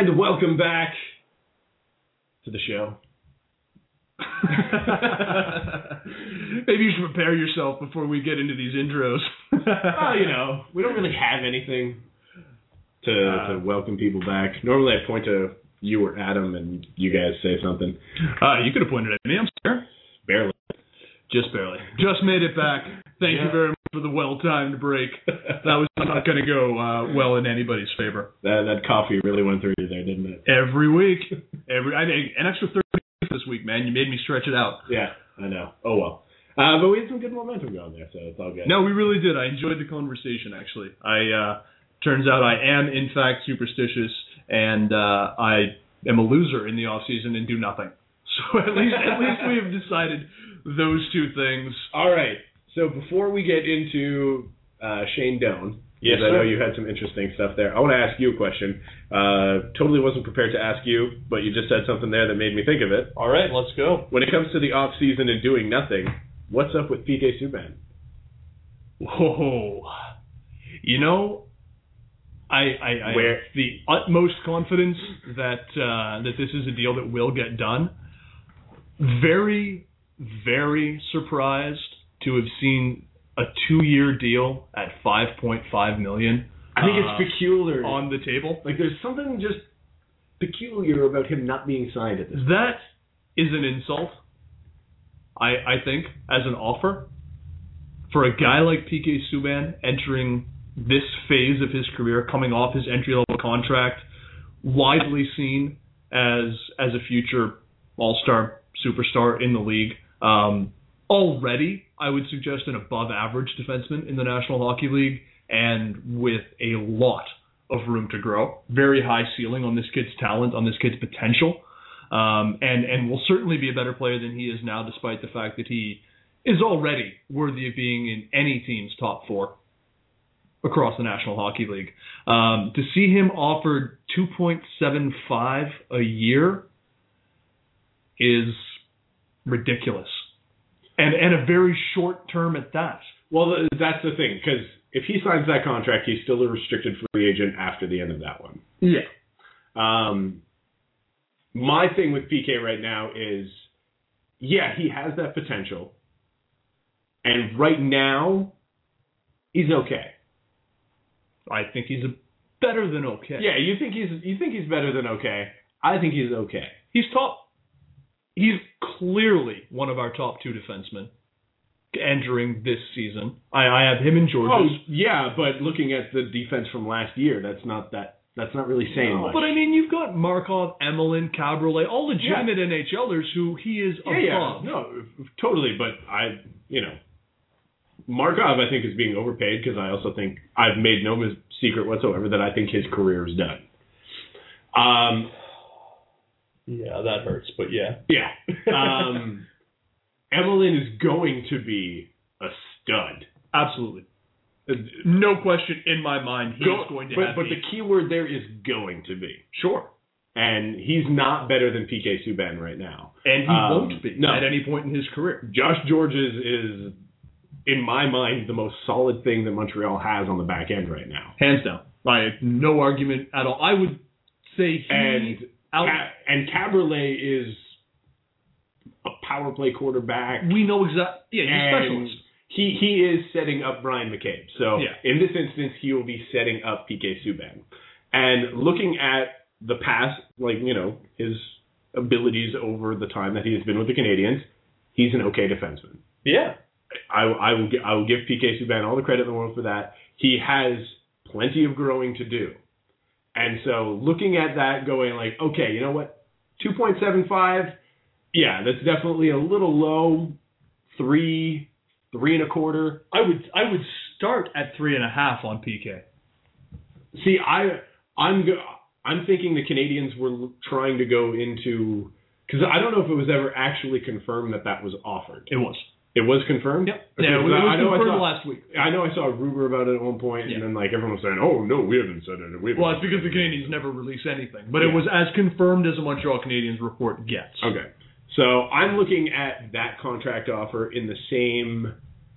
And welcome back to the show. Maybe you should prepare yourself before we get into these intros. Well, you know, we don't really have anything to, uh, to welcome people back. Normally I point to you or Adam and you guys say something. Uh, you could have pointed at me, I'm sure. Barely. Just barely. Just made it back. Thank yeah. you very much for the well-timed break. That was not going to go uh, well in anybody's favor. That that coffee really went through you there, didn't it? Every week. Every I think an extra thirty minutes this week, man. You made me stretch it out. Yeah, I know. Oh, well. Uh, but we had some good momentum going there, so it's all good. No, we really did. I enjoyed the conversation, actually. I uh, turns out I am, in fact, superstitious, and uh, I am a loser in the off-season and do nothing. So at least at least we have decided those two things. All right. So before we get into uh, Shane Doan, yes, I know you had some interesting stuff there, I want to ask you a question. Uh, totally wasn't prepared to ask you, but you just said something there that made me think of it. All right, let's go. When it comes to the off-season and doing nothing, what's up with P K Subban? Whoa. You know, I, I, I Where? have the utmost confidence that uh, that this is a deal that will get done. Very, very surprised to have seen a two-year deal at five point five million dollars. I think uh, it's peculiar on the table. Like there's something just peculiar about him not being signed at this point. That is an insult, I I think, as an offer for a guy like P K Subban entering this phase of his career, coming off his entry-level contract, widely seen as as a future all-star superstar in the league. Um, already, I would suggest an above-average defenseman in the National Hockey League, and with a lot of room to grow. Very high ceiling on this kid's talent, on this kid's potential, um, and and will certainly be a better player than he is now, despite the fact that he is already worthy of being in any team's top four across the National Hockey League. Um, to see him offered two point seven five a year is ridiculous, and and a very short term at that. Well, that's the thing, because if he signs that contract, he's still a restricted free agent after the end of that one. Yeah. Um, my thing with P K right now is, yeah, he has that potential, and right now, he's okay. I think he's a better than okay. Yeah, you think he's you think he's better than okay. I think he's okay. He's top. He's clearly one of our top two defensemen entering this season. I, I have him in Georgia. Oh, yeah, but looking at the defense from last year, that's not that. That's not really saying no, much. But I mean, you've got Markov, Emelin, Cabriolet, all legitimate yeah. N H Lers who he is yeah, above. Yeah, no, totally. But I, you know, Markov, I think, is being overpaid because I also think I've made no secret whatsoever that I think his career is done. Um. Yeah, that hurts, but yeah. Yeah. Um, Emelin is going to be a stud. Absolutely. No question in my mind he's Go, going to but, have But me. the key word there is going to be. Sure. And he's not better than P K Subban right now. And he um, won't be no. at any point in his career. Josh Georges is, in my mind, the most solid thing that Montreal has on the back end right now. Hands down. I have no argument at all. I would say he... And... Out. Ca- and Cabriolet is a power play quarterback. We know exactly. Yeah, he's a specialist. He he is setting up Brian McCabe. So yeah. in this instance, he will be setting up P K Subban. And looking at the past, like you know his abilities over the time that he has been with the Canadiens, he's an okay defenseman. Yeah, I I will I will give P K Subban all the credit in the world for that. He has plenty of growing to do. And so looking at that going like, okay, you know what? two point seven five, yeah, that's definitely a little low. Three, three and a quarter. I would I would start at three and a half on P K. See, I I'm go, I'm thinking the Canadiens were trying to go into, because I don't know if it was ever actually confirmed that that was offered. It was. It was confirmed? Yep. Okay, Yeah, it was, it was I know confirmed I saw, last week. I know I saw a rumor about it at one point, yeah. and then like everyone was saying, oh, no, we haven't said it. We haven't well, it's because the Canadiens never release anything. But yeah. it was as confirmed as a Montreal Canadiens report gets. Okay. So I'm looking at that contract offer in the same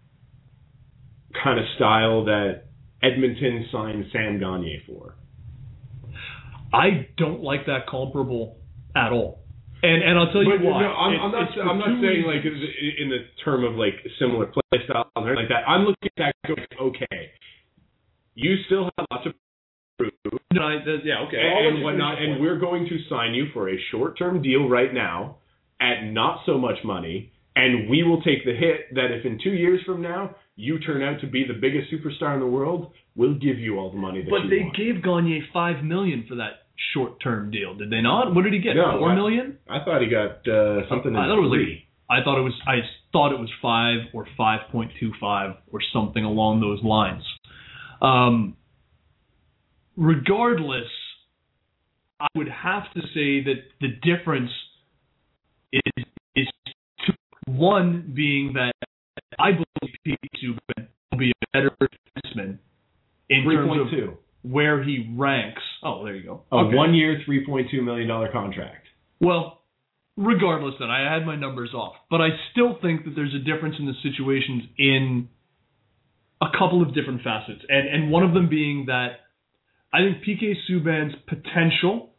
kind of style that Edmonton signed Sam Gagner for. I don't like that comparable at all. And and I'll tell you but, why. No, I'm, it, I'm not. I'm not saying like in the term of like similar play style and like that. I'm looking at that going, okay, you still have lots of proof. No, I, that, yeah, okay. And, and whatnot, and we're going to sign you for a short-term deal right now at not so much money, and we will take the hit that if in two years from now you turn out to be the biggest superstar in the world, we'll give you all the money that but you they want. gave Gagne five million for that short-term deal, did they not? What did he get? No, Four I, million? I thought he got uh, something. I in thought it was three. like, I thought it was. I thought it was five or five point two five or something along those lines. Um, regardless, I would have to say that the difference is is two. One being that I believe P K Subban will be a better defenseman in terms of two. where he ranks. Oh, there you go. A Okay. one-year, three point two million dollars contract. Well, regardless, then I had my numbers off, but I still think that there's a difference in the situations in a couple of different facets, and and one of them being that I think P K Subban's potential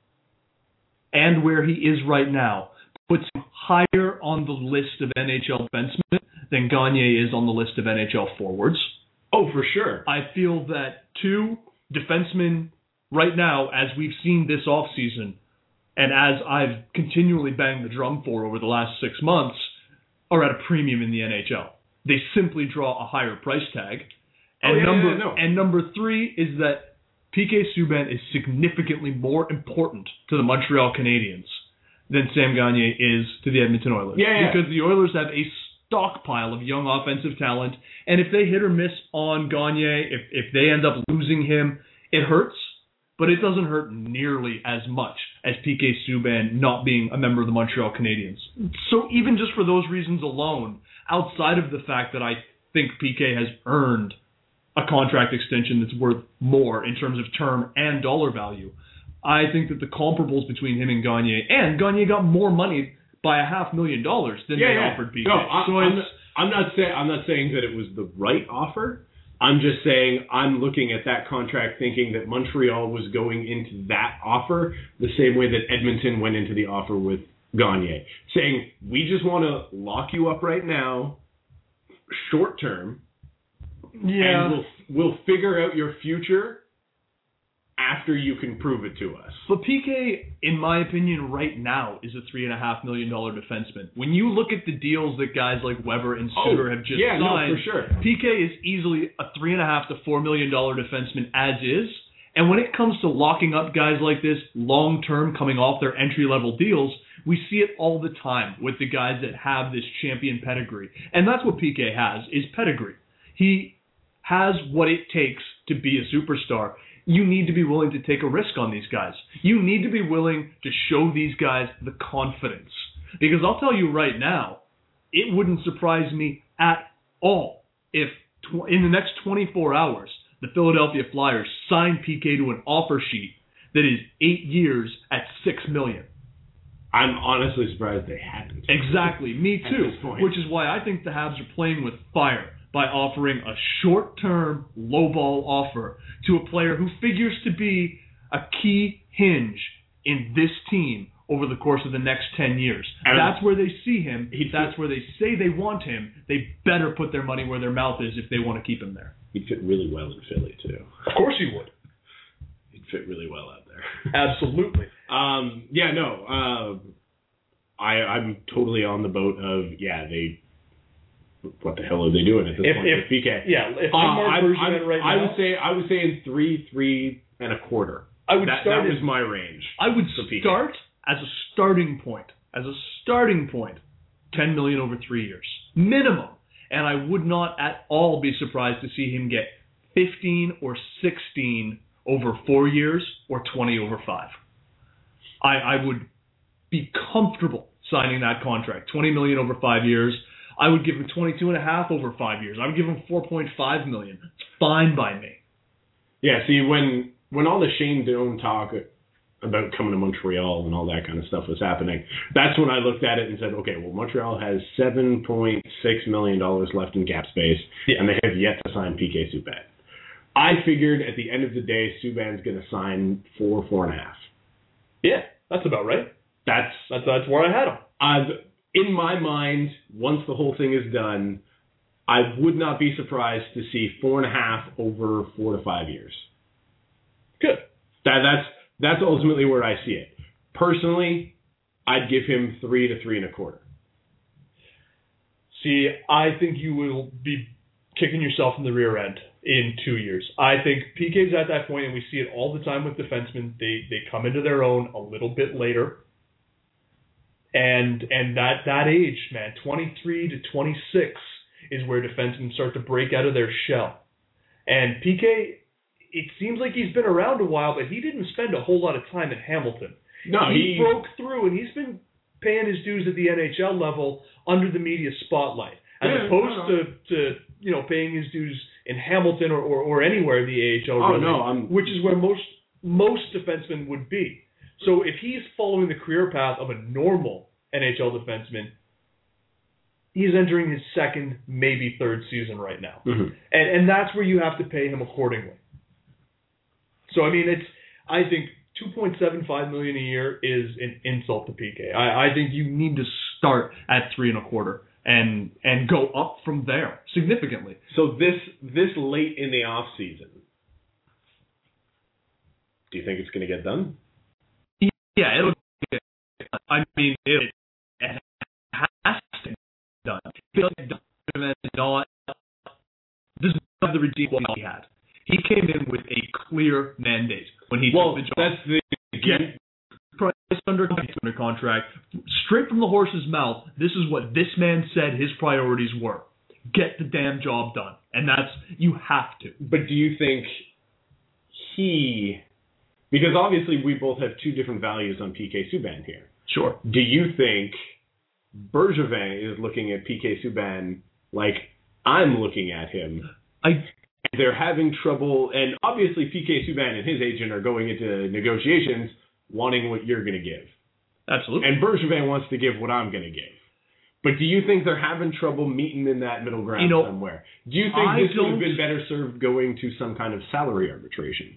and where he is right now puts him higher on the list of N H L defensemen than Gagne is on the list of N H L forwards. Oh, for sure. I feel that two defensemen right now, as we've seen this offseason, and as I've continually banged the drum for over the last six months, are at a premium in the N H L. They simply draw a higher price tag. And oh, yeah, number yeah, no. and number three is that P K Subban is significantly more important to the Montreal Canadiens than Sam Gagne is to the Edmonton Oilers. Yeah, yeah. Because the Oilers have a stockpile of young offensive talent, and if they hit or miss on Gagne, if if they end up losing him, it hurts, but it doesn't hurt nearly as much as P K Subban not being a member of the Montreal Canadiens. So even just for those reasons alone, outside of the fact that I think P K has earned a contract extension that's worth more in terms of term and dollar value, I think that the comparables between him and Gagne, and Gagne got more money by a half million dollars than yeah, they yeah. offered P K. No, I'm, so I'm, it's, I'm not saying I'm not saying that it was the right offer. I'm just saying I'm looking at that contract thinking that Montreal was going into that offer the same way that Edmonton went into the offer with Gagne, saying we just want to lock you up right now, short term, yeah. and we'll we'll figure out your future after you can prove it to us. But P K, in my opinion, right now is a three and a half million dollar defenseman. When you look at the deals that guys like Weber and Suter oh, have just yeah, signed, no, for sure. P K is easily a three and a half to four million dollar defenseman as is. And when it comes to locking up guys like this long term, coming off their entry level deals, we see it all the time with the guys that have this champion pedigree, and that's what P K has is pedigree. He has what it takes to be a superstar. You need to be willing to take a risk on these guys. You need to be willing to show these guys the confidence. Because I'll tell you right now, it wouldn't surprise me at all if tw- in the next twenty-four hours, the Philadelphia Flyers sign P K to an offer sheet that is eight years at six million dollars. I'm honestly surprised they hadn't. Exactly, me At too. this point. Which is why I think the Habs are playing with fire by offering a short-term, low-ball offer to a player who figures to be a key hinge in this team over the course of the next ten years. And that's where they see him. He'd That's fit- where they say they want him. They better put their money where their mouth is if they want to keep him there. He'd fit really well in Philly, too. Of course he would. He'd fit really well out there. Absolutely. um, yeah, no. Uh, I, I'm totally on the boat of, yeah, they... What the hell are they doing at this If- point if- with P K? Yeah, if Uh, I'm Mark I'm- Bergevin I'm- right I now, would say I would say in three, three and a quarter. I would that, start that at- was my range. I would for P K. start as a starting point, as a starting point, ten million dollars over three years, minimum. And I would not at all be surprised to see him get fifteen or sixteen over four years or twenty over five. I, I would be comfortable signing that contract, twenty million dollars over five years. I would give him twenty-two and a half over five years. I would give him four point five million dollars. It's fine by me. Yeah, see, when when all the Shane Doan talk about coming to Montreal and all that kind of stuff was happening, that's when I looked at it and said, okay, well, Montreal has seven point six million dollars left in cap space, Yeah. and they have yet to sign P K Subban. I figured at the end of the day, Subban's going to sign for four and a half. Yeah, that's about right. That's that's that's where I had him. I've, in my mind, once the whole thing is done, I would not be surprised to see four and a half over four to five years. Good. That that's that's ultimately where I see it. Personally, I'd give him three to three and a quarter. See, I think you will be kicking yourself in the rear end in two years. I think P K's at that point, and we see it all the time with defensemen. They they come into their own a little bit later. And and that, that age, man, twenty-three to twenty-six is where defensemen start to break out of their shell. And P K, it seems like he's been around a while, but he didn't spend a whole lot of time at Hamilton. No, he, he broke through, and he's been paying his dues at the N H L level under the media spotlight, as yeah, opposed no, no. to, to you know paying his dues in Hamilton or, or, or anywhere in the A H L, oh, really, no, I'm... which is where most most defensemen would be. So if he's following the career path of a normal N H L defenseman, he's entering his second, maybe third season right now. Mm-hmm. And and that's where you have to pay him accordingly. So, I mean, it's I think two point seven five million dollars a year is an insult to P K. I, I think you need to start at three and a quarter and and go up from there significantly. So this this late in the off season, do you think it's going to get done? Yeah, it'll get done. I mean, it, it has to get done. It doesn't done. Not, this is not the redeeming quality he had. He came in with a clear mandate when he well, took the job. That's the Get price under, under contract. Straight from the horse's mouth, this is what this man said his priorities were. Get the damn job done. And that's, you have to. But do you think he, because obviously we both have two different values on P K Subban here. Sure. Do you think Bergevin is looking at P K Subban like I'm looking at him? I They're having trouble, and obviously P K Subban and his agent are going into negotiations wanting what you're going to give. Absolutely. And Bergevin wants to give what I'm going to give. But do you think they're having trouble meeting in that middle ground you know, somewhere? Do you think I this would have don't- been better served going to some kind of salary arbitration?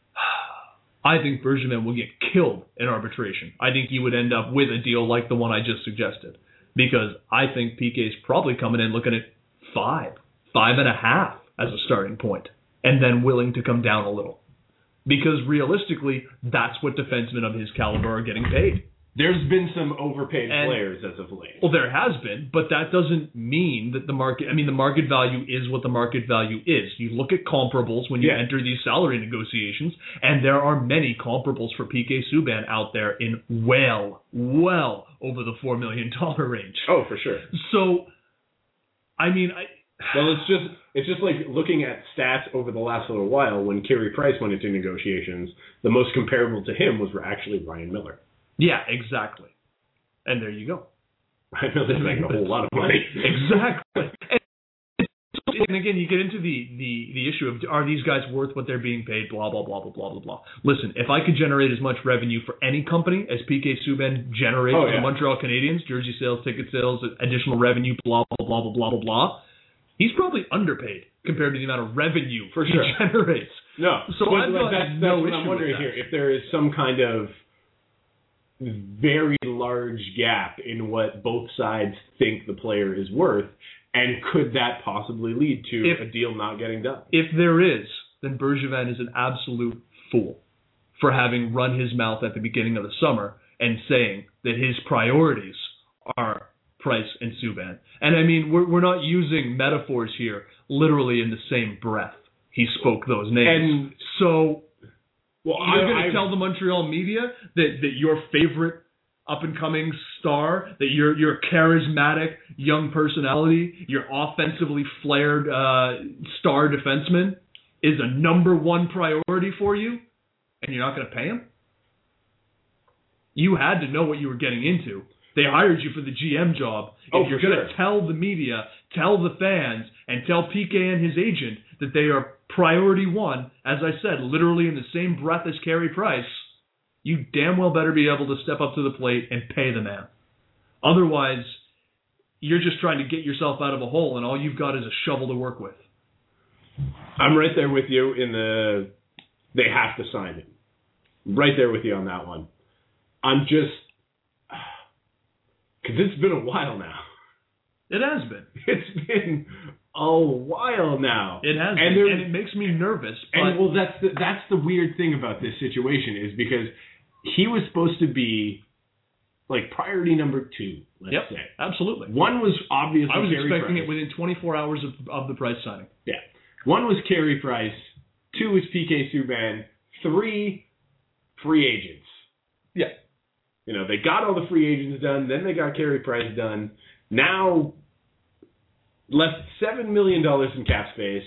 I think Bergevin will get killed in arbitration. I think you would end up with a deal like the one I just suggested. Because I think P K's probably coming in looking at five, five and a half as a starting point, and then willing to come down a little. Because realistically, that's what defensemen of his caliber are getting paid. There's been some overpaid And- players as of late. Well, there has been, but that doesn't mean that the market, I mean, the market value is what the market value is. You look at comparables when you Yeah. enter these salary negotiations, and there are many comparables for P K Subban out there in well, well over the four million dollars range. Oh, for sure. So, I mean, I... Well, it's just it's just like looking at stats over the last little while. When Carey Price went into negotiations, the most comparable to him was actually Ryan Miller. Yeah, exactly. And there you go. Ryan Miller's making a whole lot of money. Exactly. And, and again, you get into the, the, the issue of, are these guys worth what they're being paid, blah, blah, blah, blah, blah, blah, blah. Listen, if I could generate as much revenue for any company as P K Subban generates Oh, for yeah. the Montreal Canadiens, jersey sales, ticket sales, additional revenue, blah, blah, blah, blah, blah, blah, blah, he's probably underpaid compared to the amount of revenue For he sure. generates. No, So but I've like, got that's, that's no what issue I'm with wondering that. here. If there is some kind of very large gap in what both sides think the player is worth, and could that possibly lead to If- a deal not getting done? If there is, then Bergevin is an absolute fool for having run his mouth at the beginning of the summer and saying that his priorities are Price and Subban. And I mean, we're we're not using metaphors here literally in the same breath. He spoke those names. And so well, you're I, going I, to tell the Montreal media that, that your favorite up-and-coming star, that your your charismatic young personality, your offensively flared uh, star defenseman is a number one priority for you, and you're not going to pay him? You had to know what you were getting into. They hired you for the G M job. If Oh, you're for going sure. to tell the media, tell the fans, and tell P K and his agent that they are priority one, as I said, literally in the same breath as Carey Price, you damn well better be able to step up to the plate and pay the man. Otherwise, you're just trying to get yourself out of a hole, and all you've got is a shovel to work with. I'm right there with you in the they have to sign him. Right there with you on that one. I'm just because it's been a while now. It has been. It's been a while now. It has and been, and it makes me nervous. But and well, that's the, that's the weird thing about this situation is because he was supposed to be like priority number two. Let's yep, say absolutely. One was obviously I was Carey expecting Price. it within twenty-four hours of, of the Price signing. Yeah. One was Carey Price. Two was P K Subban. Three free agents. Yeah. You know, they got all the free agents done. Then they got Carey Price done. Now, left seven million dollars in cap space.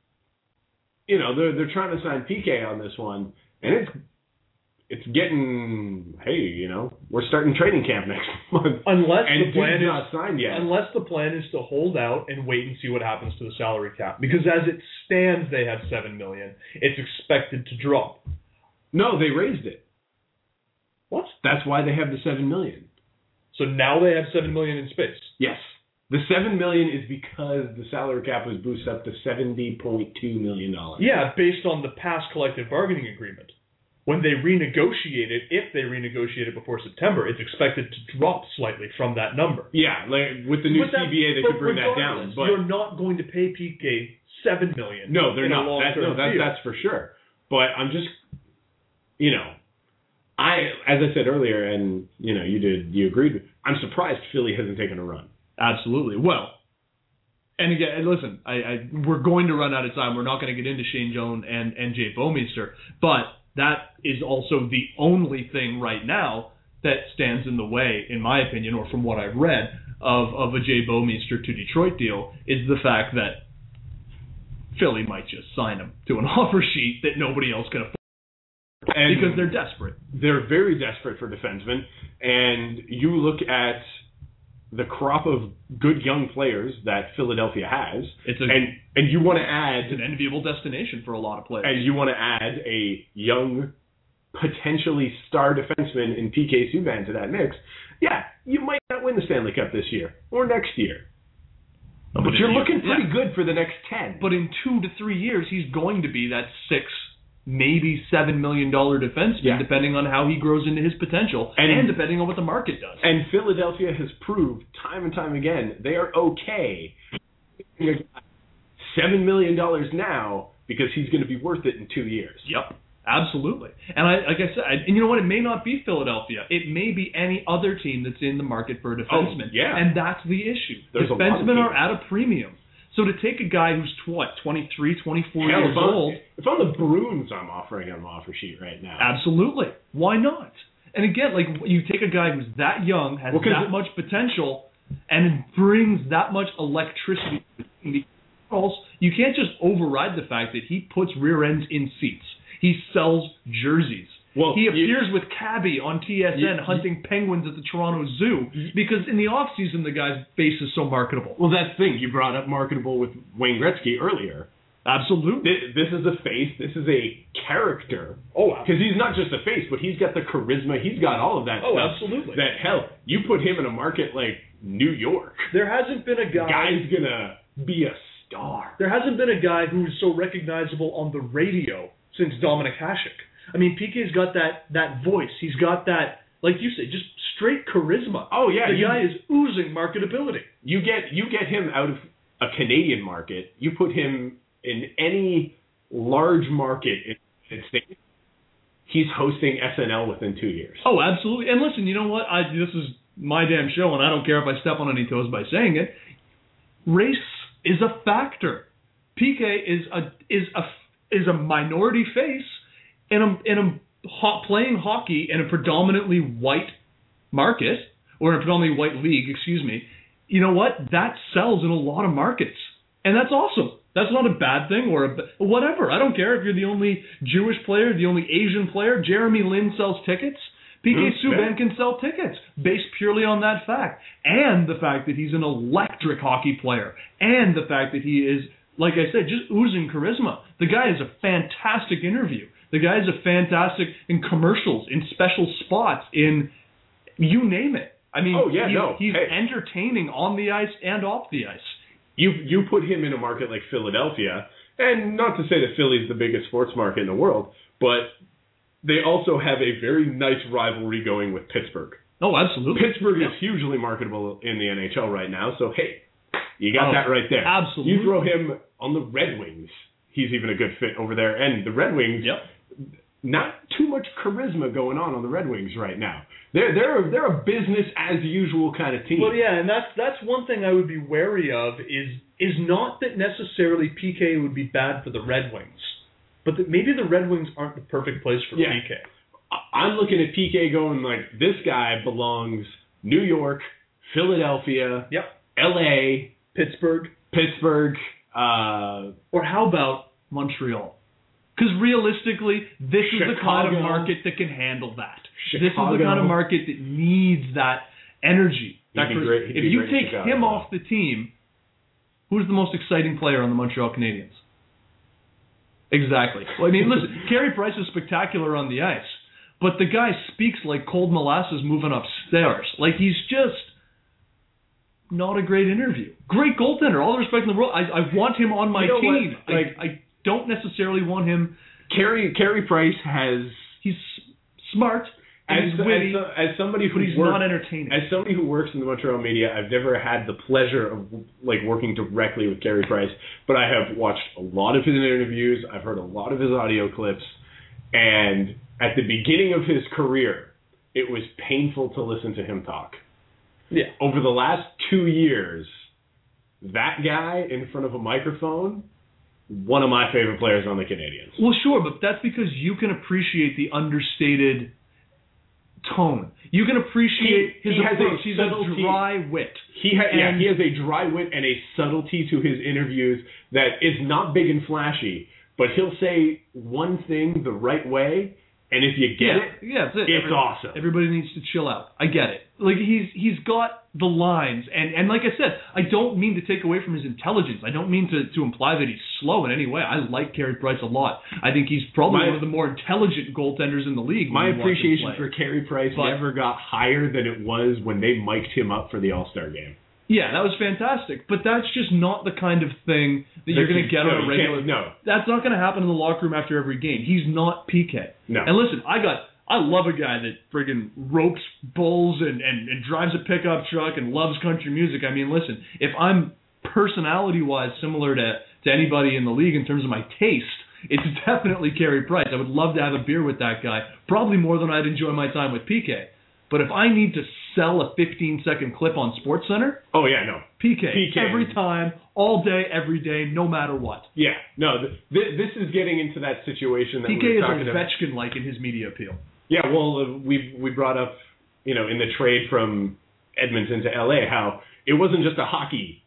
You know, they're they're trying to sign P K on this one, and it's it's getting, hey, you know, we're starting training camp next month. Unless and the plan dude's is not signed yet. Unless the plan is to hold out and wait and see what happens to the salary cap, because as it stands, they have seven million. It's expected to drop. No, they raised it. What? That's why they have the seven million. So now they have seven million in space. Yes. The seven million is because the salary cap was boosted up to seventy point two million dollars. Yeah, based on the past collective bargaining agreement. When they renegotiate it, if they renegotiate it before September, it's expected to drop slightly from that number. Yeah, like with the new But that- C B A, they but could bring that down. regardless, But you're not going to pay P K seven million. no, they're in a not. That, long-term no, that, deal. that's for sure. But I'm just, you know, I as I said earlier, and you know, you did, you agreed with. I'm surprised Philly hasn't taken a run. Absolutely. Well, and again, listen, I, I we're going to run out of time. We're not going to get into Shane Jones and, and Jay Bouwmeester, but that is also the only thing right now that stands in the way, in my opinion, or from what I've read, of, of a Jay Bouwmeester to Detroit deal, is the fact that Philly might just sign him to an offer sheet that nobody else can afford. And because they're desperate. They're very desperate for defensemen. And you look at the crop of good young players that Philadelphia has, It's a, and and you want to add it's an enviable destination for a lot of players. and you want to add a young, potentially star defenseman in P K Subban to that mix, yeah, you might not win the Stanley Cup this year or next year. But, But you're if you- looking pretty yeah. good for the next ten. But in two to three years, he's going to be that six, maybe seven million dollar defenseman, Yeah. depending on how he grows into his potential, and, And- depending on what the market does. And Philadelphia has proved time and time again they are okay. Seven million dollars now because he's going to be worth it in two years. Yep, absolutely. And I, like I said, I, and you know what? It may not be Philadelphia. It may be any other team that's in the market for a defenseman. Oh, yeah. And that's the issue. There's a lot of Defensemen are teams. at a premium. So to take a guy who's, what, twenty-three, twenty-four Hell, years if I'm, old... if I'm the Bruins, I'm offering him an offer sheet right now. Absolutely. Why not? And again, like you take a guy who's that young, has Well, 'cause that it- much potential, and brings that much electricity to the team. You can't just override the fact that he puts rear ends in seats. He sells jerseys. Well, he you- appears with Cabby on T S N You- hunting penguins at the Toronto Zoo because in the offseason the guy's face is so marketable. Well, that's the thing. You brought up marketable with Wayne Gretzky earlier. Absolutely. This, this is a face. This is a character. Oh, Because he's not just a face, but he's got the charisma. He's got all of that Oh, stuff. absolutely. That, hell, you put him in a market like New York. There hasn't been a guy. Guy's going to be a star. There hasn't been a guy who's so recognizable on the radio since Dominic Hasek. I mean, P K's got that that voice. He's got that, like you say, just straight charisma. Oh, yeah. The you, guy is oozing marketability. you get you get him out of a Canadian market. You put him in any large market in the United States, he's hosting S N L within two years. Oh, absolutely. And listen, you know what? I this is my damn show, and I don't care if I step on any toes by saying it. Race is a factor. P K is a is a is a minority face in a in a ho- playing hockey in a predominantly white market or in a predominantly white league. Excuse me. You know what? That sells in a lot of markets, and that's awesome. That's not a bad thing or a, whatever. I don't care if you're the only Jewish player, the only Asian player. Jeremy Lin sells tickets. P K Mm, Subban yeah. can sell tickets based purely on that fact. And the fact that he's an electric hockey player. And the fact that he is, like I said, just oozing charisma. The guy is a fantastic interview. The guy is a fantastic in commercials, in special spots, in you name it. I mean, Oh, yeah, he- no, he's hey. entertaining on the ice and off the ice. You you put him in a market like Philadelphia, And not to say that Philly's the biggest sports market in the world, but they also have a very nice rivalry going with Pittsburgh. Oh, absolutely. Pittsburgh yeah. is hugely marketable in the N H L right now, so hey, you got oh, that right there. Absolutely. You throw him on the Red Wings, he's even a good fit over there. And the Red Wings, yep. not too much charisma going on on the Red Wings right now. They're they're they're a business as usual kind of team. Well, yeah, and that's that's one thing I would be wary of is is not that necessarily P K would be bad for the Red Wings, but that maybe the Red Wings aren't the perfect place for yeah. P K. I'm looking at P K going like, this guy belongs New York, Philadelphia, yep. L A, Pittsburgh, Pittsburgh, uh, or how about Montreal? Because realistically, this Chicago. is the kind of market that can handle that. Chicago. This is the kind of market that needs that energy. That He'd be great. He'd if be you great in take Chicago. him off the team, who's the most exciting player on the Montreal Canadiens? Exactly. Well, I mean, listen, Carey Price is spectacular on the ice, but the guy speaks like cold molasses moving upstairs. Like, he's just not a great interview. Great goaltender, all the respect in the world. I, I want him on my you know team. What? Like, I, I don't necessarily want him. Carey Carey Price has. He's smart and As, he's witty, as, as somebody who but he's works, not entertaining. As somebody who works in the Montreal media, I've never had the pleasure of like working directly with Carey Price, but I have watched a lot of his interviews. I've heard a lot of his audio clips, and at the beginning of his career, it was painful to listen to him talk. Yeah. Over the last two years, that guy in front of a microphone, one of my favorite players on the Canadiens. Well, sure, but that's because you can appreciate the understated tone. You can appreciate He- his he has a approach. He's a subtlety. dry wit. He ha- yeah, And- he has a dry wit and a subtlety to his interviews that is not big and flashy, but he'll say one thing the right way, and if you get yeah, it, yeah, that's it. it's Every- awesome. Everybody needs to chill out. I get it. Like he's he's got the lines, and, and like I said, I don't mean to take away from his intelligence. I don't mean to, to imply that he's slow in any way. I like Carey Price a lot. I think he's probably My- one of the more intelligent goaltenders in the league. when My you watch him appreciation play. for Carey Price But- never got higher than it was when they mic'd him up for the All-Star game. Yeah, that was fantastic. But that's just not the kind of thing that you're going to get No, on a you regular. can't- no. That's not going to happen in the locker room after every game. He's not P K. No. And listen, I got, I love a guy that friggin' ropes bulls and, and, and drives a pickup truck and loves country music. I mean, listen, if I'm personality-wise similar to, to anybody in the league in terms of my taste, it's definitely Carey Price. I would love to have a beer with that guy, probably more than I'd enjoy my time with P K. But if I need to sell a fifteen-second clip on SportsCenter, Oh, yeah, no. P K, P K. every time, all day, every day, no matter what. Yeah, no, th- th- this is getting into that situation that P K we were is talking about. Ovechkin-like in his media appeal. Yeah, well, uh, we we brought up, you know, in the trade from Edmonton to L A, how it wasn't just a hockey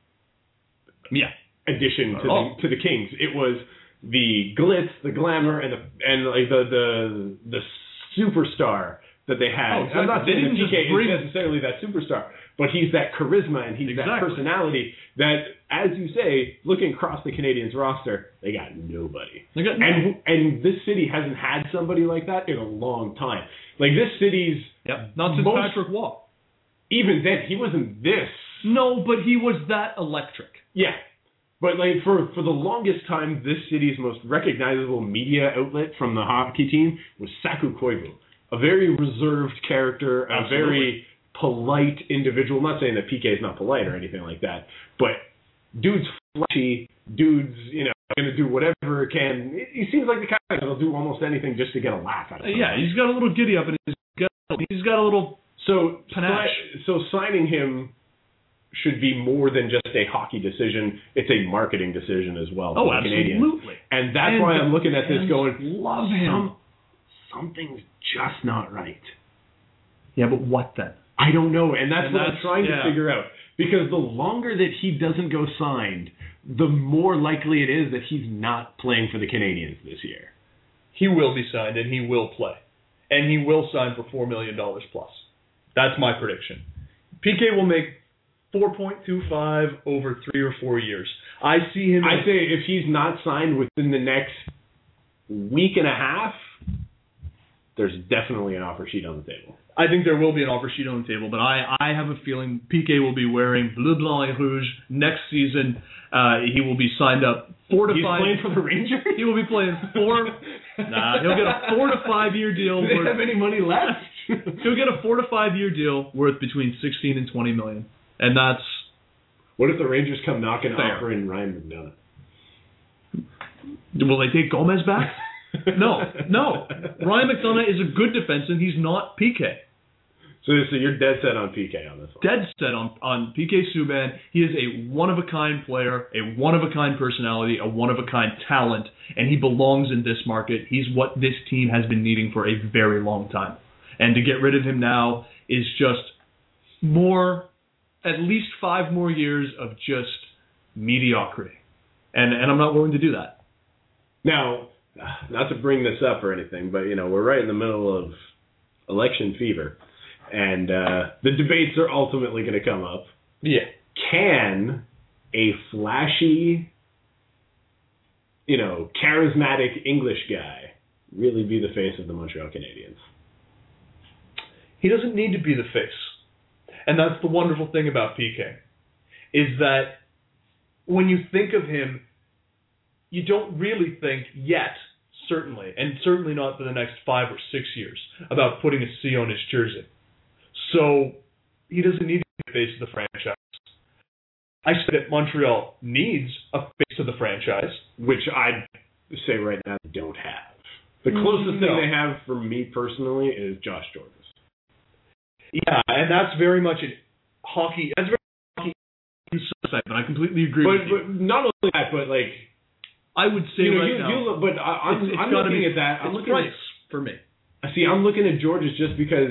Yeah. addition to Oh. the, to the Kings. It was the glitz, the glamour, and the and like the the the superstar that they had. Oh, exactly. I'm not They saying that didn't P K just bring- is necessarily that superstar, but he's that charisma and he's that Exactly. personality that, as you say, looking across the Canadiens roster, they got nobody. They got And and this city hasn't had somebody like that in a long time. Like this city's Yep. Not since most- Patrick Waugh. even then he wasn't this. No, but he was that electric. Yeah. But like for, for the longest time, this city's most recognizable media outlet from the hockey team was Saku Koivu, a very reserved character, a Absolutely. very polite individual. I'm not saying that P K is not polite or anything like that, but dude's flashy, dude's you know going to do whatever it can. He seems like the kind of guy that'll do almost anything just to get a laugh out of Uh, it. yeah, he's got a little giddy up in his gut. He's got a little. So, Panache. si- so signing him should be more than just a hockey decision. It's a marketing decision as well. Oh, for the Canadiens. absolutely. And that's And why the I'm looking at this fans going, love him. Some, something's just not right. Yeah, but what then? I don't know, and that's And what that's- I'm trying yeah. to figure out. Because the longer that he doesn't go signed, the more likely it is that he's not playing for the Canadiens this year. He will be signed and he will play. And he will sign for four million dollars plus. That's my prediction. P K will make four point two five over three or four years. I see him. I'd say if he's not signed within the next week and a half, there's definitely an offer sheet on the table. I think there will be an offer sheet on the table, but I, I have a feeling P K will be wearing bleu, blanc, et rouge next season. Uh, he will be signed up four to He's five. playing for the Rangers? He will be playing four. Nah, he'll get a four to five year deal. Do they worth, have any money left? He'll get a four to five year deal worth between sixteen and twenty million, and that's What if the Rangers come knocking Fair. offering Ryan McDonough? Will they take Gomez back? No, no. Ryan McDonough is a good defenseman. He's not P K. So, so you're dead set on P K on this one. Dead set on, on P K Subban. He is a one-of-a-kind player, a one-of-a-kind personality, a one-of-a-kind talent, and he belongs in this market. He's what this team has been needing for a very long time. And to get rid of him now is just more, at least five more years of just mediocrity. And and I'm not willing to do that. Now, not to bring this up or anything, but, you know, we're right in the middle of election fever. And uh, the debates are ultimately going to come up. Yeah. Can a flashy, you know, charismatic English guy really be the face of the Montreal Canadiens? He doesn't need to be the face. And that's the wonderful thing about P K, is that when you think of him, you don't really think yet, certainly, and certainly not for the next five or six years, about putting a C on his jersey. So he doesn't need to be the face of the franchise. I said that Montreal needs a face of the franchise. Which I'd say right now they don't have. The closest No. thing they have for me personally is Josh Jordan. Yeah, and that's very much a hockey. That's very hockey. And I completely agree But, with you. but not only that, but like, I would say you know, right you, now, you look, but I, I'm, it's, it's I'm gotta looking be, at that. I'm it's looking price at, for me. see, I'm looking at Georges just because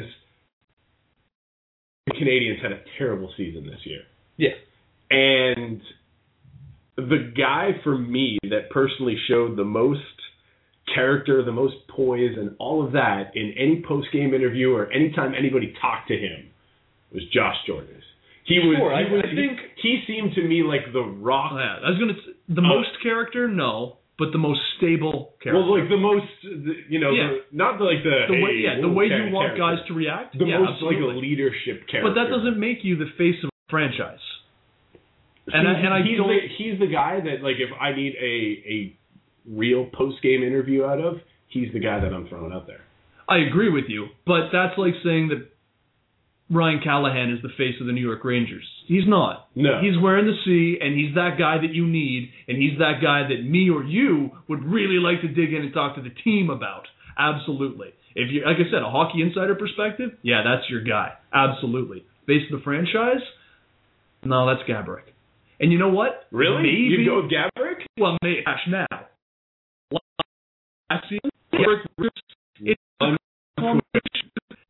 the Canadians had a terrible season this year. Yeah. And the guy for me that personally showed the most character, the most poise, and all of that in any post-game interview or anytime anybody talked to him was Josh Jordan. He was, Sure, he, I- was I think- he, he seemed to me like the rock. Oh, yeah, I was gonna s- the Uh, most character, no, but the most stable character. Well, like the most, the, you know, Yeah. the, not the, like the, the hey, way, yeah, the whoa, way kind you of want character. guys to react. The yeah, most like absolutely. a leadership character. But that doesn't make you the face of a franchise. See, And I, and I he's don't. the, he's the guy that, like, if I need a a real post game interview out of, he's the guy that I'm throwing out there. I agree with you, but that's like saying that Ryan Callahan is the face of the New York Rangers. He's not. No. He's wearing the C, and he's that guy that you need, and he's that guy that me or you would really like to dig in and talk to the team about. Absolutely. If you, like I said, a hockey insider perspective, yeah, that's your guy. Absolutely. Face of the franchise? No, that's Gaborik. And you know what? Really? Maybe. You'd go with Gaborik? Well, maybe Ash now. Last season, Gaborik, it's a combination.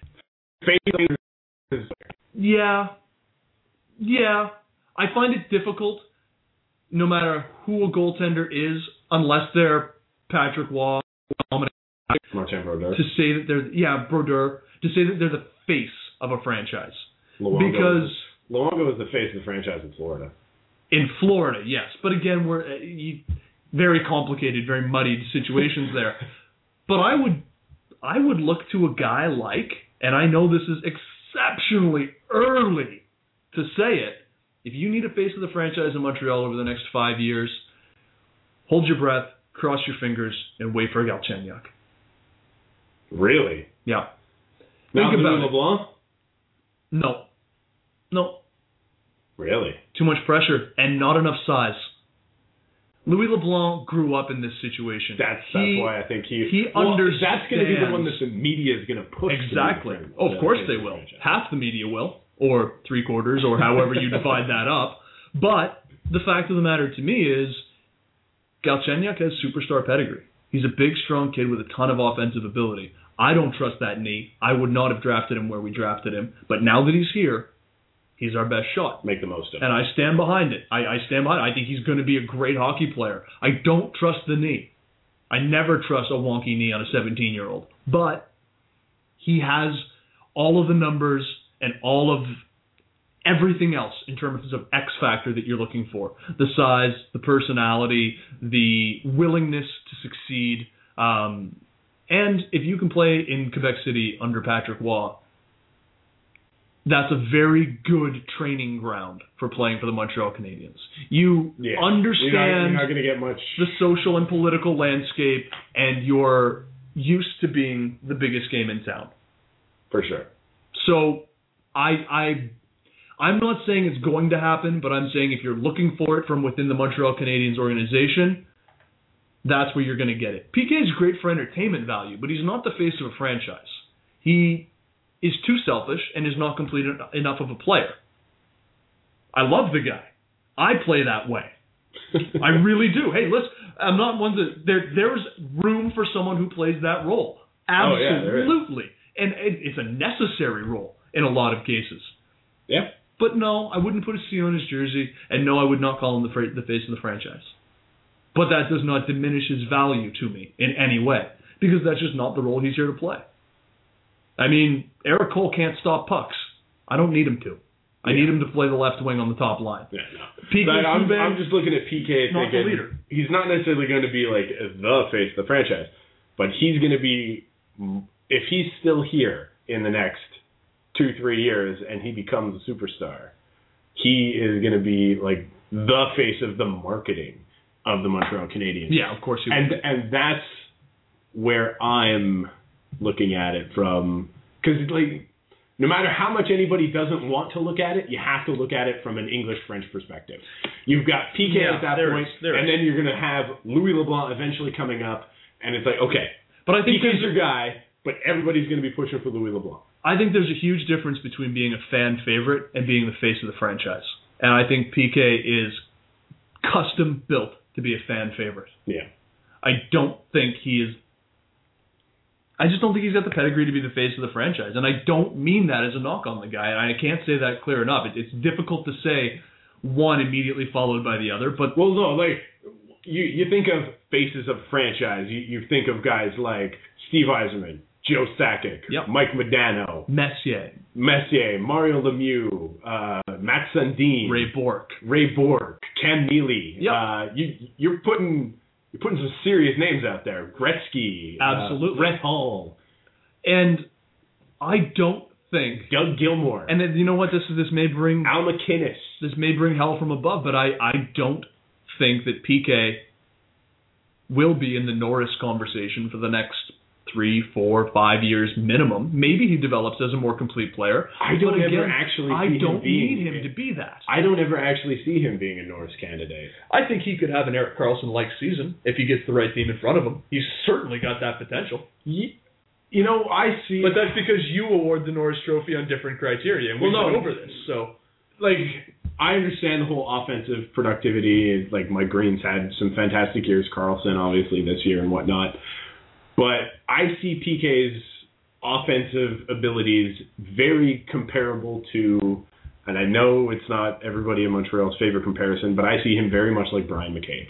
Yeah. Yeah. I find it difficult, no matter who a goaltender is, unless they're Patrick Waugh, Martin Brodeur. to say that they're, yeah, Brodeur, to say that they're the face of a franchise. Luongo because is, Luongo is the face of the franchise in Florida. in Florida, yes. But again, we're uh, you, very complicated, very muddied situations there. But I would, I would look to a guy like, and I know this is exceptionally early to say it, if you need a face of the franchise in Montreal over the next five years, hold your breath, cross your fingers, and wait for Galchenyuk. Really? Yeah. Not Think about Louis it. LeBlanc? No. No. Really? Too much pressure and not enough size. Louis LeBlanc grew up in this situation. That's that's He- why I think he. he well, understands. That's going to be the one that the media is going to push. to be Exactly. the- Oh, the of course face they the will. franchise. Half the media will, or three quarters, or however you divide that up. But the fact of the matter to me is, Galchenyuk has superstar pedigree. He's a big, strong kid with a ton of offensive ability. I don't trust that knee. I would not have drafted him where we drafted him. But now that he's here, he's our best shot. Make the most of it. And I stand behind it. I, I stand behind it. I think he's going to be a great hockey player. I don't trust the knee. I never trust a wonky knee on a seventeen-year-old. But he has all of the numbers and all of everything else in terms of X factor that you're looking for. The size, the personality, the willingness to succeed. Um, and if you can play in Quebec City under Patrick Waugh, that's a very good training ground for playing for the Montreal Canadiens. You yeah. understand you're not, not going to get much the social and political landscape, and you're used to being the biggest game in town. For sure. So I, I, I'm not saying it's going to happen, but I'm saying if you're looking for it from within the Montreal Canadiens organization, that's where you're going to get it. P K is great for entertainment value, but he's not the face of a franchise. He is too selfish and is not complete enough of a player. I love the guy. I play that way. I really do. Hey, listen, I'm not one that there. There's room for someone who plays that role. Absolutely, oh, yeah, and it, it's a necessary role in a lot of cases. Yeah. But no, I wouldn't put a C on his jersey, and no, I would not call him the, fra- the face of the franchise. But that does not diminish his value to me in any way, because that's just not the role he's here to play. I mean, Eric Cole can't stop pucks. I don't need him to. I yeah. need him to play the left wing on the top line. Yeah, no. P K like, I'm, Subban, I'm just looking at P K not thinking the leader. He's not necessarily going to be like the face of the franchise, but he's going to be, if he's still here in the next two, three years and he becomes a superstar, he is going to be like the face of the marketing of the Montreal Canadiens. Yeah, of course he will. And, and that's where I'm looking at it from, because like, no matter how much anybody doesn't want to look at it, you have to look at it from an English-French perspective. You've got P K yeah, at that there point, is, there and is. then you're going to have Louis LeBlanc eventually coming up, and it's like, okay, but I think P K's your guy, but everybody's going to be pushing for Louis LeBlanc. I think there's a huge difference between being a fan favorite and being the face of the franchise. And I think P K is custom built to be a fan favorite. Yeah. I don't think he is... I just don't think he's got the pedigree to be the face of the franchise. And I don't mean that as a knock on the guy. And I can't say that clear enough. It, it's difficult to say one immediately followed by the other. But Well, no, like, you, you think of faces of franchise. You, you think of guys like Steve Yzerman, Joe Sakic, yep. Mike Modano, Messier, Messier, Mario Lemieux, uh, Matt Sundin, Ray Bourque, Ray Bourque, Cam Neely. Yep. Uh, you, you're putting... You're putting some serious names out there. Gretzky. Absolutely. Uh, Brett Hull. And I don't think... Doug Gilmour. And then, you know what? This this may bring... Al McInnes. This may bring hell from above, but I, I don't think that P K will be in the Norris conversation for the next three, four, five years minimum. Maybe he develops as a more complete player. I don't but ever again, actually see I him don't being, need him to be that. I don't ever actually see him being a Norris candidate. I think he could have an Erik Karlsson-like season if he gets the right team in front of him. He's certainly got that potential. You, you know, I see... But that's because you award the Norris Trophy on different criteria, and we've well, no, been over this. So, like, I understand the whole offensive productivity. Like, Mike Green's had some fantastic years. Karlsson, obviously, this year and whatnot. But I see P K's offensive abilities very comparable to, and I know it's not everybody in Montreal's favorite comparison, but I see him very much like Brian McCabe.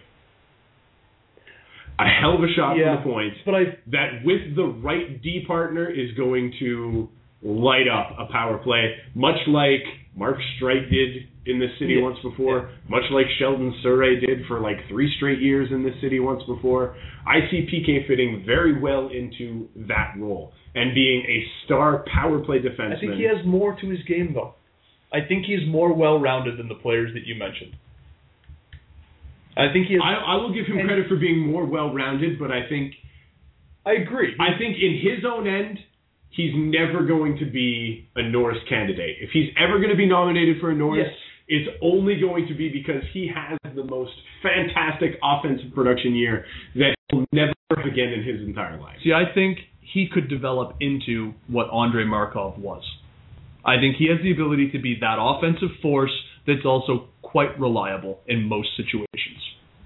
A hell of a shot yeah, from the point but I, that with the right D partner is going to light up a power play, much like Mark Streit did in this city yeah, once before, yeah. much like Sheldon Surrey did for like three straight years in this city once before. I see P K fitting very well into that role and being a star power play defenseman. I think he has more to his game, though. I think he's more well-rounded than the players that you mentioned. I think he has, I, I will give him credit for being more well-rounded, but I think... I agree. I think in his own end, he's never going to be a Norris candidate. If he's ever going to be nominated for a Norris, yes. it's only going to be because he has the most fantastic offensive production year that he'll never have again in his entire life. See, I think he could develop into what Andrei Markov was. I think he has the ability to be that offensive force that's also quite reliable in most situations.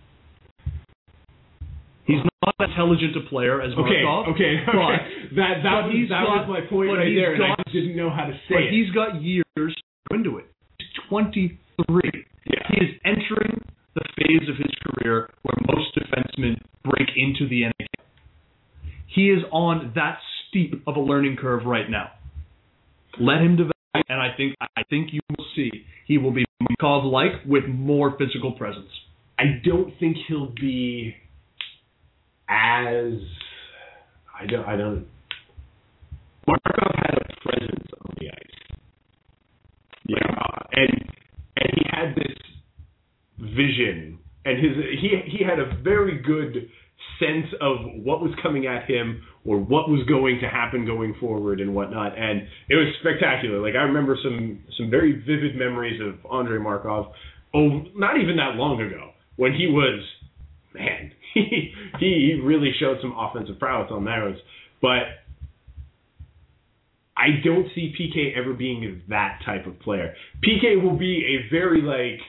He's not as intelligent a player as okay, Markov. Okay, okay. But, that that, but was, that got, was my point right there, got, and I just didn't know how to say but it. He's got years into it. He's twenty-three. Yeah. He is entering the phase of his career where most defensemen break into the N H L. He is on that steep of a learning curve right now. Let him develop, and I think I think you will see he will be Markov-like with more physical presence. I don't think he'll be as I don't I don't Markov had a presence on the ice. vision, and his he he had a very good sense of what was coming at him or what was going to happen going forward and whatnot, and it was spectacular. Like, I remember some some very vivid memories of Andrei Markov, oh, not even that long ago, when he was, man, he he really showed some offensive prowess on those, but I don't see P K ever being that type of player. P K will be a very, like,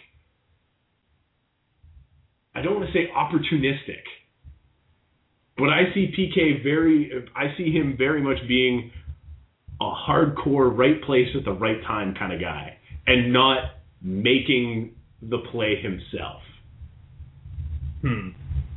I don't want to say opportunistic, but I see P K very, I see him very much being a hardcore right place at the right time kind of guy, and not making the play himself. Hmm.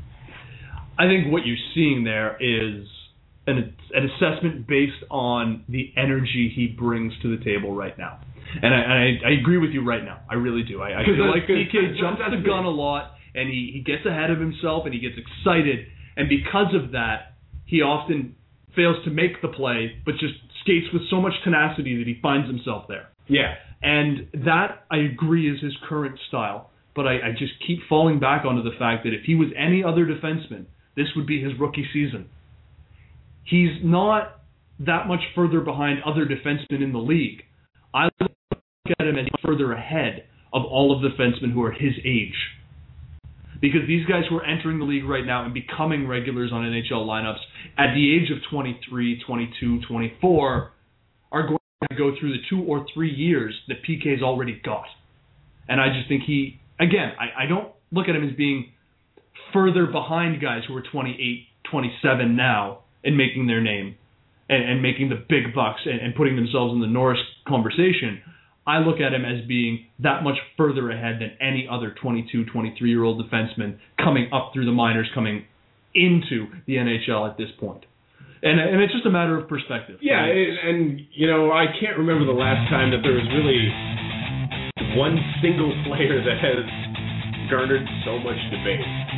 I think what you're seeing there is an, an assessment based on the energy he brings to the table right now. And I, and I, I agree with you right now. I really do. I, I feel like P K jumps the gun a lot, and he, he gets ahead of himself, and he gets excited. And because of that, he often fails to make the play, but just skates with so much tenacity that he finds himself there. Yeah. And that, I agree, is his current style. But I, I just keep falling back onto the fact that if he was any other defenseman, this would be his rookie season. He's not that much further behind other defensemen in the league. I look at him as further ahead of all of the defensemen who are his age. Because these guys who are entering the league right now and becoming regulars on N H L lineups at the age of twenty-three, twenty-two, twenty-four are going to go through the two or three years that P K's already got. And I just think he, again, I, I don't look at him as being further behind guys who are twenty-eight, twenty-seven now and making their name and, and making the big bucks and, and putting themselves in the Norris conversation. I look at him as being that much further ahead than any other twenty-two, twenty-three-year-old defenseman coming up through the minors, coming into the N H L at this point. And and it's just a matter of perspective. Yeah, and, and, you know, I can't remember the last time that there was really one single player that has garnered so much debate.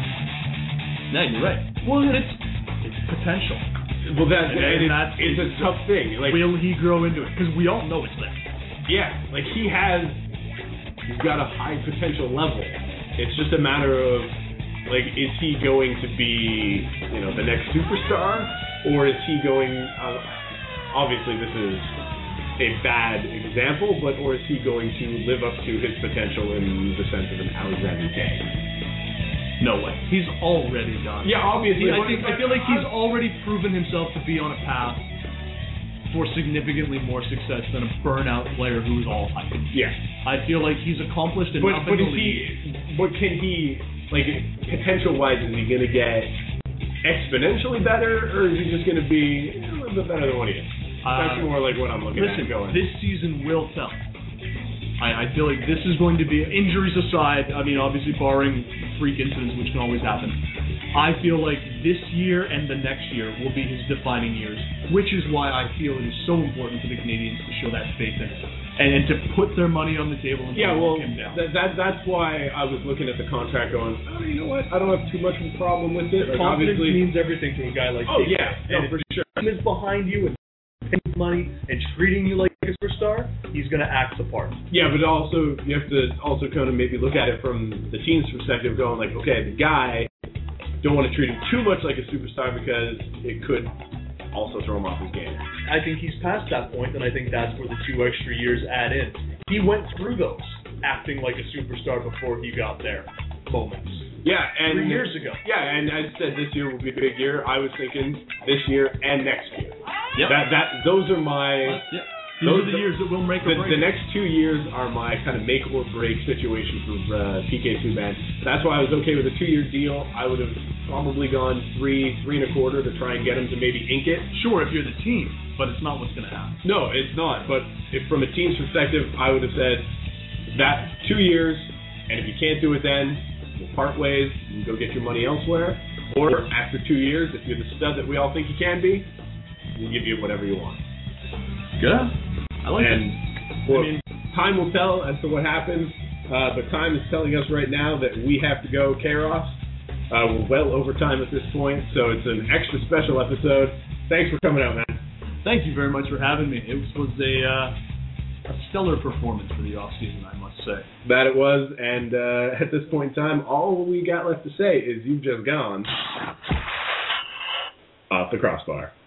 No, you're right. Well, it's it's potential. Well, that, and, and and it's, that's, it's a tough thing. Like, will he grow into it? Because we all know it's there. Yeah, like he has, he's got a high potential level. It's just a matter of, like, is he going to be, you know, the next superstar, or is he going? Uh, obviously, this is a bad example, but or is he going to live up to his potential in the sense of an Alexander Day? No way. He's already done. Yeah, obviously. I, think, I feel like he's already proven himself to be on a path for significantly more success than a burnout player who's all hype. Yeah. I feel like he's accomplished enough. But, but in is the he? What can he? Like, potential-wise, is he going to get exponentially better, or is he just going to be a little bit better than what he is? That's uh, more like what I'm looking listen, at going. This season will tell. I, I feel like this is going to be, injuries aside, I mean, obviously barring freak incidents, which can always happen, I feel like this year and the next year will be his defining years, which is why I feel it is so important for the Canadians to show that faith in him and, and to put their money on the table and yeah, well, him down. That, that, that's why I was looking at the contract going, oh, you know what, I don't have too much of a problem with it. Like, Confidence obviously, means everything to a guy like oh, P K. yeah, no, And for if sure. the team is behind you and paying money and treating you like a superstar, he's going to act the part. Yeah, but also you have to also kind of maybe look at it from the team's perspective, going like, okay, the guy, don't want to treat him too much like a superstar because it could also throw him off his game. I think he's past that point, and I think that's where the two extra years add in. He went through those acting like a superstar before he got there moments. Yeah, and Three years ago. Yeah, and I said this year will be a big year. I was thinking this year and next year. Yep. That that those are my. Uh, yeah. These Those, are the years that will make the, or break. the next two years are my kind of make or break situation for uh, P K Subban. That's why I was okay with a two-year deal. I would have probably gone three, three and a quarter to try and get him to maybe ink it. Sure, if you're the team, but it's not what's going to happen. No, it's not. But if from a team's perspective, I would have said that two years, and if you can't do it then, we'll part ways and go get your money elsewhere. Or after two years, if you're the stud that we all think you can be, we'll give you whatever you want. Good. I like and it. well, I mean, time will tell as to what happens, uh, but time is telling us right now that we have to go, Kairos. Uh, we're well over time at this point, so it's an extra special episode. Thanks for coming out, man. Thank you very much for having me. It was a uh, a stellar performance for the offseason, I must say. That it was, and uh, at this point in time, all we got left to say is you've just gone off the crossbar.